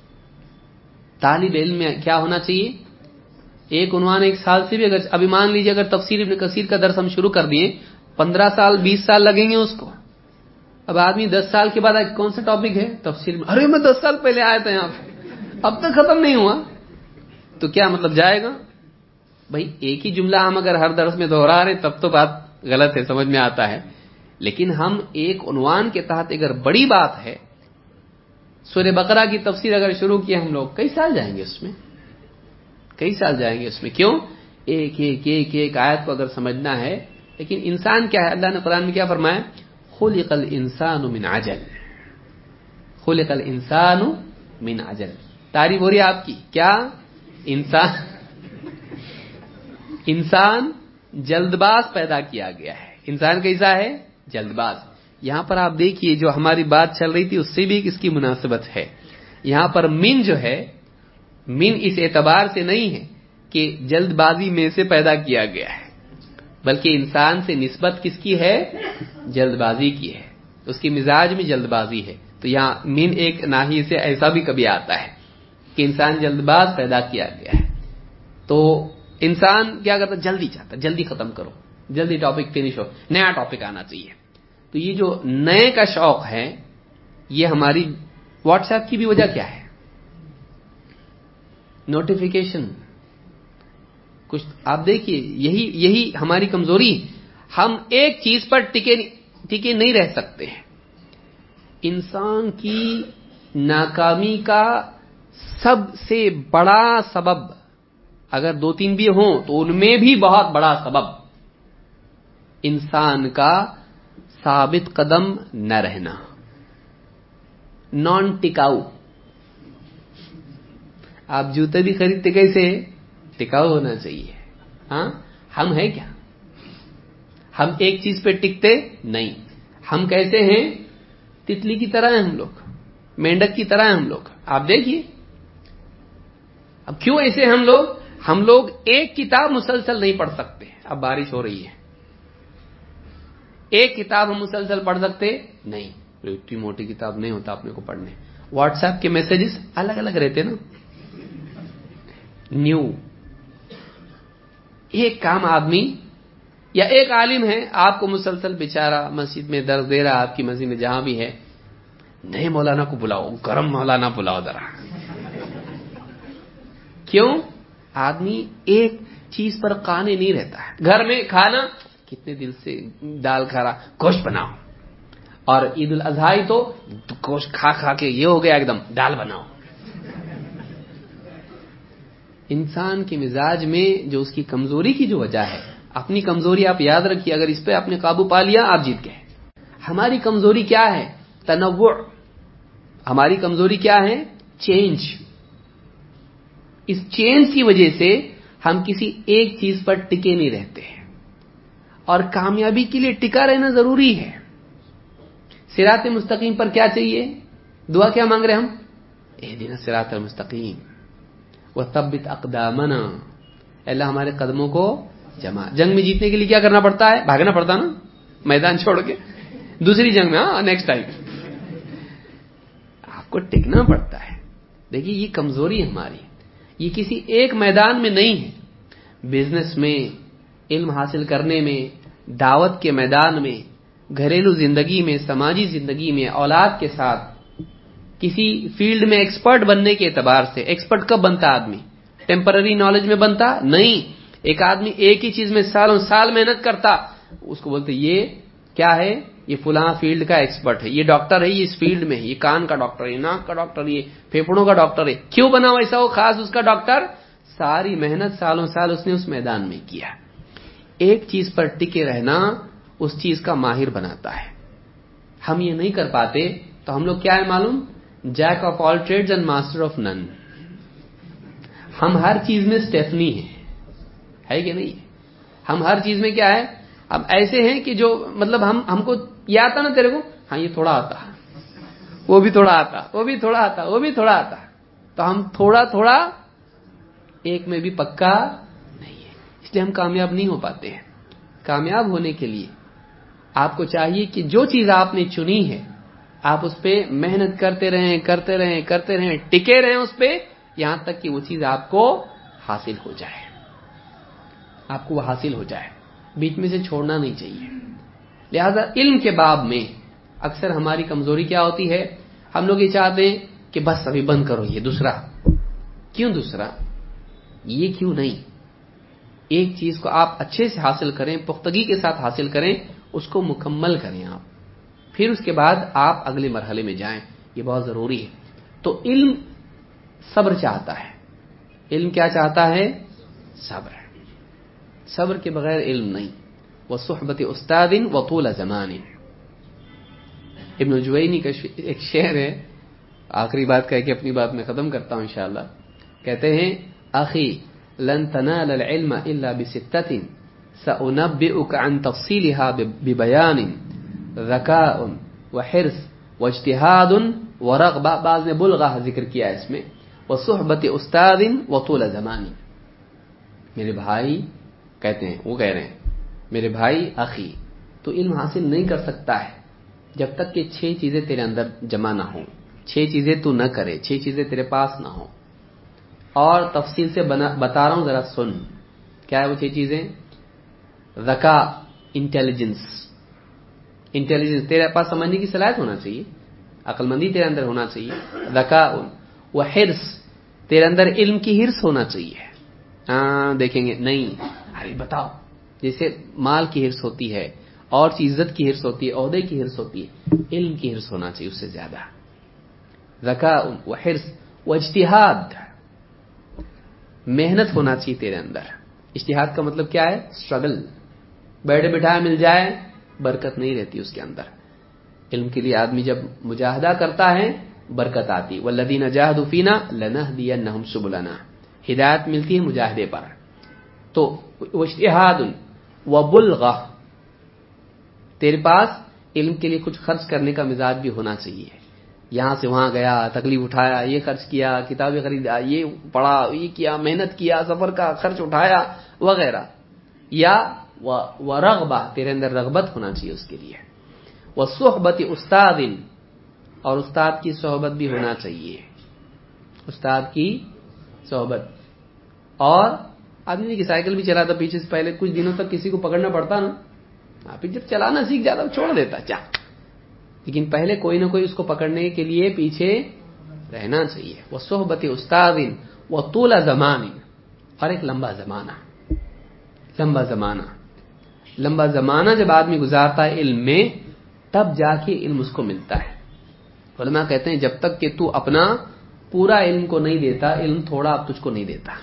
S1: طالب علم میں کیا ہونا چاہیے، ایک عنوان ایک سال سے بھی اگر ابھی مان لیجیے اگر تفسیر ابن کثیر کا درس ہم شروع کر دیے، پندرہ سال بیس سال لگیں گے اس کو. اب آدمی دس سال کے بعد کون سا ٹاپک ہے تفسیر میں، ارے میں دس سال پہلے آیا تھا یہاں پہ اب تک ختم نہیں ہوا، تو کیا مطلب جائے گا؟ بھائی ایک ہی جملہ ہم اگر ہر درس میں دہرا رہے تب تو بات غلط ہے، سمجھ میں آتا ہے. لیکن ہم ایک عنوان کے تحت اگر بڑی بات ہے، سورہ بقرہ کی تفسیر اگر شروع کی ہم لوگ کئی سال جائیں گے اس میں، کئی سال جائیں گے اس میں. کیوں؟ ایک ایک ایک ایک آیت کو اگر سمجھنا ہے. لیکن انسان کیا ہے، اللہ نے قرآن میں کیا فرمایا، خلق الانسان من عجل، خلق الانسان من عجل. تعریف ہو رہی ہے آپ کی کیا؟ انسان انسان جلد باز پیدا کیا گیا ہے. انسان کیسا ہے؟ جلد باز. یہاں پر آپ دیکھیے جو ہماری بات چل رہی تھی اس سے بھی اس کی مناسبت ہے. یہاں پر من جو ہے، من اس اعتبار سے نہیں ہے کہ جلد بازی میں سے پیدا کیا گیا ہے، بلکہ انسان سے نسبت کس کی ہے؟ جلد بازی کی ہے. اس کے مزاج میں جلد بازی ہے. تو یہاں من ایک ناحیے سے ایسا بھی کبھی آتا ہے کہ انسان جلد باز پیدا کیا گیا ہے. تو انسان کیا کرتا، جلدی چاہتا، جلدی ختم کرو، جلدی ٹاپک فنش ہو، نیا ٹاپک آنا چاہیے. تو یہ جو نئے کا شوق ہے، یہ ہماری واٹس ایپ کی بھی وجہ کیا ہے، نوٹیفیکیشن. کچھ آپ دیکھیے یہی یہی ہماری کمزوری. ہم ایک چیز پر ٹکے ٹکے نہیں رہ سکتے ہیں. انسان کی ناکامی کا سب سے بڑا سبب اگر دو تین بھی ہوں تو ان میں بھی بہت بڑا سبب انسان کا ثابت قدم نہ رہنا، نان ٹکاؤ. آپ جوتے بھی خریدتے کیسے، ٹکاؤ ہونا چاہیے. ہاں ہم ہیں کیا، ہم ایک چیز پہ ٹکتے نہیں. ہم کیسے ہیں، تتلی کی طرح ہیں ہم لوگ، مینڈک کی طرح ہیں ہم لوگ. آپ دیکھیے اب کیوں ایسے ہم لوگ ہم لوگ ایک کتاب مسلسل نہیں پڑھ سکتے. اب بارش ہو رہی ہے، ایک کتاب ہم مسلسل پڑھ سکتے نہیں، اتنی موٹی کتاب نہیں ہوتا اپنے کو پڑھنے. واٹس ایپ کے میسجز الگ الگ رہتے نا. نیو ایک کام آدمی یا ایک عالم ہے آپ کو مسلسل بیچارہ مسجد میں درس دے رہا, آپ کی مسجد میں جہاں بھی ہے, نئے مولانا کو بلاؤ, گرم مولانا بلاؤ ذرا. کیوں؟ آدمی ایک چیز پر قانے نہیں رہتا ہے. گھر میں کھانا کتنے دل سے دال کھا رہا, گوشت بناؤ, اور عید الاضحی تو گوشت کھا کھا کے یہ ہو گیا ایک دم, دال بناؤ. انسان کے مزاج میں جو اس کی کمزوری کی جو وجہ ہے, اپنی کمزوری آپ یاد رکھیے, اگر اس پہ آپ نے قابو پا لیا آپ جیت گئے. ہماری کمزوری کیا ہے؟ تنوع. ہماری کمزوری کیا ہے؟ چینج. اس چینج کی وجہ سے ہم کسی ایک چیز پر ٹکے نہیں رہتے ہیں, اور کامیابی کے لیے ٹکا رہنا ضروری ہے. صراط مستقیم پر کیا چاہیے؟ دعا کیا مانگ رہے ہم؟ اہدنا الصراط المستقیم وثبت اقدامنا. اللہ ہمارے قدموں کو جمع. جنگ میں جیتنے کے لیے کیا کرنا پڑتا ہے؟ بھاگنا پڑتا نا, میدان چھوڑ کے دوسری جنگ میں, ہاں نیکسٹ ٹائم آپ کو ٹکنا پڑتا ہے. دیکھیے یہ کمزوری ہماری, یہ کسی ایک میدان میں نہیں ہے. بزنس میں, علم حاصل کرنے میں, دعوت کے میدان میں, گھریلو زندگی میں, سماجی زندگی میں, اولاد کے ساتھ, کسی فیلڈ میں ایکسپرٹ بننے کے اعتبار سے. ایکسپرٹ کب بنتا آدمی؟ ٹیمپرری نالج میں بنتا نہیں. ایک آدمی ایک ہی چیز میں سالوں سال محنت کرتا, اس کو بولتے یہ کیا ہے؟ یہ فلاں فیلڈ کا ایکسپرٹ ہے, یہ ڈاکٹر ہے, یہ اس فیلڈ میں ہے, یہ کان کا ڈاکٹر ہے, ناک کا ڈاکٹر, یہ پھیپھڑوں کا ڈاکٹر ہے. کیوں بنا ویسا وہ خاص اس کا ڈاکٹر؟ ساری محنت سالوں سال اس نے اس میدان میں کیا. ایک چیز پر ٹکے رہنا اس چیز کا ماہر بناتا ہے. ہم یہ نہیں کر پاتے تو ہم لوگ کیا ہے معلوم؟ Jack of all trades and master of none. ہم ہر چیز میں اسٹیفنی ہیں, ہے کہ نہیں؟ ہم ہر چیز میں کیا ہے؟ اب ایسے ہیں کہ جو مطلب ہم ہم کو یہ آتا نا تیرے کو, ہاں یہ تھوڑا آتا, وہ بھی تھوڑا آتا, وہ بھی تھوڑا آتا, وہ بھی تھوڑا آتا. تو ہم تھوڑا تھوڑا ایک میں بھی پکا نہیں ہے, اس لیے ہم کامیاب نہیں ہو پاتے ہیں. کامیاب ہونے کے لیے آپ کو چاہیے کہ جو چیز آپ نے چنی ہے آپ اس پہ محنت کرتے رہیں کرتے رہیں کرتے رہیں ٹکے رہیں اس پہ, یہاں تک کہ وہ چیز آپ کو حاصل ہو جائے, آپ کو وہ حاصل ہو جائے. بیچ میں سے چھوڑنا نہیں چاہیے. لہذا علم کے باب میں اکثر ہماری کمزوری کیا ہوتی ہے؟ ہم لوگ یہ چاہتے ہیں کہ بس ابھی بند کرو یہ دوسرا. کیوں دوسرا؟ یہ کیوں نہیں؟ ایک چیز کو آپ اچھے سے حاصل کریں, پختگی کے ساتھ حاصل کریں, اس کو مکمل کریں آپ, پھر اس کے بعد آپ اگلے مرحلے میں جائیں. یہ بہت ضروری ہے. تو علم صبر چاہتا ہے. علم کیا چاہتا ہے؟ صبر. صبر کے بغیر علم نہیں. وصحبت استاد وطول زمان. ابن جوینی کا ایک شعر ہے, آخری بات کہہ کے اپنی بات میں ختم کرتا ہوں انشاءاللہ. کہتے ہیں اخی لن تنال العلم الا بستة سأنبئك عن تفصيلها ببيان ذكاء وحرص واجتهاد ورغبة. بعض نے بلغہ ذکر کیا اس میں. وصحبت استاد وطول زمان. میرے بھائی کہتے ہیں, وہ کہہ رہے ہیں میرے بھائی اخی, تو علم حاصل نہیں کر سکتا ہے جب تک کہ چھ چیزیں تیرے اندر جمع نہ ہوں. چھ چیزیں تو نہ کرے, چھ چیزیں تیرے پاس نہ ہوں. اور تفصیل سے بتا رہا ہوں, ذرا سن. کیا ہے وہ چھ چیزیں؟ ذکا, انٹیلیجنس. انٹیلیجنس تیرے پاس سمجھنے کی صلاحیت ہونا چاہیے, عقل مندی تیرے اندر ہونا چاہیے. ذکا و حرص, تیرے اندر علم کی حرص ہونا چاہیے. ہاں دیکھیں گے نہیں, ارے بتاؤ, جیسے مال کی حرص ہوتی ہے, اور عزت کی حرص ہوتی ہے, عہدے کی حرص ہوتی ہے, علم کی حرص ہونا چاہیے اس سے زیادہ. ذکا و حرص و اجتہاد, محنت ہونا چاہیے تیرے اندر. اجتہاد کا مطلب کیا ہے؟ اسٹرگل. بیٹھے بٹھائے مل جائے برکت نہیں رہتی اس کے اندر. علم کے لیے آدمی جب مجاہدہ کرتا ہے برکت آتی. والذین جاہدوا فینا لنہدینہم سبلنا. ہدایت ملتی ہے مجاہدے پر. تو اجتہاد و بلغہ, تیرے پاس علم کے لیے کچھ خرچ کرنے کا مزاج بھی ہونا چاہیے. یہاں سے وہاں گیا, تکلیف اٹھایا, یہ خرچ کیا, کتابیں خریدا, یہ پڑھا, یہ کیا, محنت کیا, سفر کا خرچ اٹھایا وغیرہ. یا ورغبہ, تیرے اندر رغبت ہونا چاہیے اس کے لیے. وصحبت استاد, اور استاد کی صحبت بھی ہونا چاہیے، استاد کی صحبت. اور آدمی کی سائیکل بھی چلاتا پیچھے سے، پہلے کچھ دنوں تک کسی کو پکڑنا پڑتا نا، پھر جب چلانا سیکھ جاتا چھوڑ دیتا چا، لیکن پہلے کوئی نہ کوئی اس کو پکڑنے کے لیے پیچھے رہنا چاہیے. وہ صحبت استاد وہ طول زمان، اور ایک لمبا زمانہ. لمبا زمانہ لمبا زمانہ جب آدمی گزارتا ہے علم میں، تب جا کے علم اس کو ملتا ہے. علماء کہتے ہیں جب تک کہ تو اپنا پورا علم کو نہیں دیتا، علم تھوڑا اب تجھ کو نہیں دیتا.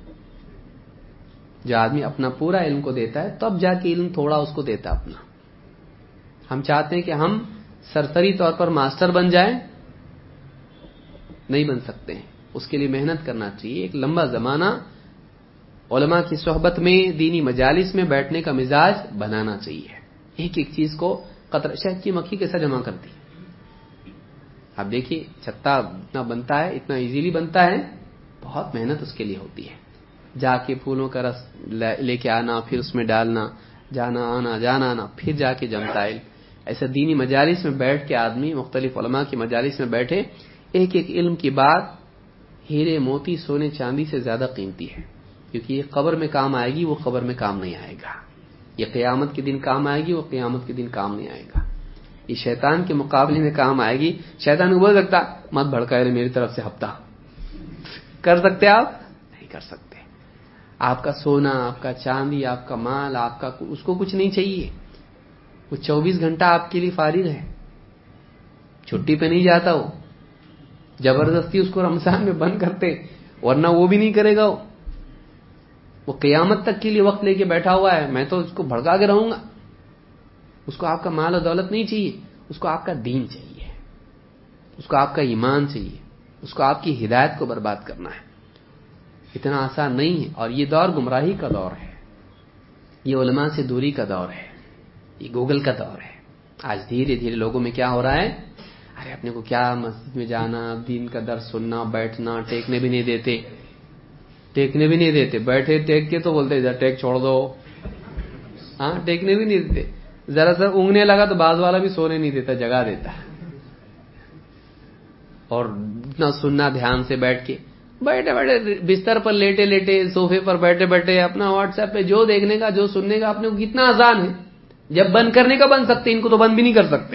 S1: جو آدمی اپنا پورا علم کو دیتا ہے تب جا کے علم تھوڑا اس کو دیتا اپنا. ہم چاہتے ہیں کہ ہم سرسری طور پر ماسٹر بن جائیں، نہیں بن سکتے ہیں. اس کے لیے محنت کرنا چاہیے. ایک لمبا زمانہ علماء کی صحبت میں، دینی مجالس میں بیٹھنے کا مزاج بنانا چاہیے. ایک ایک چیز کو قطرہ شہد کی مکھی کیسا جمع کرتی ہے. اب دیکھیے چھتا اتنا بنتا ہے، اتنا ایزیلی بنتا ہے، بہت محنت اس کے لیے ہوتی ہے. جا کے پھولوں کا رس لے کے آنا، پھر اس میں ڈالنا، جانا آنا جانا آنا، پھر جا کے جمتا ہے. ایسا دینی مجالس میں بیٹھ کے آدمی مختلف علماء کی مجالس میں بیٹھے، ایک ایک علم کی بات ہیرے موتی سونے چاندی سے زیادہ قیمتی ہے. کیونکہ یہ قبر میں کام آئے گی، وہ قبر میں کام نہیں آئے گا. یہ قیامت کے دن کام آئے گی، وہ قیامت کے دن کام نہیں آئے گا. یہ شیطان کے مقابلے میں کام آئے گی. شیطان کو بول سکتا مت بھڑکائے میری طرف سے ہفتہ، کر سکتے آپ؟ نہیں کر سکتے. آپ کا سونا، آپ کا چاندی، آپ کا مال، آپ کا اس کو کچھ نہیں چاہیے. وہ چوبیس گھنٹہ آپ کے لیے فارغ ہے، چھٹی پہ نہیں جاتا. وہ زبردستی اس کو رمضان میں بند کرتے، ورنہ وہ بھی نہیں کرے گا. وہ وہ قیامت تک کے لیے وقت لے کے بیٹھا ہوا ہے، میں تو اس کو بھڑکا کے رہوں گا. اس کو آپ کا مال و دولت نہیں چاہیے، اس کو آپ کا دین چاہیے، اس کو آپ کا ایمان چاہیے، اس کو آپ کی ہدایت کو برباد کرنا ہے. اتنا آسان نہیں ہے. اور یہ دور گمراہی کا دور ہے، یہ علماء سے دوری کا دور ہے، یہ گوگل کا دور ہے. آج دھیرے دھیرے لوگوں میں کیا ہو رہا ہے، ارے اپنے کو کیا مسجد میں جانا، دین کا درس سننا، بیٹھنا، ٹیکنے بھی نہیں دیتے، ٹیکنے بھی نہیں دیتے. بیٹھے ٹیک کے تو بولتے ادھر ٹیک چھوڑ دو. ہاں ٹیکنے بھی نہیں دیتے. ذرا سا اونگنے لگا تو باز والا بھی سونے نہیں دیتا، جگہ دیتا. اور اتنا سننا دھیان سے بیٹھ کے، بیٹھے بیٹھے بستر پر لیٹے لیٹے، صوفے پر بیٹھے بیٹھے اپنا واٹس ایپ پہ جو دیکھنے کا، جو سننے کا اپنے کو کتنا آسان ہے. جب بند کرنے کا بند سکتے، ان کو تو بند بھی نہیں کر سکتے.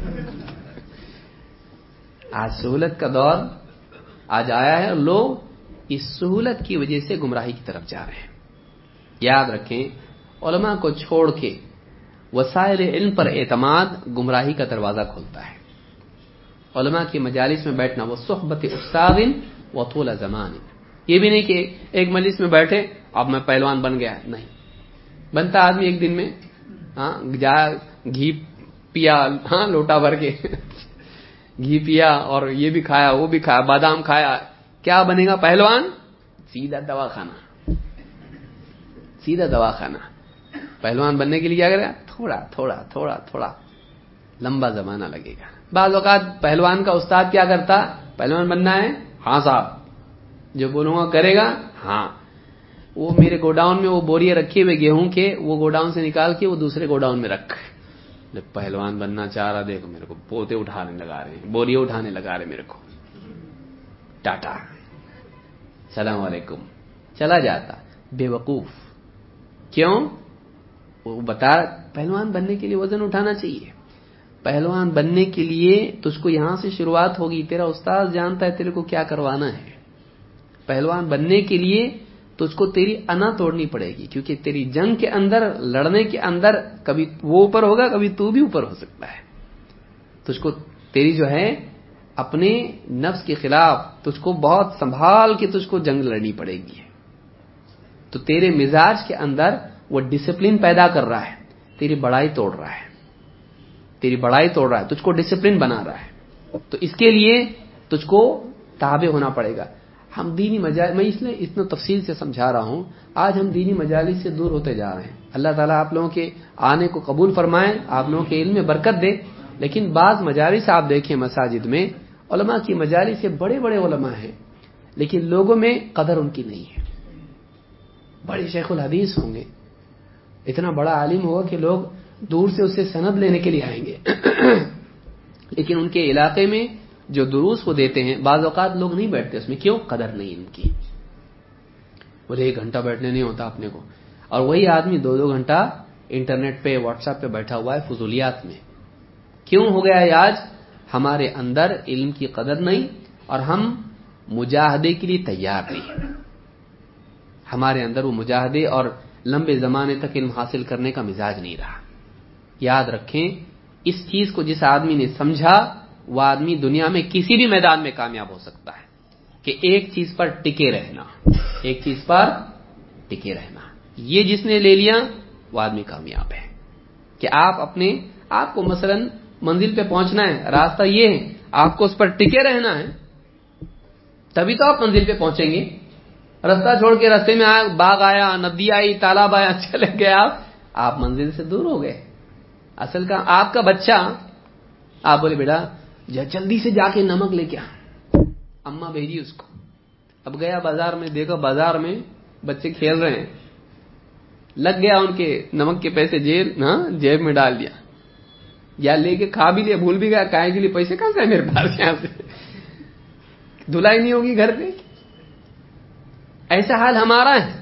S1: آج سہولت کا دور آج آیا ہے، اور لوگ اس سہولت کی وجہ سے گمراہی کی طرف جا رہے ہیں. یاد رکھیں، علماء کو چھوڑ کے وسائل علم پر اعتماد گمراہی کا دروازہ کھولتا ہے. علماء کی مجالس میں بیٹھنا، وہ صحبت استاد و طول زمان. یہ بھی نہیں کہ ایک مجلس میں بیٹھے اب میں پہلوان بن گیا، نہیں بنتا آدمی ایک دن میں. ہاں جا گھی پیا، ہاں لوٹا بھر کے گھی پیا، اور یہ بھی کھایا، وہ بھی کھایا، بادام کھایا، کیا بنے گا پہلوان؟ سیدھا دوا خانہ، سیدھا دوا خانہ. پہلوان بننے کے لیے کیا کرے گا؟ تھوڑا تھوڑا تھوڑا تھوڑا لمبا زمانہ لگے گا. بعض اوقات پہلوان کا استاد کیا کرتا، پہلوان بننا ہے، ہاں صاحب جو بولوں گا کرے گا. ہاں وہ میرے گوڈاؤن میں وہ بوریاں رکھے ہوئے گیہوں کے، وہ گوڈاؤن سے نکال کے وہ دوسرے گوڈاؤن میں رکھ. جب پہلوان بننا چاہ رہا، دیکھو میرے کو پوتے اٹھانے لگا رہے ہیں، بوریاں اٹھانے لگا رہے میرے کو. ٹاٹا السلام علیکم، چلا جاتا. بے وقوف. کیوں؟ وہ بتا پہلوان بننے کے لیے وزن اٹھانا چاہیے. پہلوان بننے کے لیے تجھ کو یہاں سے شروعات ہوگی. تیرا استاد جانتا ہے تیرے کو کیا کروانا ہے. پہلوان بننے کے لیے تجھ کو تیری انا توڑنی پڑے گی، کیونکہ تیری جنگ کے اندر، لڑنے کے اندر، کبھی وہ اوپر ہوگا، کبھی تو بھی اوپر ہو سکتا ہے. تجھ کو تیری جو ہے اپنے نفس کے خلاف تجھ کو بہت سنبھال کے تجھ کو جنگ لڑنی پڑے گی. تو تیرے مزاج کے اندر وہ ڈسپلن پیدا کر رہا ہے، تیری بڑائی توڑ رہا ہے، تیری بڑائی توڑ رہا ہے، تجھ کو ڈسپلن بنا رہا ہے. تو اس کے لیے تجھ کو تابع ہونا پڑے گا. ہم دینی مجالس، میں اس لیے اتنا تفصیل سے سمجھا رہا ہوں، آج ہم دینی مجالس سے دور ہوتے جا رہے ہیں. اللہ تعالیٰ آپ لوگوں کے آنے کو قبول فرمائے، آپ لوگوں کے علم میں برکت دے. لیکن بعض مجالس آپ دیکھیں مساجد میں، علماء کی مجالس سے بڑے بڑے علماء ہیں، لیکن لوگوں میں قدر ان کی نہیں ہے. بڑے شیخ الحدیث ہوں گے، اتنا بڑا عالم ہوگا کہ لوگ دور سے اسے سند لینے کے لیے آئیں گے، لیکن ان کے علاقے میں جو دروس وہ دیتے ہیں بعض اوقات لوگ نہیں بیٹھتے اس میں. کیوں؟ قدر نہیں ان کی. بولے ایک گھنٹہ بیٹھنے نہیں ہوتا اپنے کو, اور وہی آدمی دو دو گھنٹہ انٹرنیٹ پہ واٹس ایپ پہ بیٹھا ہوا ہے فضولیات میں. کیوں ہو گیا ہے آج؟ ہمارے اندر علم کی قدر نہیں اور ہم مجاہدے کے لیے تیار نہیں. ہمارے اندر وہ مجاہدے اور لمبے زمانے تک علم حاصل کرنے کا مزاج نہیں رہا. یاد رکھیں اس چیز کو جس آدمی نے سمجھا وہ آدمی دنیا میں کسی بھی میدان میں کامیاب ہو سکتا ہے کہ ایک چیز پر ٹکے رہنا, ایک چیز پر ٹکے رہنا. یہ جس نے لے لیا وہ آدمی کامیاب ہے. کہ آپ اپنے آپ کو مثلا منزل پہ پہنچنا ہے, راستہ یہ ہے, آپ کو اس پر ٹکے رہنا ہے تبھی تو آپ منزل پہ پہنچیں گے. راستہ چھوڑ کے راستے میں آیا, باغ آیا, ندی آئی, تالاب آیا, چلے گئے آپ آپ منزل سے دور ہو گئے. اصل کا آپ کا بچہ, آپ بولے بیٹا جلدی سے جا کے نمک لے کے آ, اماں بھیجی اس کو. اب گیا بازار میں, دیکھو بازار میں بچے کھیل رہے ہیں, لگ گیا ان کے نمک کے پیسے جیب ہاں جیب میں ڈال دیا, یا لے کے کھا بھی لیا, بھول بھی گیا کھائے کے لیے پیسے کہاں سے ہیں میرے پاس, یہاں سے دھلائی نہیں ہوگی گھر پہ. ایسا حال ہمارا ہے.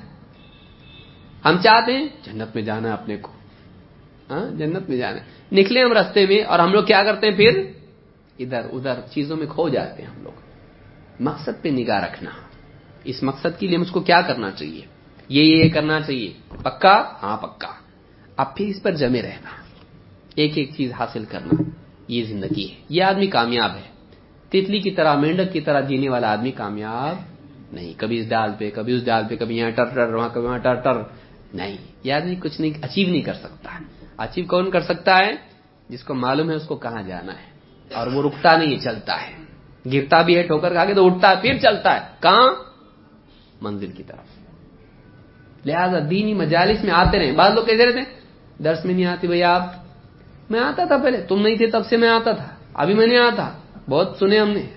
S1: ہم چاہتے ہیں جنت میں جانا ہے اپنے کو, ہاں جنت میں جانا ہے, نکلے ہم راستے میں اور ہم لوگ کیا کرتے ہیں پھر ادھر ادھر چیزوں میں کھو جاتے ہیں ہم لوگ. مقصد پہ نگاہ رکھنا, اس مقصد کے لیے ہم اس کو کیا کرنا چاہیے, یہ یہ کرنا چاہیے, پکا ہاں پکا, اب پھر اس پر جمے رہنا, ایک ایک چیز حاصل کرنا, یہ زندگی ہے. یہ آدمی کامیاب ہے. تتلی کی طرح مینڈک کی طرح جینے والا آدمی کامیاب نہیں. کبھی اس ڈال پہ کبھی اس ڈال پہ, کبھی یہاں ٹر ٹر وہاں کبھی وہاں ٹر ٹر, نہیں. یہ آدمی کچھ نہیں اچیو نہیں کر سکتا. اچیو کون کر سکتا ہے؟ جس کو معلوم ہے اس کو کہاں جانا ہے اور وہ رکتا نہیں, چلتا ہے. گرتا بھی ہے ٹھوکر کھا کے تو اٹھتا ہے, پھر چلتا ہے کہاں؟ منزل کی طرف. لہذا دینی مجالس میں آتے رہیں. بعض لوگ کیسے رہتے ہیں, درس میں نہیں آتے بھائی آپ, میں آتا تھا پہلے, تم نہیں تھے تب سے میں آتا تھا, ابھی میں نہیں آتا, بہت سنے ہم نے.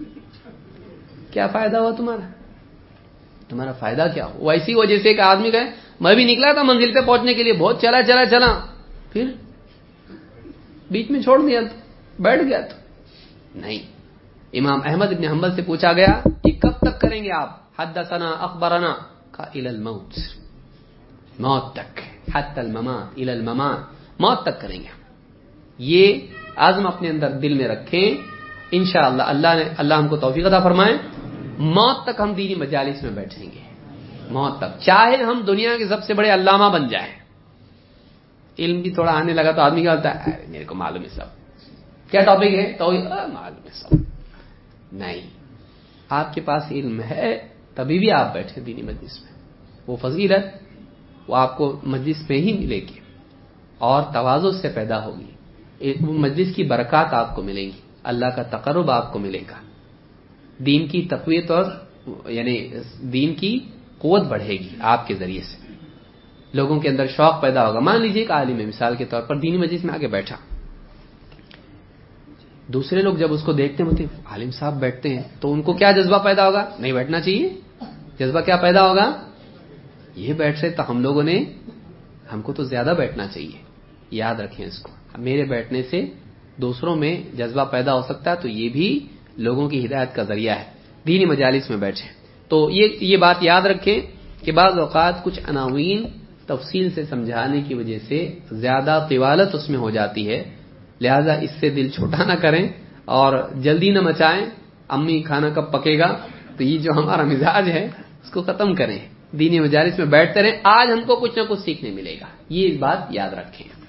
S1: کیا فائدہ ہوا تمہارا؟ تمہارا فائدہ کیا ہوا؟ ویسی وجہ سے ایک آدمی کہے میں بھی نکلا تھا منزل پہ پہنچنے کے لیے, بہت چلا چلا چلا, پھر بیچ میں چھوڑ دیا, بیٹھ گیا. تو نہیں. امام احمد ابن حنبل سے پوچھا گیا کہ کب تک کریں گے آپ؟ حدثنا اخبرنا, کا الى الموت, موت تک, حتی الممات الى الممات, موت تک کریں گے. یہ عزم اپنے اندر دل میں رکھیں, انشاءاللہ اللہ نے اللہ ہم کو توفیق عطا فرمائے. موت تک ہم دینی مجالس میں بیٹھیں گے, موت تک, چاہے ہم دنیا کے سب سے بڑے علامہ بن جائیں. علم بھی تھوڑا آنے لگا تو آدمی کیا ہوتا ہے, میرے کو معلوم ہے سب, کیا ٹاپک ہے تو معلوم ہے سب. نہیں, آپ کے پاس علم ہے تبھی بھی آپ بیٹھے دینی مجلس میں. وہ فضیلت وہ آپ کو مجلس میں ہی ملے گی اور تواضع سے پیدا ہوگی. وہ مجلس کی برکات آپ کو ملیں گی, اللہ کا تقرب آپ کو ملے گا, دین کی تقویت اور یعنی دین کی قوت بڑھے گی آپ کے ذریعے سے. لوگوں کے اندر شوق پیدا ہوگا. مان لیجیے ایک عالم ہے مثال کے طور پر دینی مجلس میں آگے بیٹھا, دوسرے لوگ جب اس کو دیکھتے ہیں عالم صاحب بیٹھتے ہیں تو ان کو کیا جذبہ پیدا ہوگا؟ نہیں بیٹھنا چاہیے. جذبہ کیا پیدا ہوگا؟ یہ بیٹھ رہے تو ہم لوگوں نے, ہم کو تو زیادہ بیٹھنا چاہیے. یاد رکھیں اس کو, میرے بیٹھنے سے دوسروں میں جذبہ پیدا ہو سکتا ہے, تو یہ بھی لوگوں کی ہدایت کا ذریعہ ہے. دینی مجالس میں بیٹھیں تو یہ یہ بات یاد رکھیں کہ بعض اوقات کچھ عناوین تفصیل سے سمجھانے کی وجہ سے زیادہ طوالت اس میں ہو جاتی ہے, لہذا اس سے دل چھوٹا نہ کریں اور جلدی نہ مچائیں. امی کھانا کب پکے گا, تو یہ جو ہمارا مزاج ہے اس کو ختم کریں, دینی مجالس میں بیٹھتے رہیں. آج ہم کو کچھ نہ کچھ سیکھنے ملے گا, یہ بات یاد رکھیں.